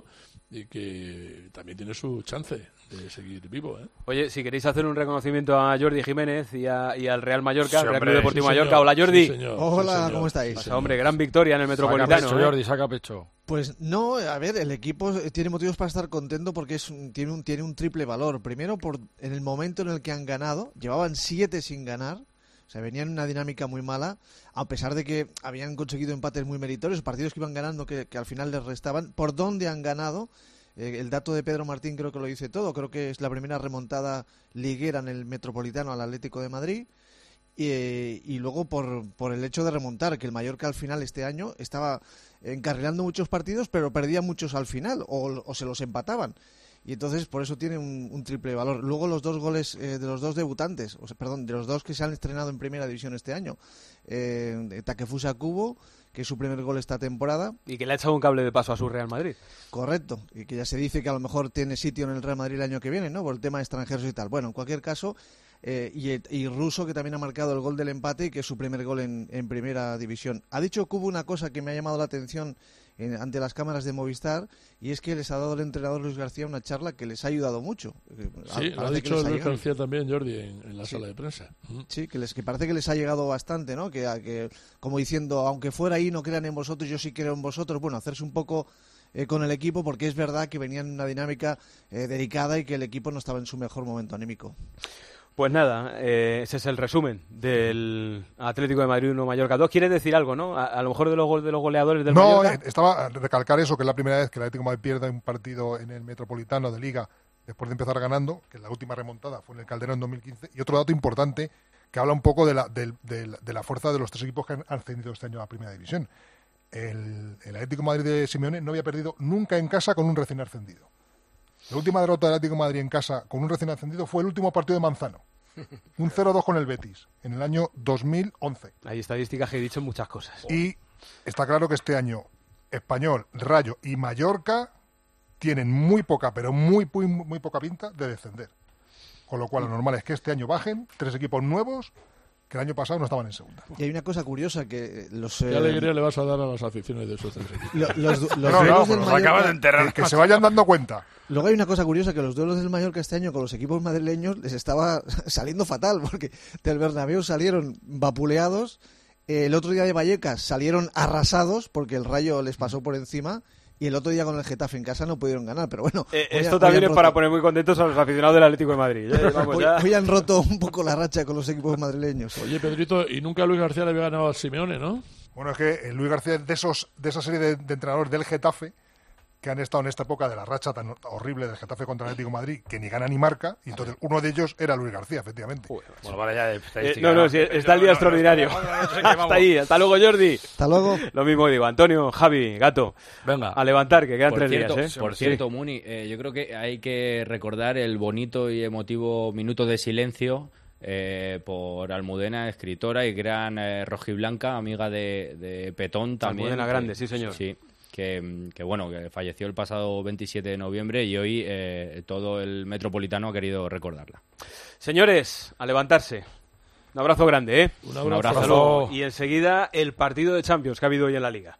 Speaker 8: y que también tiene su chance de seguir vivo, ¿eh?
Speaker 3: Oye, si queréis hacer un reconocimiento a Jordi Jiménez y al Real Mallorca,
Speaker 8: Sí,
Speaker 3: Real
Speaker 8: hombre,
Speaker 3: Club Deportivo
Speaker 8: sí, señor.
Speaker 3: Mallorca. Hola, Jordi.
Speaker 8: Sí, señor.
Speaker 2: Hola,
Speaker 8: Sí, señor.
Speaker 2: ¿cómo estáis?
Speaker 3: Pasa, hombre, gran victoria en el Metropolitano.
Speaker 24: Saca pecho, Jordi, saca pecho.
Speaker 2: Pues no, a ver, el equipo tiene motivos para estar contento porque tiene un triple valor. Primero, en el momento en el que han ganado, llevaban 7 sin ganar. O sea, venían en una dinámica muy mala, a pesar de que habían conseguido empates muy meritorios, partidos que iban ganando que al final les restaban. ¿Por dónde han ganado? El dato de Pedro Martín creo que lo dice todo. Creo que es la primera remontada liguera en el Metropolitano al Atlético de Madrid. Y luego por el hecho de remontar, que el Mallorca al final este año estaba encarrilando muchos partidos, pero perdía muchos al final, o se los empataban. Y entonces por eso tiene un triple valor. Luego los 2 goles de los 2 debutantes, de los 2 que se han estrenado en Primera División este año. Takefusa Kubo, que es su primer gol esta temporada.
Speaker 3: Y que le ha echado un cable de paso a su Real Madrid.
Speaker 2: Correcto, y que ya se dice que a lo mejor tiene sitio en el Real Madrid el año que viene, ¿no? Por el tema de extranjeros y tal. Bueno, en cualquier caso, y Russo, que también ha marcado el gol del empate y que es su primer gol en Primera División. Ha dicho Kubo una cosa que me ha llamado la atención ante las cámaras de Movistar, y es que les ha dado el entrenador Luis García una charla que les ha ayudado mucho.
Speaker 8: Sí, lo ha dicho Luis García también, Jordi, en la sala de prensa.
Speaker 2: Sí, que parece que les ha llegado bastante, ¿no? Que como diciendo, aunque fuera ahí no crean en vosotros, yo sí creo en vosotros. Bueno, hacerse un poco con el equipo, porque es verdad que venían en una dinámica delicada y que el equipo no estaba en su mejor momento anímico.
Speaker 3: Pues nada, ese es el resumen del Atlético de Madrid 1, Mallorca 2. ¿Quieres decir algo, no? A lo mejor de los goleadores del Mallorca.
Speaker 4: No, estaba a recalcar eso, que es la primera vez que el Atlético de Madrid pierde un partido en el Metropolitano de Liga después de empezar ganando, que la última remontada fue en el Calderón en 2015. Y otro dato importante que habla un poco de la fuerza de los 3 equipos que han ascendido este año a la Primera División. El Atlético de Madrid de Simeone no había perdido nunca en casa con un recién ascendido. La última derrota del Atlético de Madrid en casa con un recién ascendido fue el último partido de Manzano. Un 0-2 con el Betis, en el año 2011.
Speaker 3: Hay estadísticas que he dicho muchas cosas.
Speaker 4: Y está claro que este año Español, Rayo y Mallorca tienen muy poca, pero muy poca pinta de descender. Con lo cual lo normal es que este año bajen 3 equipos nuevos que el año pasado no estaban en segunda.
Speaker 2: Y hay una cosa curiosa que
Speaker 8: ¿Qué alegría le vas a dar a las aficiones de esos 3 equipos?
Speaker 2: Los
Speaker 4: acabas de enterrar. Que se vayan dando cuenta.
Speaker 2: Luego hay una cosa curiosa, que los duelos del Mallorca este año con los equipos madrileños les estaba saliendo fatal, porque del Bernabéu salieron vapuleados, el otro día de Vallecas salieron arrasados porque el Rayo les pasó por encima, y el otro día con el Getafe en casa no pudieron ganar, pero bueno.
Speaker 3: Esto también es para poner muy contentos a los aficionados del Atlético de Madrid.
Speaker 2: Hoy han roto un poco la racha con los equipos madrileños.
Speaker 8: Oye, Pedrito, y nunca Luis García le había ganado a Simeone, ¿no?
Speaker 4: Bueno, es que Luis García es de esa serie de entrenadores del Getafe que han estado en esta época de la racha tan horrible del Getafe contra el Atlético de Madrid, que ni gana ni marca, y entonces uno de ellos era Luis García, efectivamente.
Speaker 3: Bueno, vale, ya de estadística. Sí, está el día extraordinario. Hasta ahí, hasta luego, Jordi.
Speaker 2: Hasta luego.
Speaker 3: Lo mismo digo, Antonio, Javi, Gato.
Speaker 24: Venga.
Speaker 3: A levantar, que quedan 3 días.
Speaker 15: Por cierto, Muni, yo creo que hay que recordar el bonito y emotivo minuto de silencio por Almudena, escritora y gran rojiblanca, amiga de Petón también.
Speaker 3: Almudena Grande, sí, señor.
Speaker 15: Sí. Que falleció el pasado 27 de noviembre y hoy todo el Metropolitano ha querido recordarla.
Speaker 3: Señores, a levantarse. Un abrazo grande, ¿eh?
Speaker 8: Un abrazo.
Speaker 3: Hasta luego. Y enseguida el partido de Champions que ha habido hoy en la Liga.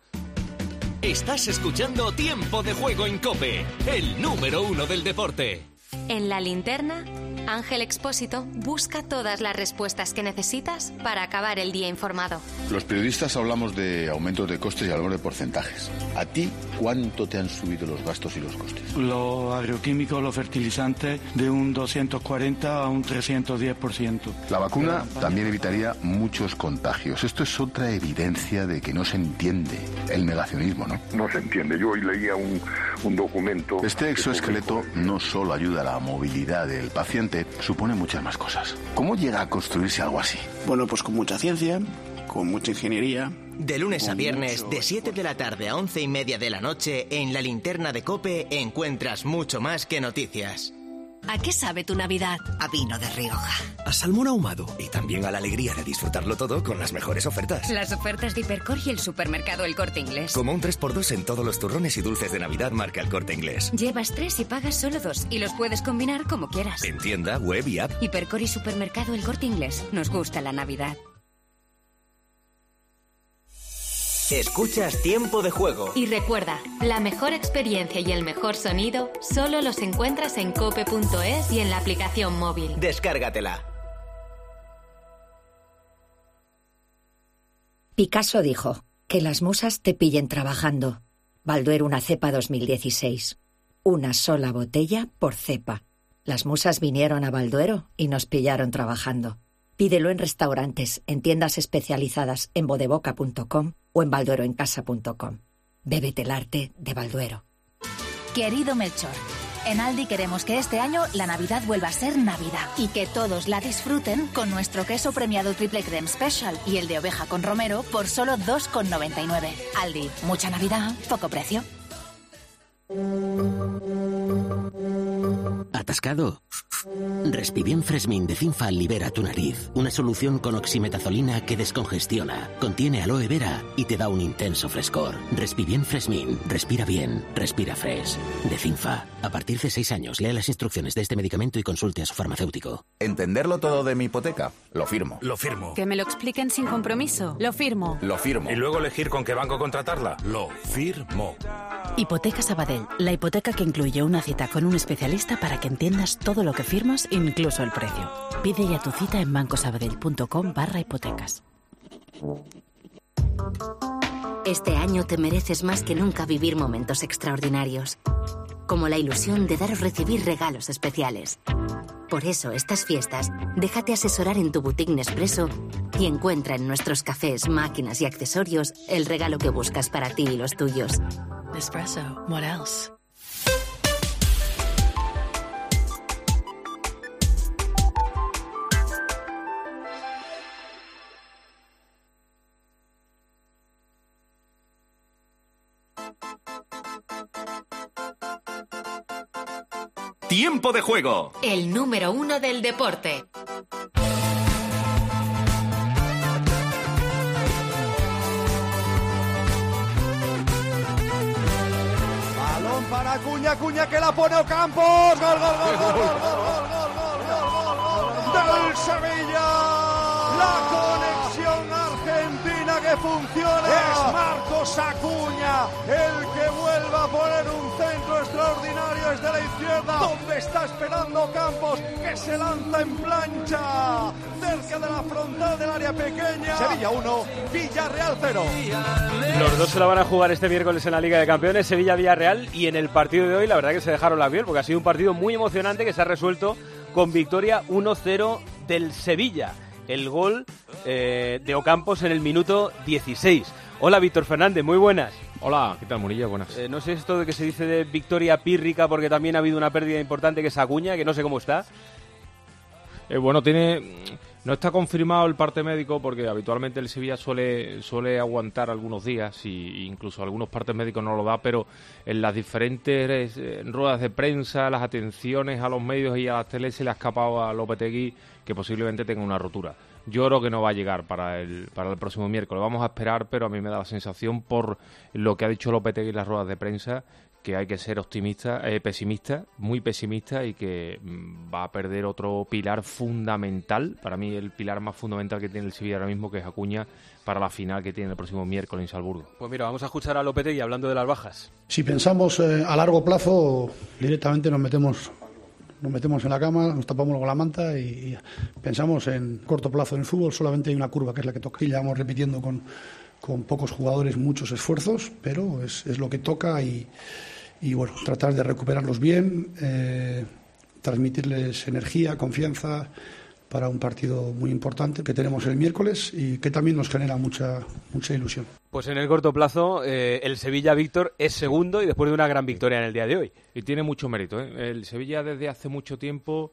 Speaker 6: Estás escuchando Tiempo de Juego en COPE, el número 1 del deporte.
Speaker 7: En La Linterna, Ángel Expósito busca todas las respuestas que necesitas para acabar el día informado.
Speaker 11: Los periodistas hablamos de aumentos de costes y hablamos de porcentajes. ¿A ti cuánto te han subido los gastos y los costes?
Speaker 12: Los agroquímicos, los fertilizantes, de un 240 a un 310%.
Speaker 11: La vacuna también evitaría muchos contagios. Esto es otra evidencia de que no se entiende el negacionismo, ¿no?
Speaker 17: No se entiende. Yo hoy leía un documento...
Speaker 11: Este exoesqueleto no solo ayuda a la movilidad del paciente, supone muchas más cosas. ¿Cómo llega a construirse algo así?
Speaker 12: Bueno, pues con mucha ciencia, con mucha ingeniería.
Speaker 6: De lunes a viernes, de 7 de la tarde a 11:30 de la noche, en La Linterna de COPE encuentras mucho más que noticias.
Speaker 7: ¿A qué sabe tu Navidad?
Speaker 6: A vino de Rioja.
Speaker 18: A salmón ahumado y también a la alegría de disfrutarlo todo con las mejores ofertas.
Speaker 7: Las ofertas de Hipercor y el supermercado El Corte Inglés.
Speaker 18: Como un 3x2 en todos los turrones y dulces de Navidad marca El Corte Inglés.
Speaker 7: Llevas 3 y pagas solo 2 y los puedes combinar como quieras.
Speaker 18: En tienda, web y app.
Speaker 7: Hipercor y supermercado El Corte Inglés. Nos gusta la Navidad.
Speaker 6: Escuchas Tiempo de Juego.
Speaker 7: Y recuerda, la mejor experiencia y el mejor sonido solo los encuentras en cope.es y en la aplicación móvil.
Speaker 6: Descárgatela.
Speaker 1: Picasso dijo, que las musas te pillen trabajando. Balduero una cepa 2016. Una sola botella por cepa. Las musas vinieron a Balduero y nos pillaron trabajando. Pídelo en restaurantes, en tiendas especializadas, en bodeboca.com o en baldueroencasa.com. Bébete el arte de Balduero.
Speaker 5: Querido Melchor, en Aldi queremos que este año la Navidad vuelva a ser Navidad y que todos la disfruten con nuestro queso premiado Triple Creme Special y el de oveja con romero por solo 2,99. Aldi, mucha Navidad, poco precio.
Speaker 13: ¿Atascado? Respibien Fresmin de Cinfa libera tu nariz. Una solución con oximetazolina que descongestiona, contiene aloe vera y te da un intenso frescor. Respibien Fresmin. Respira bien. Respira fresh. De Cinfa. A partir de 6 años, lea las instrucciones de este medicamento y consulte a su farmacéutico.
Speaker 20: ¿Entenderlo todo de mi hipoteca? Lo firmo.
Speaker 25: Lo firmo.
Speaker 26: Que me lo expliquen sin compromiso. Lo firmo.
Speaker 20: Lo firmo.
Speaker 25: Y luego elegir con qué banco contratarla. Lo firmo.
Speaker 27: Hipoteca Sabadell, la hipoteca que incluye una cita con un especialista para que entiendas todo lo que firmas, incluso el precio. Pide ya tu cita en bancosabadell.com/hipotecas.
Speaker 28: Este año te mereces más que nunca vivir momentos extraordinarios, como la ilusión de dar o recibir regalos especiales. Por eso, estas fiestas, déjate asesorar en tu boutique Nespresso y encuentra en nuestros cafés, máquinas y accesorios el regalo que buscas para ti y los tuyos.
Speaker 27: Nespresso, what else?
Speaker 6: Tiempo de Juego.
Speaker 7: El número 1 del deporte.
Speaker 19: Balón para Acuña que la pone Ocampos. Gol, gol, gol, gol, gol, gol, gol, gol, del Sevilla. La conexión argentina que funciona. Es Marcos Acuña el que vuelva a poner un centro extraordinario desde la izquierda, donde está esperando Campos, que se lanza en plancha cerca de la frontal del área pequeña. Sevilla 1, Villarreal 0.
Speaker 3: Los dos se la van a jugar este miércoles en la Liga de Campeones, Sevilla-Villarreal, y en el partido de hoy la verdad que se dejaron la piel, porque ha sido un partido muy emocionante que se ha resuelto con victoria 1-0 del Sevilla. El gol de Ocampos en el minuto 16. Hola, Víctor Fernández, muy buenas.
Speaker 29: Hola, ¿qué tal, Murillo? Buenas.
Speaker 3: No sé esto de que se dice de victoria pírrica porque también ha habido una pérdida importante que es Acuña, que no sé cómo está.
Speaker 29: Bueno, no está confirmado el parte médico porque habitualmente el Sevilla suele aguantar algunos días y incluso algunos partes médicos no lo da, pero en las diferentes ruedas de prensa, las atenciones a los medios y a las teles se le ha escapado a Lopetegui que posiblemente tenga una rotura. Yo creo que no va a llegar para el próximo miércoles. Vamos a esperar, pero a mí me da la sensación, por lo que ha dicho Lopetegui en las ruedas de prensa, que hay que ser pesimista, muy pesimista, y que va a perder otro pilar fundamental, para mí el pilar más fundamental que tiene el Sevilla ahora mismo, que es Acuña, para la final que tiene el próximo miércoles en Salzburgo.
Speaker 3: Pues mira, vamos a escuchar a Lopetegui hablando de las bajas.
Speaker 30: Si pensamos a largo plazo, directamente nos metemos en la cama, nos tapamos con la manta y pensamos en corto plazo. En el fútbol solamente hay una curva, que es la que toca. Y la vamos repitiendo con pocos jugadores, muchos esfuerzos, pero es lo que toca y bueno, tratar de recuperarlos bien, transmitirles energía, confianza para un partido muy importante que tenemos el miércoles y que también nos genera mucha ilusión.
Speaker 3: Pues en el corto plazo el Sevilla, Víctor, es segundo y después de una gran victoria en el día de hoy.
Speaker 29: Y tiene mucho mérito, ¿eh? El Sevilla desde hace mucho tiempo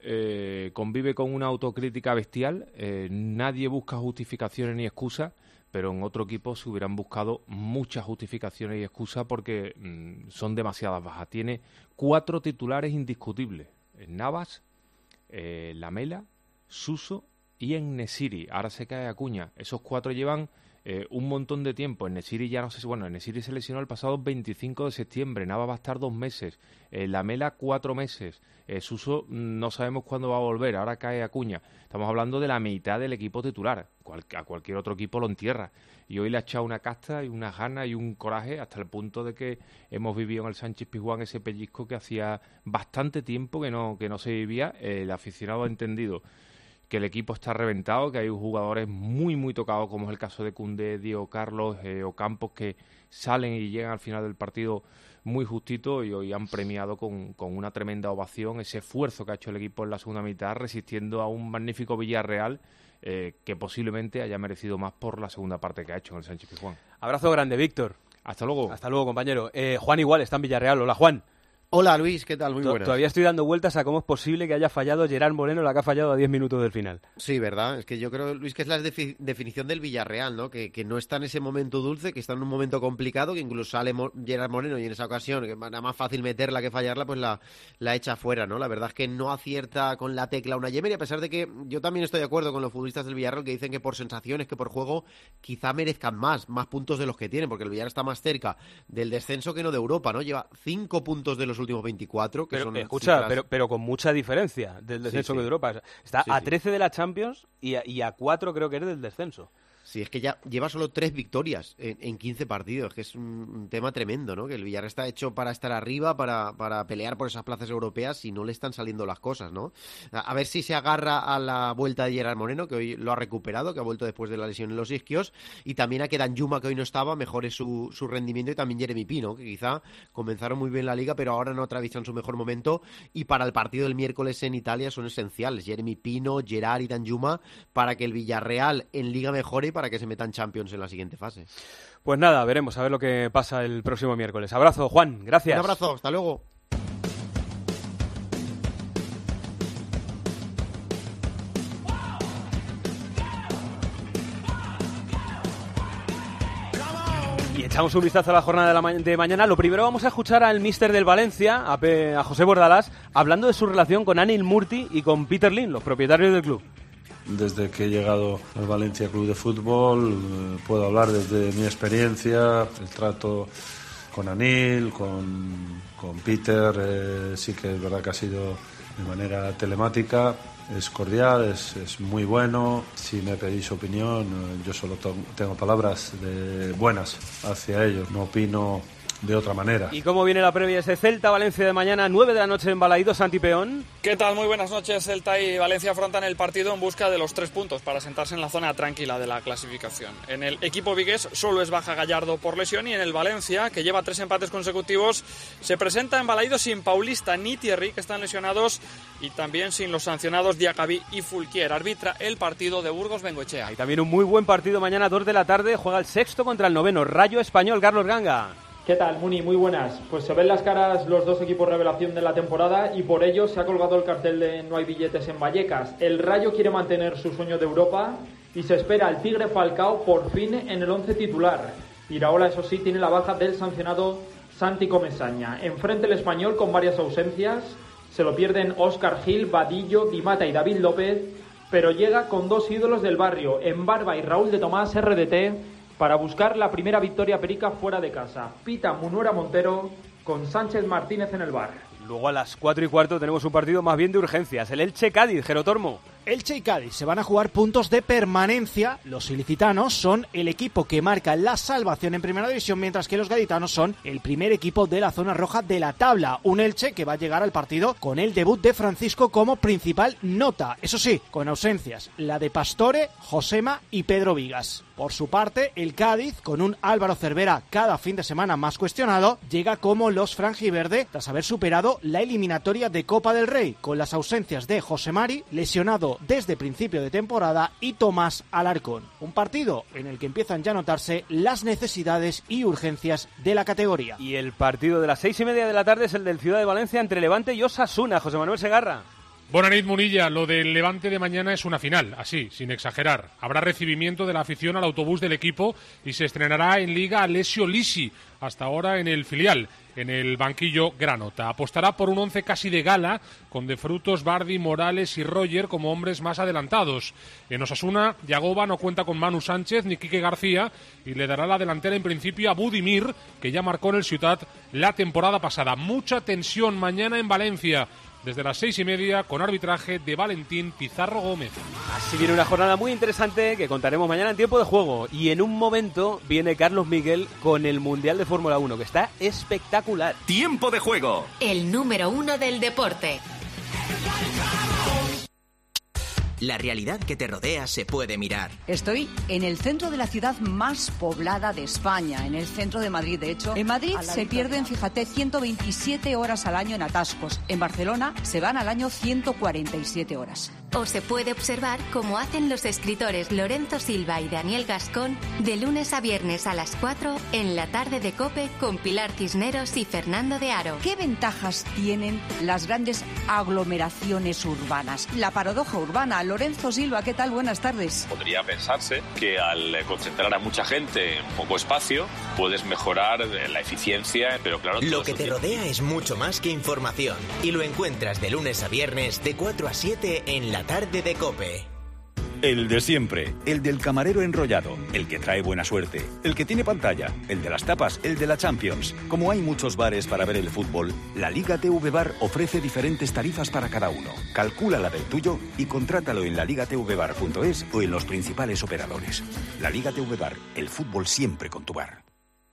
Speaker 29: convive con una autocrítica bestial. Nadie busca justificaciones ni excusas, pero en otro equipo se hubieran buscado muchas justificaciones y excusas porque son demasiadas bajas. Tiene 4 titulares indiscutibles: Navas, Lamela, Suso y En-Nesyri. Ahora se cae Acuña. Esos 4 llevan un montón de tiempo. En-Nesyri ya no sé, bueno, En-Nesyri se lesionó el pasado 25 de septiembre, Nava va a estar 2 meses, Lamela 4 meses, Suso no sabemos cuándo va a volver, ahora cae Acuña. Estamos hablando de la mitad del equipo titular, a cualquier otro equipo lo entierra. Y hoy le ha echado una casta y una gana y un coraje hasta el punto de que hemos vivido en el Sánchez-Pizjuán ese pellizco que hacía bastante tiempo que no se vivía. El aficionado ha entendido que el equipo está reventado, que hay jugadores muy, muy tocados, como es el caso de Koundé, Diego Carlos, Ocampos, que salen y llegan al final del partido muy justito, y hoy han premiado con una tremenda ovación ese esfuerzo que ha hecho el equipo en la segunda mitad, resistiendo a un magnífico Villarreal que posiblemente haya merecido más por la segunda parte que ha hecho en el Sánchez-Pizjuán.
Speaker 3: Abrazo grande, Víctor.
Speaker 29: Hasta luego.
Speaker 3: Hasta luego, compañero. Juan igual está en Villarreal. Hola, Juan.
Speaker 2: Hola, Luis, ¿qué tal? Muy buenas.
Speaker 3: Todavía estoy dando vueltas a cómo es posible que haya fallado Gerard Moreno, la que ha fallado a 10 minutos del final.
Speaker 2: Sí, ¿verdad? Es que yo creo, Luis, que es la definición del Villarreal, ¿no? Que no está en ese momento dulce, que está en un momento complicado, que incluso sale Gerard Moreno y en esa ocasión, que era más fácil meterla que fallarla, pues la echa fuera, ¿no? La verdad es que no acierta con la tecla Unai Emery, a pesar de que yo también estoy de acuerdo con los futbolistas del Villarreal que dicen que por sensaciones, que por juego, quizá merezcan más puntos de los que tienen, porque el Villarreal está más cerca del descenso que no de Europa, ¿no? Lleva 5 puntos de los últimos 24.
Speaker 3: Pero, escucha, pero con mucha diferencia del descenso que de Europa. Está a 13 de la Champions y a 4 creo que es del descenso.
Speaker 2: Sí, es que ya lleva solo 3 victorias en 15 partidos, que es un tema tremendo, ¿no? Que el Villarreal está hecho para estar arriba, para pelear por esas plazas europeas y no le están saliendo las cosas, ¿no? A ver si se agarra a la vuelta de Gerard Moreno, que hoy lo ha recuperado, que ha vuelto después de la lesión en los isquios, y también a que Danjuma, que hoy no estaba, mejore su rendimiento, y también Jeremy Pino, que quizá comenzaron muy bien la Liga, pero ahora no atraviesan su mejor momento, y para el partido del miércoles en Italia son esenciales, Jeremy Pino, Gerard y Danjuma, para que el Villarreal en Liga mejore, para que se metan Champions en la siguiente fase.
Speaker 3: Pues nada, veremos a ver lo que pasa el próximo miércoles. Abrazo, Juan, gracias.
Speaker 2: Un abrazo, hasta luego.
Speaker 3: Y echamos un vistazo a la jornada de mañana. Lo primero vamos a escuchar al míster del Valencia, a José Bordalás, hablando de su relación con Anil Murti y con Peter Lim, los propietarios del club.
Speaker 4: Desde que he llegado al Valencia Club de Fútbol puedo hablar desde mi experiencia, el trato con Anil, con Peter, sí que es verdad que ha sido de manera telemática, es cordial, es muy bueno. Si me pedís opinión, yo solo tengo palabras buenas hacia ellos, no opino de otra manera.
Speaker 3: ¿Y cómo viene la previa ese Celta-Valencia de mañana, 9 de la noche en Balaídos, Santi Peón?
Speaker 9: ¿Qué tal? Muy buenas noches. Celta y Valencia afrontan el partido en busca de los 3 puntos para sentarse en la zona tranquila de la clasificación. En el equipo vigués solo es baja Gallardo por lesión, y en el Valencia, que lleva 3 empates consecutivos, se presenta en Balaídos sin Paulista ni Thierry, que están lesionados, y también sin los sancionados Diacabí y Fulquier. Arbitra el partido de Burgos Bengoechea.
Speaker 3: Y también un muy buen partido mañana, 2 de la tarde, juega el sexto contra el noveno, Rayo Español, Carlos Ganga.
Speaker 10: ¿Qué tal, Muni? Muy buenas. Pues se ven las caras los dos equipos revelación de la temporada, y por ello se ha colgado el cartel de no hay billetes en Vallecas. El Rayo quiere mantener su sueño de Europa y se espera al Tigre Falcao por fin en el 11 titular. Iraola, eso sí, tiene la baja del sancionado Santi Comesaña. Enfrente el Español con varias ausencias. Se lo pierden Óscar Gil, Vadillo, Di Mata y David López, pero llega con 2 ídolos del barrio, Embarba y Raúl de Tomás, RDT, para buscar la primera victoria perica fuera de casa. Pita Munuera Montero con Sánchez Martínez en el bar.
Speaker 3: Luego a las 4:15 tenemos un partido más bien de urgencias, el Elche-Cádiz, Gerotormo.
Speaker 14: Elche y Cádiz se van a jugar puntos de permanencia. Los ilicitanos son el equipo que marca la salvación en primera división, mientras que los gaditanos son el primer equipo de la zona roja de la tabla. Un Elche que va a llegar al partido con el debut de Francisco como principal nota. Eso sí, con ausencias, la de Pastore, Josema y Pedro Vigas. Por su parte, el Cádiz, con un Álvaro Cervera cada fin de semana más cuestionado, llega como los franjiverde tras haber superado la eliminatoria de Copa del Rey, con las ausencias de José Mari, lesionado desde principio de temporada, y Tomás Alarcón. Un partido en el que empiezan ya a notarse las necesidades y urgencias de la categoría.
Speaker 3: Y el partido de las 6:30 de la tarde es el del Ciudad de Valencia entre Levante y Osasuna. José Manuel Segarra.
Speaker 16: Bonanit Munilla, lo del Levante de mañana es una final, así, sin exagerar. Habrá recibimiento de la afición al autobús del equipo y se estrenará en Liga Alessio Lisi, hasta ahora en el filial. en el banquillo granota. Apostará por un once casi de gala, con De Frutos, Bardi, Morales y Roger como hombres más adelantados. En Osasuna, Yagoba no cuenta con Manu Sánchez ni Quique García y le dará la delantera en principio a Budimir, que ya marcó en el Ciutat la temporada pasada. Mucha tensión mañana en Valencia, desde las 6:30, con arbitraje de Valentín Pizarro Gómez.
Speaker 3: Así viene una jornada muy interesante que contaremos mañana en Tiempo de Juego. Y en un momento viene Carlos Miguel con el Mundial de Fórmula 1, que está espectacular.
Speaker 8: Tiempo de Juego.
Speaker 7: El número 1 del deporte.
Speaker 6: La realidad que te rodea se puede mirar.
Speaker 11: Estoy en el centro de la ciudad más poblada de España, en el centro de Madrid. De hecho, en Madrid se pierden, fíjate, 127 horas al año en atascos. En Barcelona se van al año 147 horas.
Speaker 7: O se puede observar cómo hacen los escritores Lorenzo Silva y Daniel Gascón de lunes a viernes a las 4 en la tarde de COPE con Pilar Cisneros y Fernando de Aro.
Speaker 11: ¿Qué ventajas tienen las grandes aglomeraciones urbanas? La paradoja urbana. Lorenzo Silva, ¿qué tal? Buenas tardes.
Speaker 12: Podría pensarse que al concentrar a mucha gente en poco espacio puedes mejorar la eficiencia, pero claro...
Speaker 6: Lo que te rodea es mucho más que información y lo encuentras de lunes a viernes de 4 a 7 en la tarde de COPE.
Speaker 8: El de siempre, el del camarero enrollado, el que trae buena suerte, el que tiene pantalla, el de las tapas, el de la Champions. Como hay muchos bares para ver el fútbol, la Liga TV Bar ofrece diferentes tarifas para cada uno. Calcula la del tuyo y contrátalo en laligatvbar.es o en los principales operadores. La Liga TV Bar, el fútbol siempre con tu bar.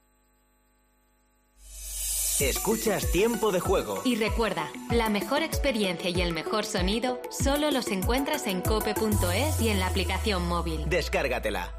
Speaker 6: Escuchas Tiempo de Juego.
Speaker 7: Y recuerda, la mejor experiencia y el mejor sonido solo los encuentras en cope.es y en la aplicación móvil.
Speaker 6: Descárgatela.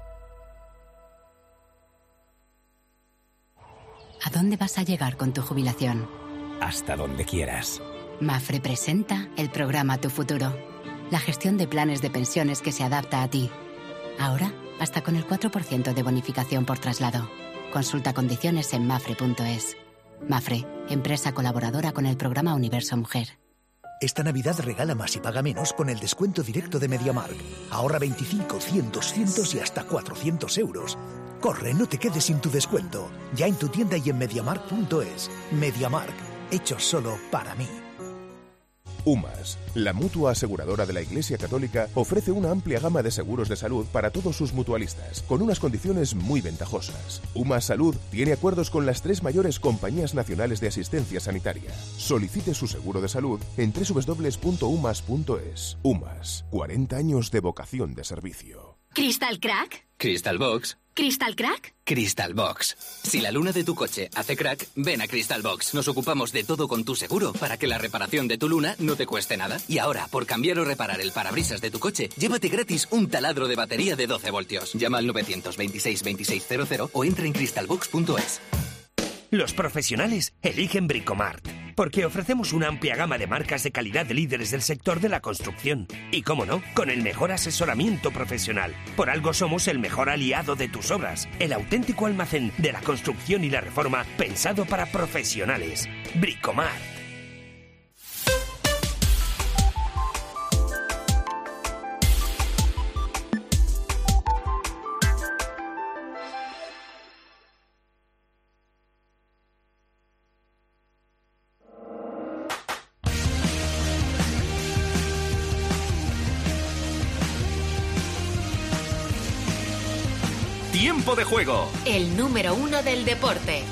Speaker 27: ¿A dónde vas a llegar con tu jubilación?
Speaker 8: Hasta donde quieras.
Speaker 27: Mafre presenta el programa Tu Futuro, la gestión de planes de pensiones que se adapta a ti. Ahora, hasta con el 4% de bonificación por traslado. Consulta condiciones en mafre.es. Mafre, empresa colaboradora con el programa Universo Mujer.
Speaker 15: Esta Navidad regala más y paga menos con el descuento directo de MediaMarkt. Ahorra 25, 100, 200 y hasta 400 euros. Corre, no te quedes sin tu descuento. Ya en tu tienda y en MediaMarkt.es. MediaMarkt, hecho solo para mí.
Speaker 17: UMAS, la mutua aseguradora de la Iglesia Católica, ofrece una amplia gama de seguros de salud para todos sus mutualistas, con unas condiciones muy ventajosas. UMAS Salud tiene acuerdos con las 3 mayores compañías nacionales de asistencia sanitaria. Solicite su seguro de salud en www.umas.es. UMAS, 40 años de vocación de servicio.
Speaker 5: ¿Crystal Crack?
Speaker 18: Crystal Box.
Speaker 5: ¿Crystal Crack?
Speaker 18: Crystal Box. Si la luna de tu coche hace crack, ven a Crystal Box. Nos ocupamos de todo con tu seguro para que la reparación de tu luna no te cueste nada. Y ahora, por cambiar o reparar el parabrisas de tu coche, llévate gratis un taladro de batería de 12 voltios. Llama al 926 2600 o entra en crystalbox.es.
Speaker 21: Los profesionales eligen Bricomart, porque ofrecemos una amplia gama de marcas de calidad de líderes del sector de la construcción. Y cómo no, con el mejor asesoramiento profesional. Por algo somos el mejor aliado de tus obras, el auténtico almacén de la construcción y la reforma pensado para profesionales. Bricomart.
Speaker 8: Tiempo de Juego.
Speaker 7: El número 1 del deporte.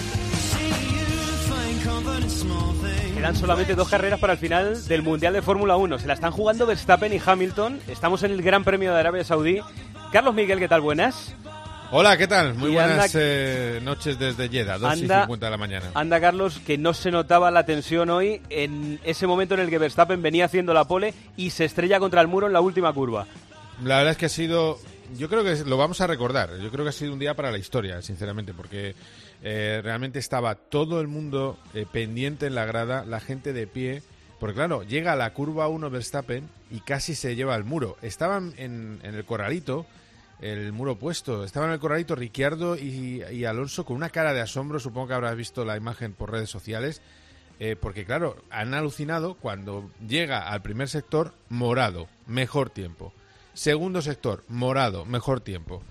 Speaker 3: Quedan solamente 2 carreras para el final del Mundial de Fórmula 1. Se la están jugando Verstappen y Hamilton. Estamos en el Gran Premio de Arabia Saudí. Carlos Miguel, ¿qué tal? Buenas.
Speaker 18: Hola, ¿qué tal? Muy buenas noches desde Jeddah, 2:50 de la mañana.
Speaker 3: Anda, Carlos, que no se notaba la tensión hoy en ese momento en el que Verstappen venía haciendo la pole y se estrella contra el muro en la última curva.
Speaker 18: La verdad es que ha sido... Yo creo que lo vamos a recordar. Yo creo que ha sido un día para la historia, sinceramente, porque realmente estaba todo el mundo pendiente en la grada, la gente de pie, porque claro, llega a la curva 1 Verstappen y casi se lleva al muro. Estaban en el corralito, el muro puesto, estaban en el corralito Ricciardo y Alonso con una cara de asombro. Supongo que habrás visto la imagen por redes sociales, porque claro, han alucinado cuando llega al primer sector morado, mejor tiempo. Segundo sector, morado, mejor tiempo.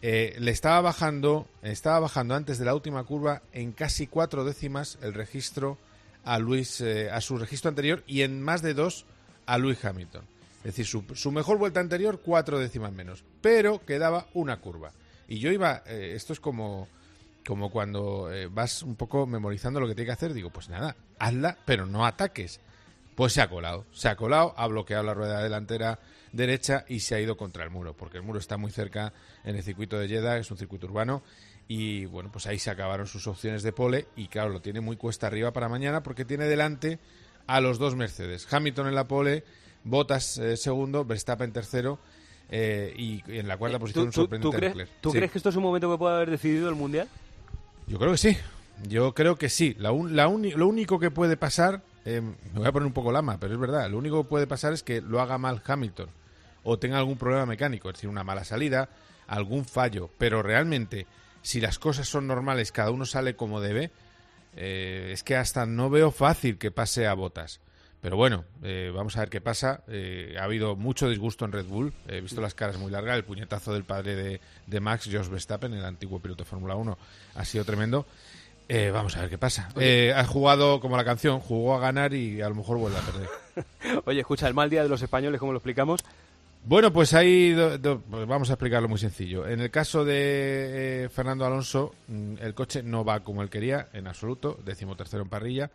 Speaker 18: le estaba bajando antes de la última curva en casi 4 décimas el registro a su registro anterior, y en más de 2 a Lewis Hamilton. Es decir, su mejor vuelta anterior 4 décimas menos, pero quedaba una curva. Y yo iba, esto es como cuando vas un poco memorizando lo que tiene que hacer. Digo, pues nada, hazla, pero no ataques. Pues se ha colado, ha bloqueado la rueda delantera derecha y se ha ido contra el muro, porque el muro está muy cerca en el circuito de Jeddah, es un circuito urbano, y bueno, pues ahí se acabaron sus opciones de pole, y claro, lo tiene muy cuesta arriba para mañana, porque tiene delante a los 2 Mercedes, Hamilton en la pole, Bottas segundo, Verstappen tercero, y en la cuarta posición un sorprendente Leclerc.
Speaker 3: ¿Tú crees que esto es un momento que puede haber decidido el Mundial?
Speaker 18: Yo creo que sí. Lo único que puede pasar, me voy a poner un poco lama, pero es verdad, lo único que puede pasar es que lo haga mal Hamilton o tenga algún problema mecánico, es decir, una mala salida, algún fallo, pero realmente, si las cosas son normales, cada uno sale como debe, es que hasta no veo fácil que pase a Bottas. Pero bueno, vamos a ver qué pasa. Ha habido mucho disgusto en Red Bull, he visto las caras muy largas, el puñetazo del padre de Max, Jos Verstappen, el antiguo piloto de Fórmula 1, ha sido tremendo. Vamos a ver qué pasa. Ha jugado como la canción, jugó a ganar y a lo mejor vuelve a perder.
Speaker 3: Oye, escucha, el mal día de los españoles, ¿cómo lo explicamos?
Speaker 18: Bueno, pues ahí pues vamos a explicarlo muy sencillo. En el caso de Fernando Alonso, el coche no va como él quería, en absoluto, 13º en parrilla.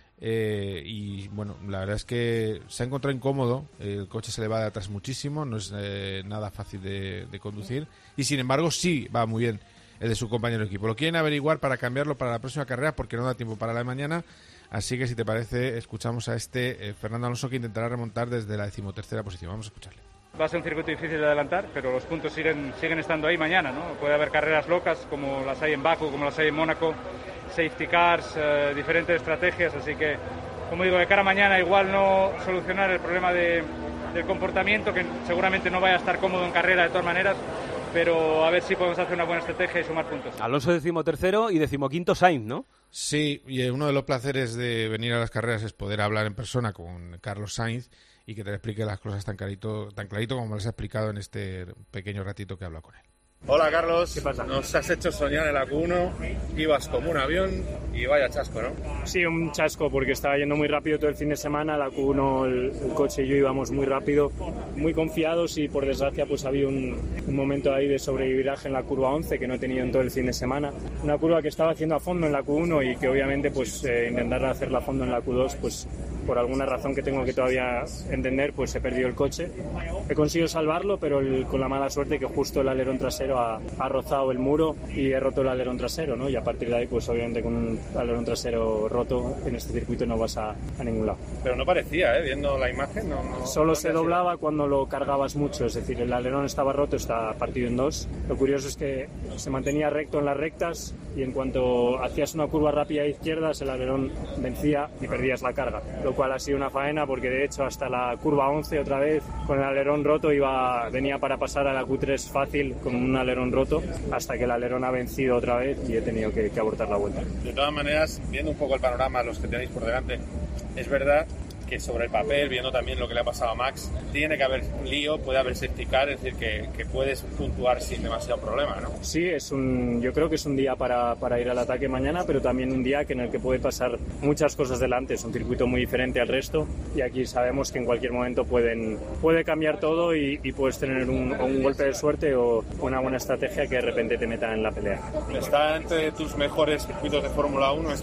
Speaker 18: Y bueno, la verdad es que se ha encontrado incómodo, el coche se le va de atrás muchísimo, no es nada fácil de conducir, y sin embargo sí va muy bien el de su compañero de equipo. Lo quieren averiguar para cambiarlo para la próxima carrera, porque no da tiempo para la de mañana. Así que si te parece, escuchamos a Fernando Alonso, que intentará remontar desde la 13ª posición. Vamos a escucharle.
Speaker 1: Va a ser un circuito difícil de adelantar, pero los puntos siguen estando ahí mañana, ¿no? Puede haber carreras locas como las hay en Baku, como las hay en Mónaco, safety cars, diferentes estrategias, así que, como digo, de cara a mañana igual no solucionar el problema del comportamiento, que seguramente no vaya a estar cómodo en carrera de todas maneras, pero a ver si podemos hacer una buena estrategia y sumar puntos.
Speaker 3: Alonso 13º y 15º Sainz, ¿no?
Speaker 18: Sí, y uno de los placeres de venir a las carreras es poder hablar en persona con Carlos Sainz y que te explique las cosas tan clarito como me las ha explicado en este pequeño ratito que he hablado con él.
Speaker 13: Hola Carlos,
Speaker 1: ¿qué pasa?
Speaker 13: Nos has hecho soñar en la Q1, ibas como un avión y vaya chasco, ¿no?
Speaker 1: Sí, un chasco porque estaba yendo muy rápido todo el fin de semana, la Q1 el coche y yo íbamos muy rápido, muy confiados, y por desgracia pues había un momento ahí de sobreviraje en la curva 11 que no he tenido en todo el fin de semana, una curva que estaba haciendo a fondo en la Q1 y que obviamente pues intentar hacerla a fondo en la Q2 pues por alguna razón que tengo que todavía entender pues he perdido el coche, he conseguido salvarlo pero con la mala suerte que justo el alerón trasero ha rozado el muro y he roto el alerón trasero, ¿no? Y a partir de ahí pues obviamente con un alerón trasero roto en este circuito no vas a ningún lado.
Speaker 13: Pero no parecía, viendo la imagen
Speaker 1: solo se doblaba cuando lo cargabas mucho, es decir, el alerón estaba roto, está partido en dos. Lo curioso es que se mantenía recto en las rectas y en cuanto hacías una curva rápida a izquierdas el alerón vencía y perdías la carga, lo cual ha sido una faena porque de hecho hasta la curva 11 otra vez con el alerón roto venía para pasar a la Q3 fácil con un alerón roto, hasta que el alerón ha vencido otra vez y he tenido que abortar la vuelta.
Speaker 13: De todas maneras, viendo un poco el panorama, los que tenéis por delante, es verdad que sobre el papel, viendo también lo que le ha pasado a Max, tiene que haber un lío, puede haber safety car, es decir, que puedes puntuar sin demasiado problema, ¿no?
Speaker 1: Sí, yo creo que es un día para ir al ataque mañana, pero también un día en el que puede pasar muchas cosas delante. Es un circuito muy diferente al resto y aquí sabemos que en cualquier momento puede cambiar todo y puedes tener un golpe de suerte o una buena estrategia que de repente te meta en la pelea.
Speaker 13: ¿Está entre tus mejores circuitos de Fórmula 1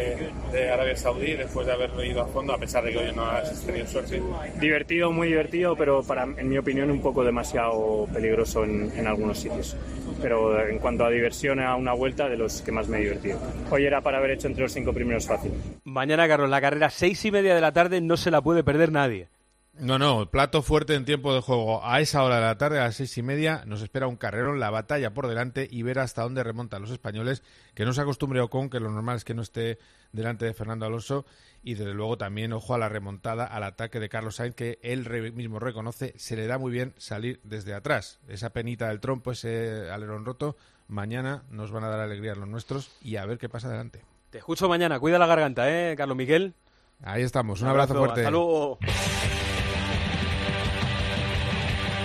Speaker 13: de Arabia Saudí, después de haber ido a fondo, a pesar de que hoy no has tenido suerte?
Speaker 1: Divertido, muy divertido, pero en mi opinión un poco demasiado peligroso en algunos sitios. Pero en cuanto a diversión a una vuelta, de los que más me he divertido. Hoy era para haber hecho entre los 5 primeros fácil.
Speaker 3: Mañana, Carlos, la carrera 6:30 de la tarde no se la puede perder nadie.
Speaker 18: No, plato fuerte en tiempo de juego. A esa hora de la tarde, a las 6:30, nos espera un carrerón, la batalla por delante y ver hasta dónde remontan los españoles, que no se acostumbre Ocon, que lo normal es que no esté delante de Fernando Alonso, y desde luego también ojo a la remontada, al ataque de Carlos Sainz, que él mismo reconoce, se le da muy bien salir desde atrás. Esa penita del trompo, ese alerón roto, mañana nos van a dar alegría a los nuestros y a ver qué pasa adelante.
Speaker 3: Te escucho mañana, cuida la garganta, Carlos Miguel.
Speaker 18: Ahí estamos, un abrazo fuerte.
Speaker 3: Hasta luego.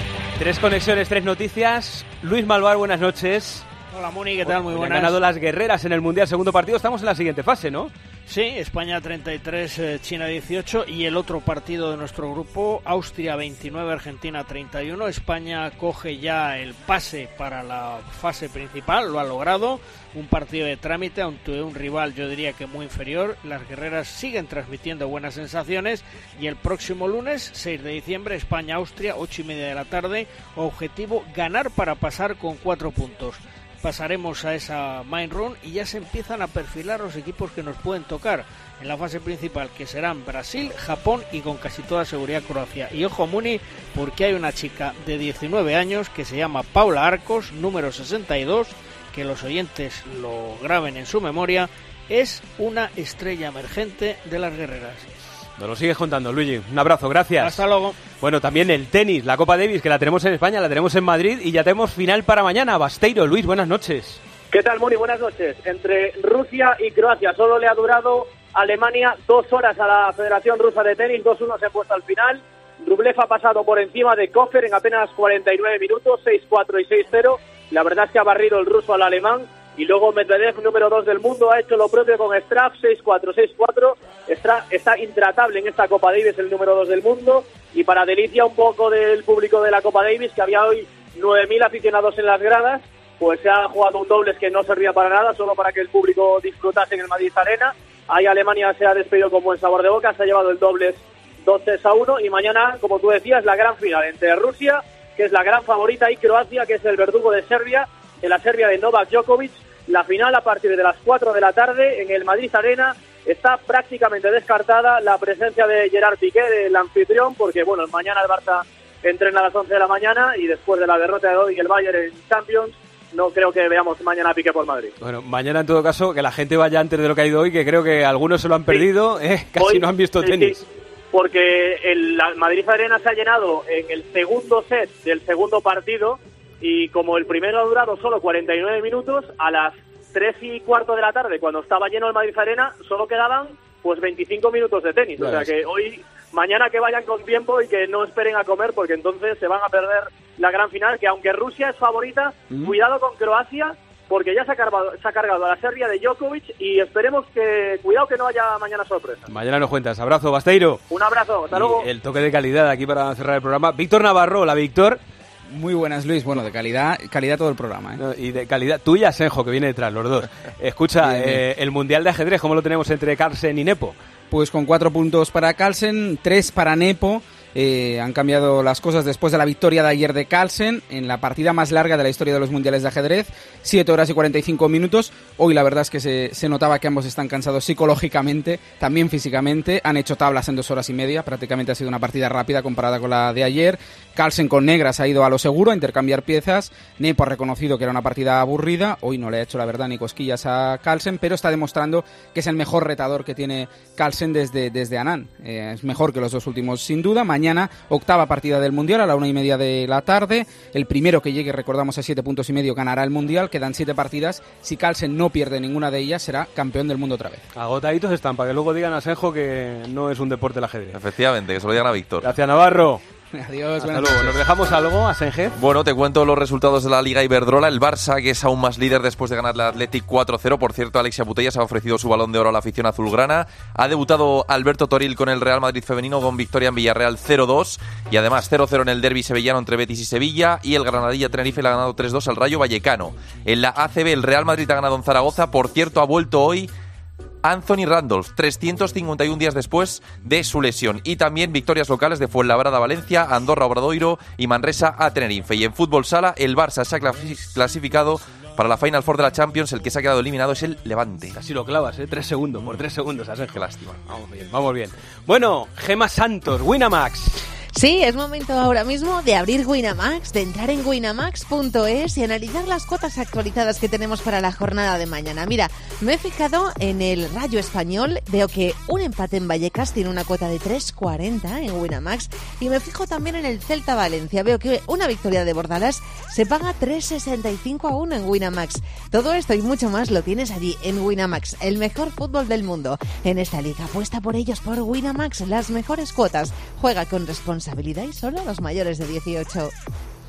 Speaker 3: 3 conexiones, 3 noticias. Luis Malvar, buenas noches.
Speaker 19: Hola Muni, ¿qué tal? Muy buenas.
Speaker 3: Han ganado las guerreras en el Mundial, segundo partido. Estamos en la siguiente fase, ¿no?
Speaker 19: Sí, España 33, China 18 y el otro partido de nuestro grupo, Austria 29, Argentina 31. España coge ya el pase para la fase principal, lo ha logrado. Un partido de trámite ante un rival, yo diría que muy inferior. Las guerreras siguen transmitiendo buenas sensaciones y el próximo lunes, 6 de diciembre, España-Austria, 8:30 de la tarde. Objetivo, ganar para pasar con 4 puntos. Pasaremos a esa main run y ya se empiezan a perfilar los equipos que nos pueden tocar en la fase principal, que serán Brasil, Japón y con casi toda seguridad Croacia. Y ojo Muni, porque hay una chica de 19 años que se llama Paula Arcos, número 62, que los oyentes lo graben en su memoria, es una estrella emergente de las guerreras.
Speaker 3: Nos lo sigues contando, Luigi. Un abrazo, gracias.
Speaker 19: Hasta luego.
Speaker 3: Bueno, también el tenis, la Copa Davis, que la tenemos en España, la tenemos en Madrid y ya tenemos final para mañana. Basteiro, Luis, buenas noches.
Speaker 20: ¿Qué tal, Moni? Buenas noches. Entre Rusia y Croacia solo le ha durado Alemania 2 horas a la Federación Rusa de Tenis, 2-1 se ha puesto al final. Rublev ha pasado por encima de Kofer en apenas 49 minutos, 6-4 y 6-0. La verdad es que ha barrido el ruso al alemán. Y luego Medvedev, número 2 del mundo, ha hecho lo propio con Struff, 6-4, 6-4. Está intratable en esta Copa Davis, el número 2 del mundo. Y para delicia un poco del público de la Copa Davis, que había hoy 9.000 aficionados en las gradas, pues se ha jugado un dobles que no servía para nada, solo para que el público disfrutase en el Madrid Arena. Ahí Alemania se ha despedido con buen sabor de boca, se ha llevado el dobles 2-3-1. Y mañana, como tú decías, la gran final entre Rusia, que es la gran favorita, y Croacia, que es el verdugo de Serbia, en la Serbia de Novak Djokovic. La final a partir de las 4 de la tarde en el Madrid Arena. Está prácticamente descartada la presencia de Gerard Piqué, el anfitrión, porque bueno, mañana el Barça entrena a las 11 de la mañana y después de la derrota de hoy el Bayern en Champions, no creo que veamos mañana a Piqué por Madrid.
Speaker 3: Bueno, mañana en todo caso que la gente vaya antes de lo que ha ido hoy, que creo que algunos se lo han perdido, casi hoy, no han visto tenis.
Speaker 20: Sí, porque el Madrid Arena se ha llenado en el segundo set del segundo partido. Y como el primero ha durado solo 49 minutos, a las 3:15 de la tarde, cuando estaba lleno el Madrid Arena, solo quedaban pues 25 minutos de tenis. Claro. O sea que mañana que vayan con tiempo y que no esperen a comer, porque entonces se van a perder la gran final, que aunque Rusia es favorita, cuidado con Croacia, porque ya se ha cargado a la Serbia de Djokovic y esperemos que, cuidado que no haya mañana sorpresa.
Speaker 3: Mañana nos cuentas. Abrazo, Basteiro.
Speaker 20: Un abrazo, hasta luego.
Speaker 3: El toque de calidad aquí para cerrar el programa. Víctor Navarro, hola Víctor.
Speaker 22: Muy buenas, Luis. Bueno, de calidad todo el programa.
Speaker 3: No, y de calidad, tú y Asenjo, que viene detrás, los dos. Escucha, bien. El Mundial de Ajedrez, ¿cómo lo tenemos entre Carlsen y Nepo?
Speaker 22: Pues con 4 puntos para Carlsen, 3 para Nepo. Han cambiado las cosas después de la victoria de ayer de Carlsen en la partida más larga de la historia de los mundiales de ajedrez, 7 horas y 45 minutos. Hoy la verdad es que se notaba que ambos están cansados psicológicamente, también físicamente. Han hecho tablas en 2 horas y media, prácticamente ha sido una partida rápida comparada con la de ayer. Carlsen con negras ha ido a lo seguro a intercambiar piezas. Nepo ha reconocido que era una partida aburrida. Hoy no le ha hecho la verdad ni cosquillas a Carlsen, pero está demostrando que es el mejor retador que tiene Carlsen desde Anand. Es mejor que los dos últimos sin duda. Mañana, 8ª partida del Mundial a la 1:30 de la tarde. El primero que llegue, recordamos, a 7,5 puntos ganará el Mundial. Quedan 7 partidas. Si Carlsen no pierde ninguna de ellas, será campeón del mundo otra vez.
Speaker 3: Agotaditos están, para que luego digan a Asenjo que no es un deporte el ajedrez.
Speaker 23: Efectivamente, que se lo digan a Víctor.
Speaker 3: Gracias, Navarro.
Speaker 22: Adiós,
Speaker 3: hasta luego. ¿Nos dejamos algo, Asenjo?
Speaker 23: Bueno, te cuento los resultados de la Liga Iberdrola. El Barça, que es aún más líder después de ganar al Athletic 4-0. Por cierto, Alexia Putellas ha ofrecido su Balón de Oro a la afición azulgrana. Ha debutado Alberto Toril con el Real Madrid femenino con victoria en Villarreal 0-2. Y además 0-0 en el derbi sevillano entre Betis y Sevilla. Y el Granadilla Tenerife le ha ganado 3-2 al Rayo Vallecano. En la ACB, el Real Madrid ha ganado en Zaragoza. Por cierto, ha vuelto hoy Anthony Randolph, 351 días después de su lesión. Y también victorias locales de Fuenlabrada a Valencia, Andorra Obradoiro y Manresa a Tenerife. Y en fútbol sala, el Barça se ha clasificado para la Final Four de la Champions. El que se ha quedado eliminado es el Levante.
Speaker 3: Casi lo clavas, 3 segundos, por 3 segundos. Qué lástima. Vamos bien. Bueno, Gemma Santos, Winamax.
Speaker 24: Sí, es momento ahora mismo de abrir Winamax, de entrar en winamax.es y analizar las cuotas actualizadas que tenemos para la jornada de mañana. Mira, me he fijado en el Rayo Español, veo que un empate en Vallecas tiene una cuota de 3,40 en Winamax, y me fijo también en el Celta Valencia, veo que una victoria de Bordalas se paga 3,65 a 1 en Winamax. Todo esto y mucho más lo tienes allí en Winamax, el mejor fútbol del mundo. En esta liga apuesta por ellos, por Winamax, las mejores cuotas. Juega con responsabilidad y solo a los mayores de 18.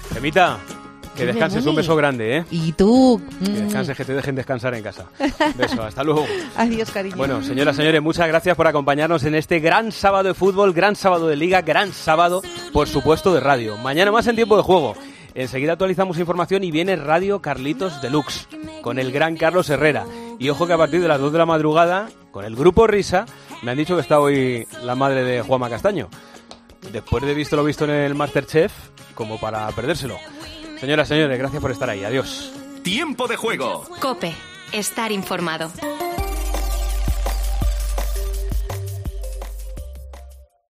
Speaker 3: Gemita, que descanses, un beso grande, ¿eh?
Speaker 24: Y tú.
Speaker 3: Que descanses, que te dejen descansar en casa. Beso, hasta luego.
Speaker 24: Adiós, cariño.
Speaker 3: Bueno, señoras, señores, muchas gracias por acompañarnos en este gran sábado de fútbol, gran sábado de liga, gran sábado, por supuesto, de radio. Mañana más en Tiempo de Juego. Enseguida actualizamos información y viene Radio Carlitos Deluxe, con el gran Carlos Herrera. Y ojo que a partir de las 2 de la madrugada, con el Grupo Risa, me han dicho que está hoy la madre de Juanma Castaño. Después de visto lo visto en el MasterChef, como para perdérselo. Señoras, señores, gracias por estar ahí. Adiós.
Speaker 21: Tiempo de Juego.
Speaker 7: COPE. Estar informado.